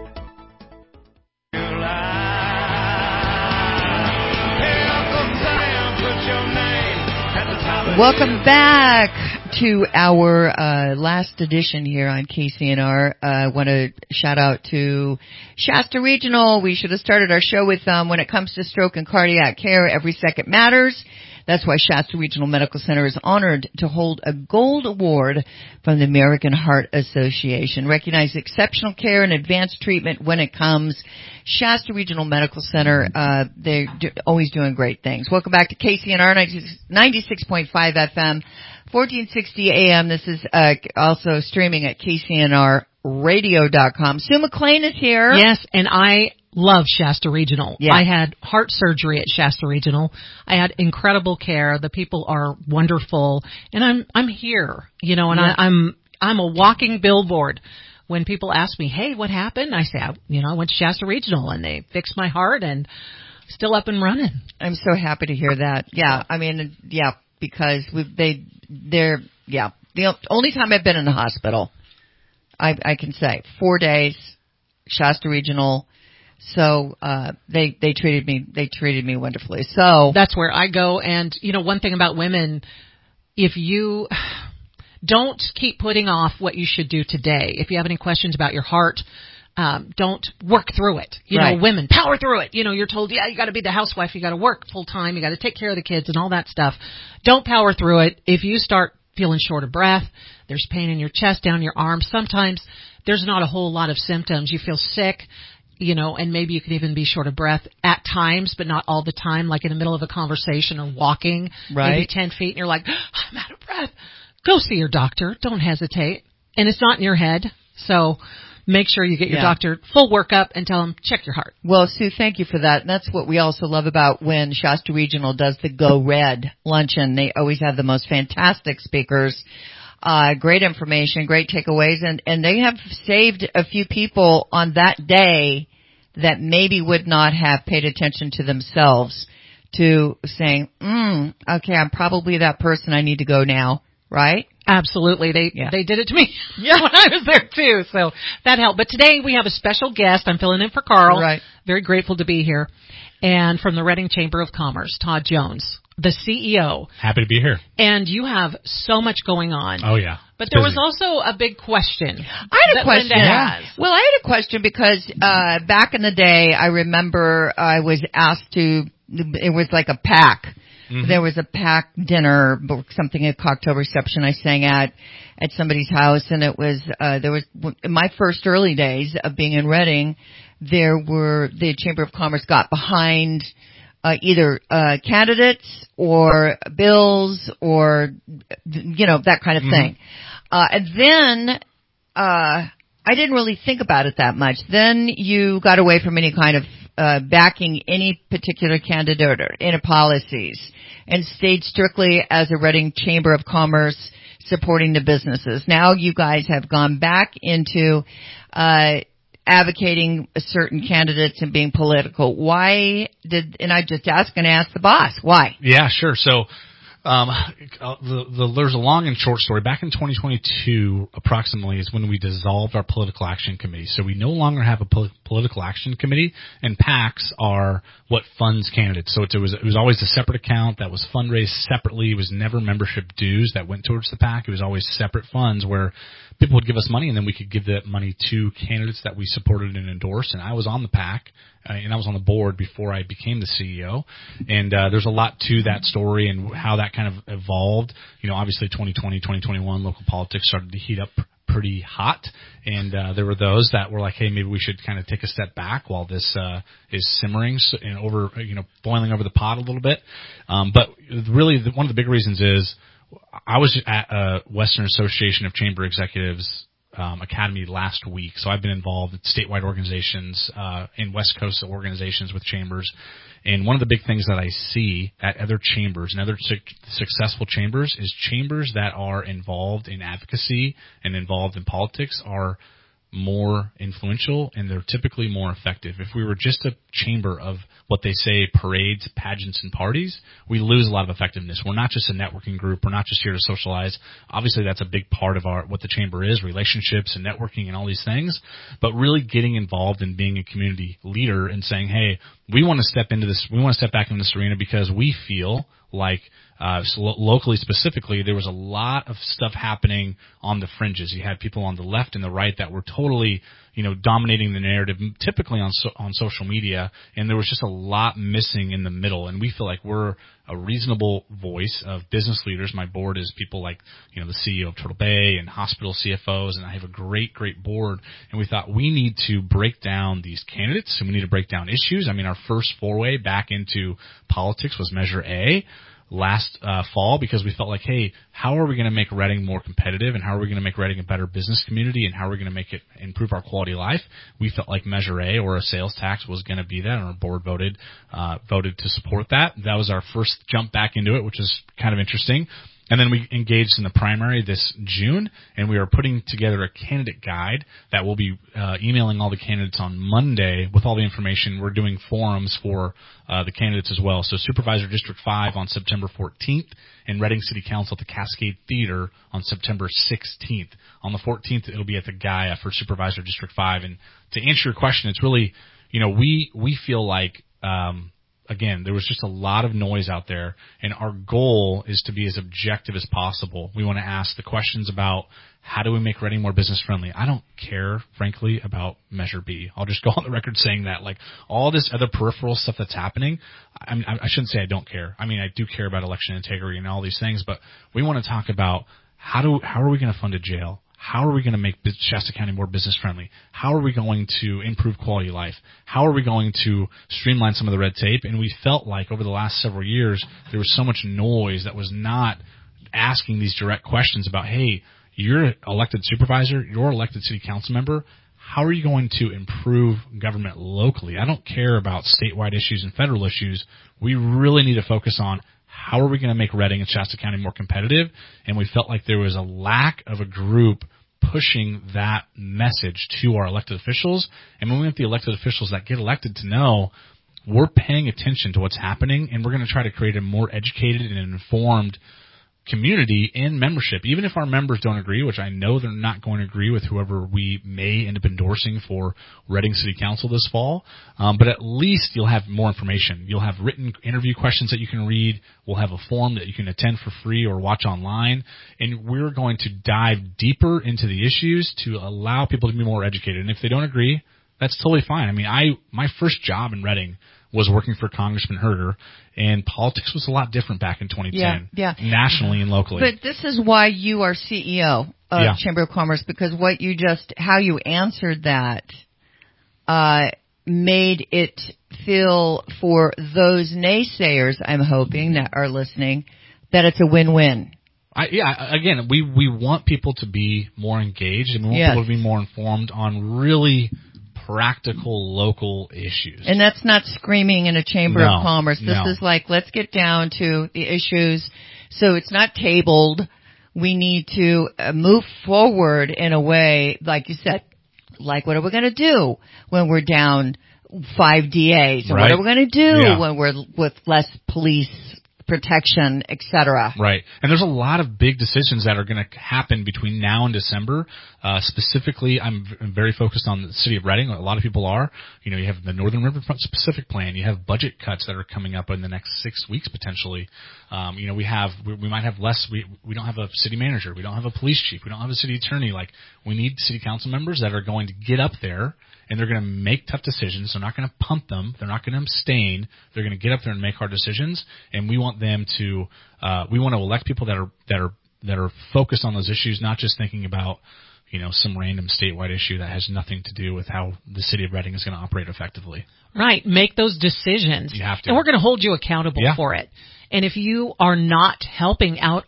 [SPEAKER 3] Welcome back to our last edition here on KCNR. I want to shout out to Shasta Regional. We should have started our show with when it comes to stroke and cardiac care, every second matters. That's why Shasta Regional Medical Center is honored to hold a gold award from the American Heart Association. Recognize exceptional care and advanced treatment when it comes. Shasta Regional Medical Center, they're always doing great things. Welcome back to KCNR 96.5 FM, 1460 AM. This is also streaming at KCNRradio.com. Sue McLean is here.
[SPEAKER 2] Yes, and I love Shasta Regional.
[SPEAKER 3] Yeah.
[SPEAKER 2] I had heart surgery at Shasta Regional. I had incredible care. The people are wonderful, and I'm here, and I'm a walking billboard. When people ask me, "Hey, what happened?" I say, I went to Shasta Regional and they fixed my heart and still up and running.
[SPEAKER 3] I'm so happy to hear that. Yeah, I mean, because the only time I've been in the hospital, I can say 4 days, Shasta Regional. So, they treated me wonderfully. So
[SPEAKER 2] that's where I go. And, one thing about women, if you don't keep putting off what you should do today. If you have any questions about your heart, don't work through it.
[SPEAKER 3] Right.
[SPEAKER 2] Women, power through it. You're told, you got to be the housewife. You got to work full time. You got to take care of the kids and all that stuff. Don't power through it. If you start feeling short of breath, there's pain in your chest, down your arms. Sometimes there's not a whole lot of symptoms. You feel sick. And maybe you could even be short of breath at times, but not all the time, like in the middle of a conversation or walking, maybe 10 feet, and you're like, I'm out of breath. Go see your doctor. Don't hesitate. And it's not in your head, so make sure you get your doctor full workup and tell them, check your heart.
[SPEAKER 3] Well, Sue, thank you for that. And that's what we also love about when Shasta Regional does the Go Red luncheon. They always have the most fantastic speakers. Great information, great takeaways, and they have saved a few people on that day that maybe would not have paid attention to themselves to saying, okay, I'm probably that person, I need to go now, right?
[SPEAKER 2] Absolutely. They did it to me when I was there too, so that helped. But today we have a special guest. I'm filling in for Carl.
[SPEAKER 3] Right.
[SPEAKER 2] Very grateful to be here. And from the Reading Chamber of Commerce, Todd Jones, the CEO.
[SPEAKER 9] Happy to be here.
[SPEAKER 2] And you have so much going on.
[SPEAKER 9] Oh, yeah.
[SPEAKER 2] But there was also a big question.
[SPEAKER 3] I had a question. Well, I had a question because back in the day, I remember I was asked to, it was like a pack. Mm-hmm. There was a pack dinner, something at Cocktail Reception I sang at somebody's house, and it was, in my first early days of being in Reading, the Chamber of Commerce got behind either candidates or bills or that kind of thing. And then I didn't really think about it that much. Then you got away from any kind of backing any particular candidate or any policies and stayed strictly as a Reading Chamber of Commerce supporting the businesses. Now you guys have gone back into advocating certain candidates and being political. Why and I just ask the boss, why?
[SPEAKER 9] Yeah, sure. So, there's a long and short story. Back in 2022, approximately, is when we dissolved our political action committee. So we no longer have a political action committee, and PACs are what funds candidates. So it was always a separate account that was fundraised separately. It was never membership dues that went towards the PAC. It was always separate funds where people would give us money, and then we could give that money to candidates that we supported and endorsed. And I was on the PAC, and I was on the board before I became the CEO. And there's a lot to that story and how that kind of evolved. Obviously 2020, 2021, local politics started to heat up pretty hot, and there were those that were like, hey, maybe we should kind of take a step back while this is simmering and over, boiling over the pot a little bit. But really, one of the big reasons is I was at Western Association of Chamber Executives Academy last week. So I've been involved in statewide organizations, in West Coast organizations with chambers. And one of the big things that I see at other chambers and other successful chambers is chambers that are involved in advocacy and involved in politics are more influential, and they're typically more effective. If we were just a chamber of what they say parades, pageants, and parties, we lose a lot of effectiveness. We're not just a networking group. We're not just here to socialize. Obviously, that's a big part of what the chamber is, relationships and networking and all these things. But really getting involved in being a community leader and saying, hey, we want to step into this. We want to step back in this arena because we feel like locally specifically, there was a lot of stuff happening on the fringes. You had people on the left and the right that were totally, dominating the narrative, typically on social media, and there was just a lot missing in the middle. And we feel like we're a reasonable voice of business leaders. My board is people like, the CEO of Turtle Bay and hospital CFOs, and I have a great board. And we thought we need to break down these candidates, and we need to break down issues. I mean, our first foray back into politics was Measure A last fall, because we felt like, hey, how are we going to make Reading more competitive, and how are we going to make Reading a better business community, and how are we going to make it improve our quality of life? We felt like Measure A, or a sales tax, was going to be that, and our board voted to support that. That was our first jump back into it, which is kind of interesting. And then we engaged in the primary this June, and we are putting together a candidate guide that we'll be emailing all the candidates on Monday with all the information. We're doing forums for the candidates as well. So Supervisor District 5 on September 14th, and Reading City Council at the Cascade Theater on September 16th. On the 14th, it'll be at the Gaia for Supervisor District 5. And to answer your question, it's really, we feel like again, there was just a lot of noise out there, and our goal is to be as objective as possible. We want to ask the questions about how do we make Reading more business friendly. I don't care, frankly, about Measure B. I'll just go on the record saying that. Like, all this other peripheral stuff that's happening, I shouldn't say I don't care. I mean, I do care about election integrity and all these things, but we want to talk about how are we going to fund a jail? How are we going to make Shasta County more business friendly? How are we going to improve quality of life? How are we going to streamline some of the red tape? And we felt like over the last several years, there was so much noise that was not asking these direct questions about, hey, you're an elected supervisor, you're an elected city council member. How are you going to improve government locally? I don't care about statewide issues and federal issues. We really need to focus on how are we going to make Reading and Shasta County more competitive? And we felt like there was a lack of a group pushing that message to our elected officials. And when we want the elected officials that get elected to know we're paying attention to what's happening, and we're going to try to create a more educated and informed community and membership, even if our members don't agree, which I know they're not going to agree with whoever we may end up endorsing for Reading City Council this fall. But at least you'll have more information. You'll have written interview questions that you can read. We'll have a form that you can attend for free or watch online. And we're going to dive deeper into the issues to allow people to be more educated. And if they don't agree, that's totally fine. I mean, my first job in Reading was working for Congressman Herter, and politics was a lot different back in 2010, nationally and locally.
[SPEAKER 3] But this is why you are CEO of Chamber of Commerce, because how you answered that made it feel for those naysayers, I'm hoping, that are listening, that it's a win-win.
[SPEAKER 9] Again, we want people to be more engaged, and we want people to be more informed on really practical local issues.
[SPEAKER 3] And that's not screaming in a Chamber of Commerce. This is like, let's get down to the issues. So it's not tabled. We need to move forward in a way, like you said, like what are we going to do when we're down 5 DAs? Or what are we going to do when we're with less police protection, etc.
[SPEAKER 9] Right. And there's a lot of big decisions that are going to happen between now and December. Specifically, I'm very focused on the city of Reading. A lot of people are. You have the Northern Riverfront Specific Plan. You have budget cuts that are coming up in the next 6 weeks potentially. We might have less. We don't have a city manager. We don't have a police chief. We don't have a city attorney. Like, we need city council members that are going to get up there, and they're going to make tough decisions. They're not going to pump them. They're not going to abstain. They're going to get up there and make hard decisions. And we want them to. We want to elect people that are focused on those issues, not just thinking about some random statewide issue that has nothing to do with how the city of Reading is going to operate effectively.
[SPEAKER 2] Right. Make those decisions.
[SPEAKER 9] You have to.
[SPEAKER 2] And we're going to hold you accountable for it. And if you are not helping out our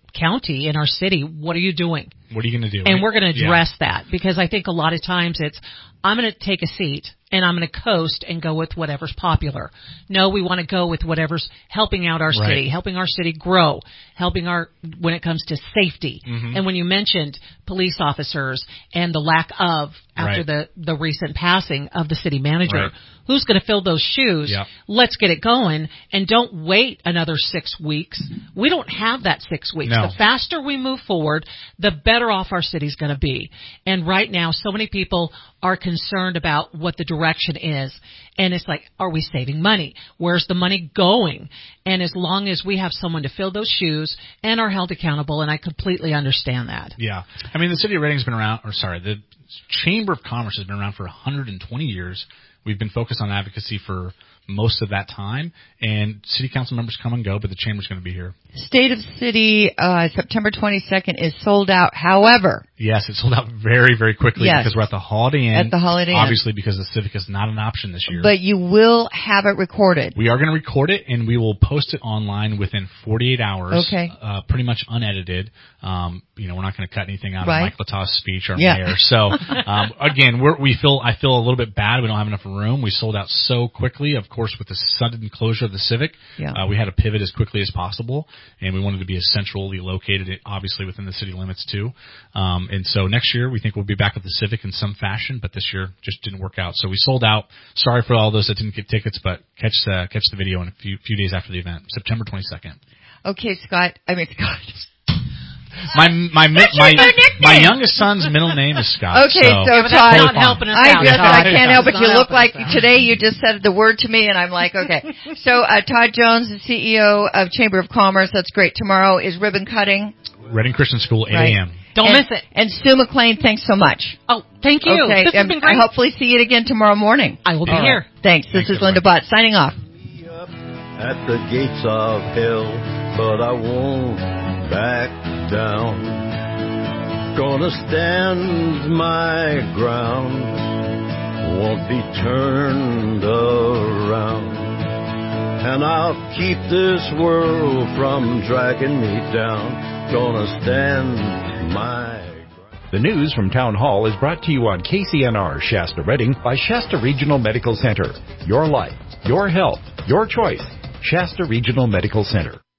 [SPEAKER 2] county, in our city, what are you doing?
[SPEAKER 9] What are you going to do?
[SPEAKER 2] And we're going to address that, because I think a lot of times it's, I'm going to take a seat and I'm going to coast and go with whatever's popular. No, we want to go with whatever's helping out our city, helping our city grow, helping when it comes to safety. Mm-hmm. And when you mentioned police officers and the lack of, after the recent passing of the city manager, who's going to fill those shoes? Yep. Let's get it going, and don't wait another 6 weeks. We don't have that 6 weeks. No. The faster we move forward, the better off our city's going to be. And right now, so many people are concerned about what the direction is. And it's like, are we saving money? Where's the money going? And as long as we have someone to fill those shoes and are held accountable, and I completely understand that.
[SPEAKER 9] Yeah. I mean, the city of Reading's been around, the Chamber of Commerce has been around for 120 years. We've been focused on advocacy for most of that time, and city council members come and go, but the chamber's going to be here.
[SPEAKER 3] State of City, September 22nd is sold out. However,
[SPEAKER 9] yes, it sold out very, very quickly because we're at the Holiday Inn.
[SPEAKER 3] At the Holiday Inn.
[SPEAKER 9] Obviously, because the Civic is not an option this year.
[SPEAKER 3] But you will have it recorded.
[SPEAKER 9] We are going to record it, and we will post it online within 48 hours. Okay. Pretty much unedited. We're not going to cut anything out of Mike Lataw's speech or mayor. So, again, I feel a little bit bad. We don't have enough room. We sold out so quickly. Of course, with the sudden closure of the Civic, we had to pivot as quickly as possible, and we wanted to be as centrally located, obviously within the city limits too. And so next year we think we'll be back at the Civic in some fashion, but this year just didn't work out. So we sold out. Sorry for all those that didn't get tickets, but catch the video in a few days after the event, September 22nd.
[SPEAKER 3] Okay, Scott.
[SPEAKER 9] My youngest son's middle name is Scott.
[SPEAKER 3] Okay, so Todd, not helping us out. I can't help it. You look like today you just said the word to me, and I'm like, okay. So Todd Jones, the CEO of Chamber of Commerce. That's great. Tomorrow is ribbon cutting.
[SPEAKER 9] Reading Christian School, 8 a.m.
[SPEAKER 2] Don't miss it.
[SPEAKER 3] And Stu McLean, thanks so much.
[SPEAKER 2] Oh, thank you.
[SPEAKER 3] Okay,
[SPEAKER 2] this has been great.
[SPEAKER 3] I hopefully see you again tomorrow morning.
[SPEAKER 2] I will be here.
[SPEAKER 3] Thanks. This is Linda Bott signing off.
[SPEAKER 5] At the gates of hell, but I won't back down. Gonna stand my ground, won't be turned around. And I'll keep this world from dragging me down. Gonna stand my
[SPEAKER 7] The news from Town Hall is brought to you on KCNR Shasta Reading by Shasta Regional Medical Center. Your life, your health, your choice. Shasta Regional Medical Center.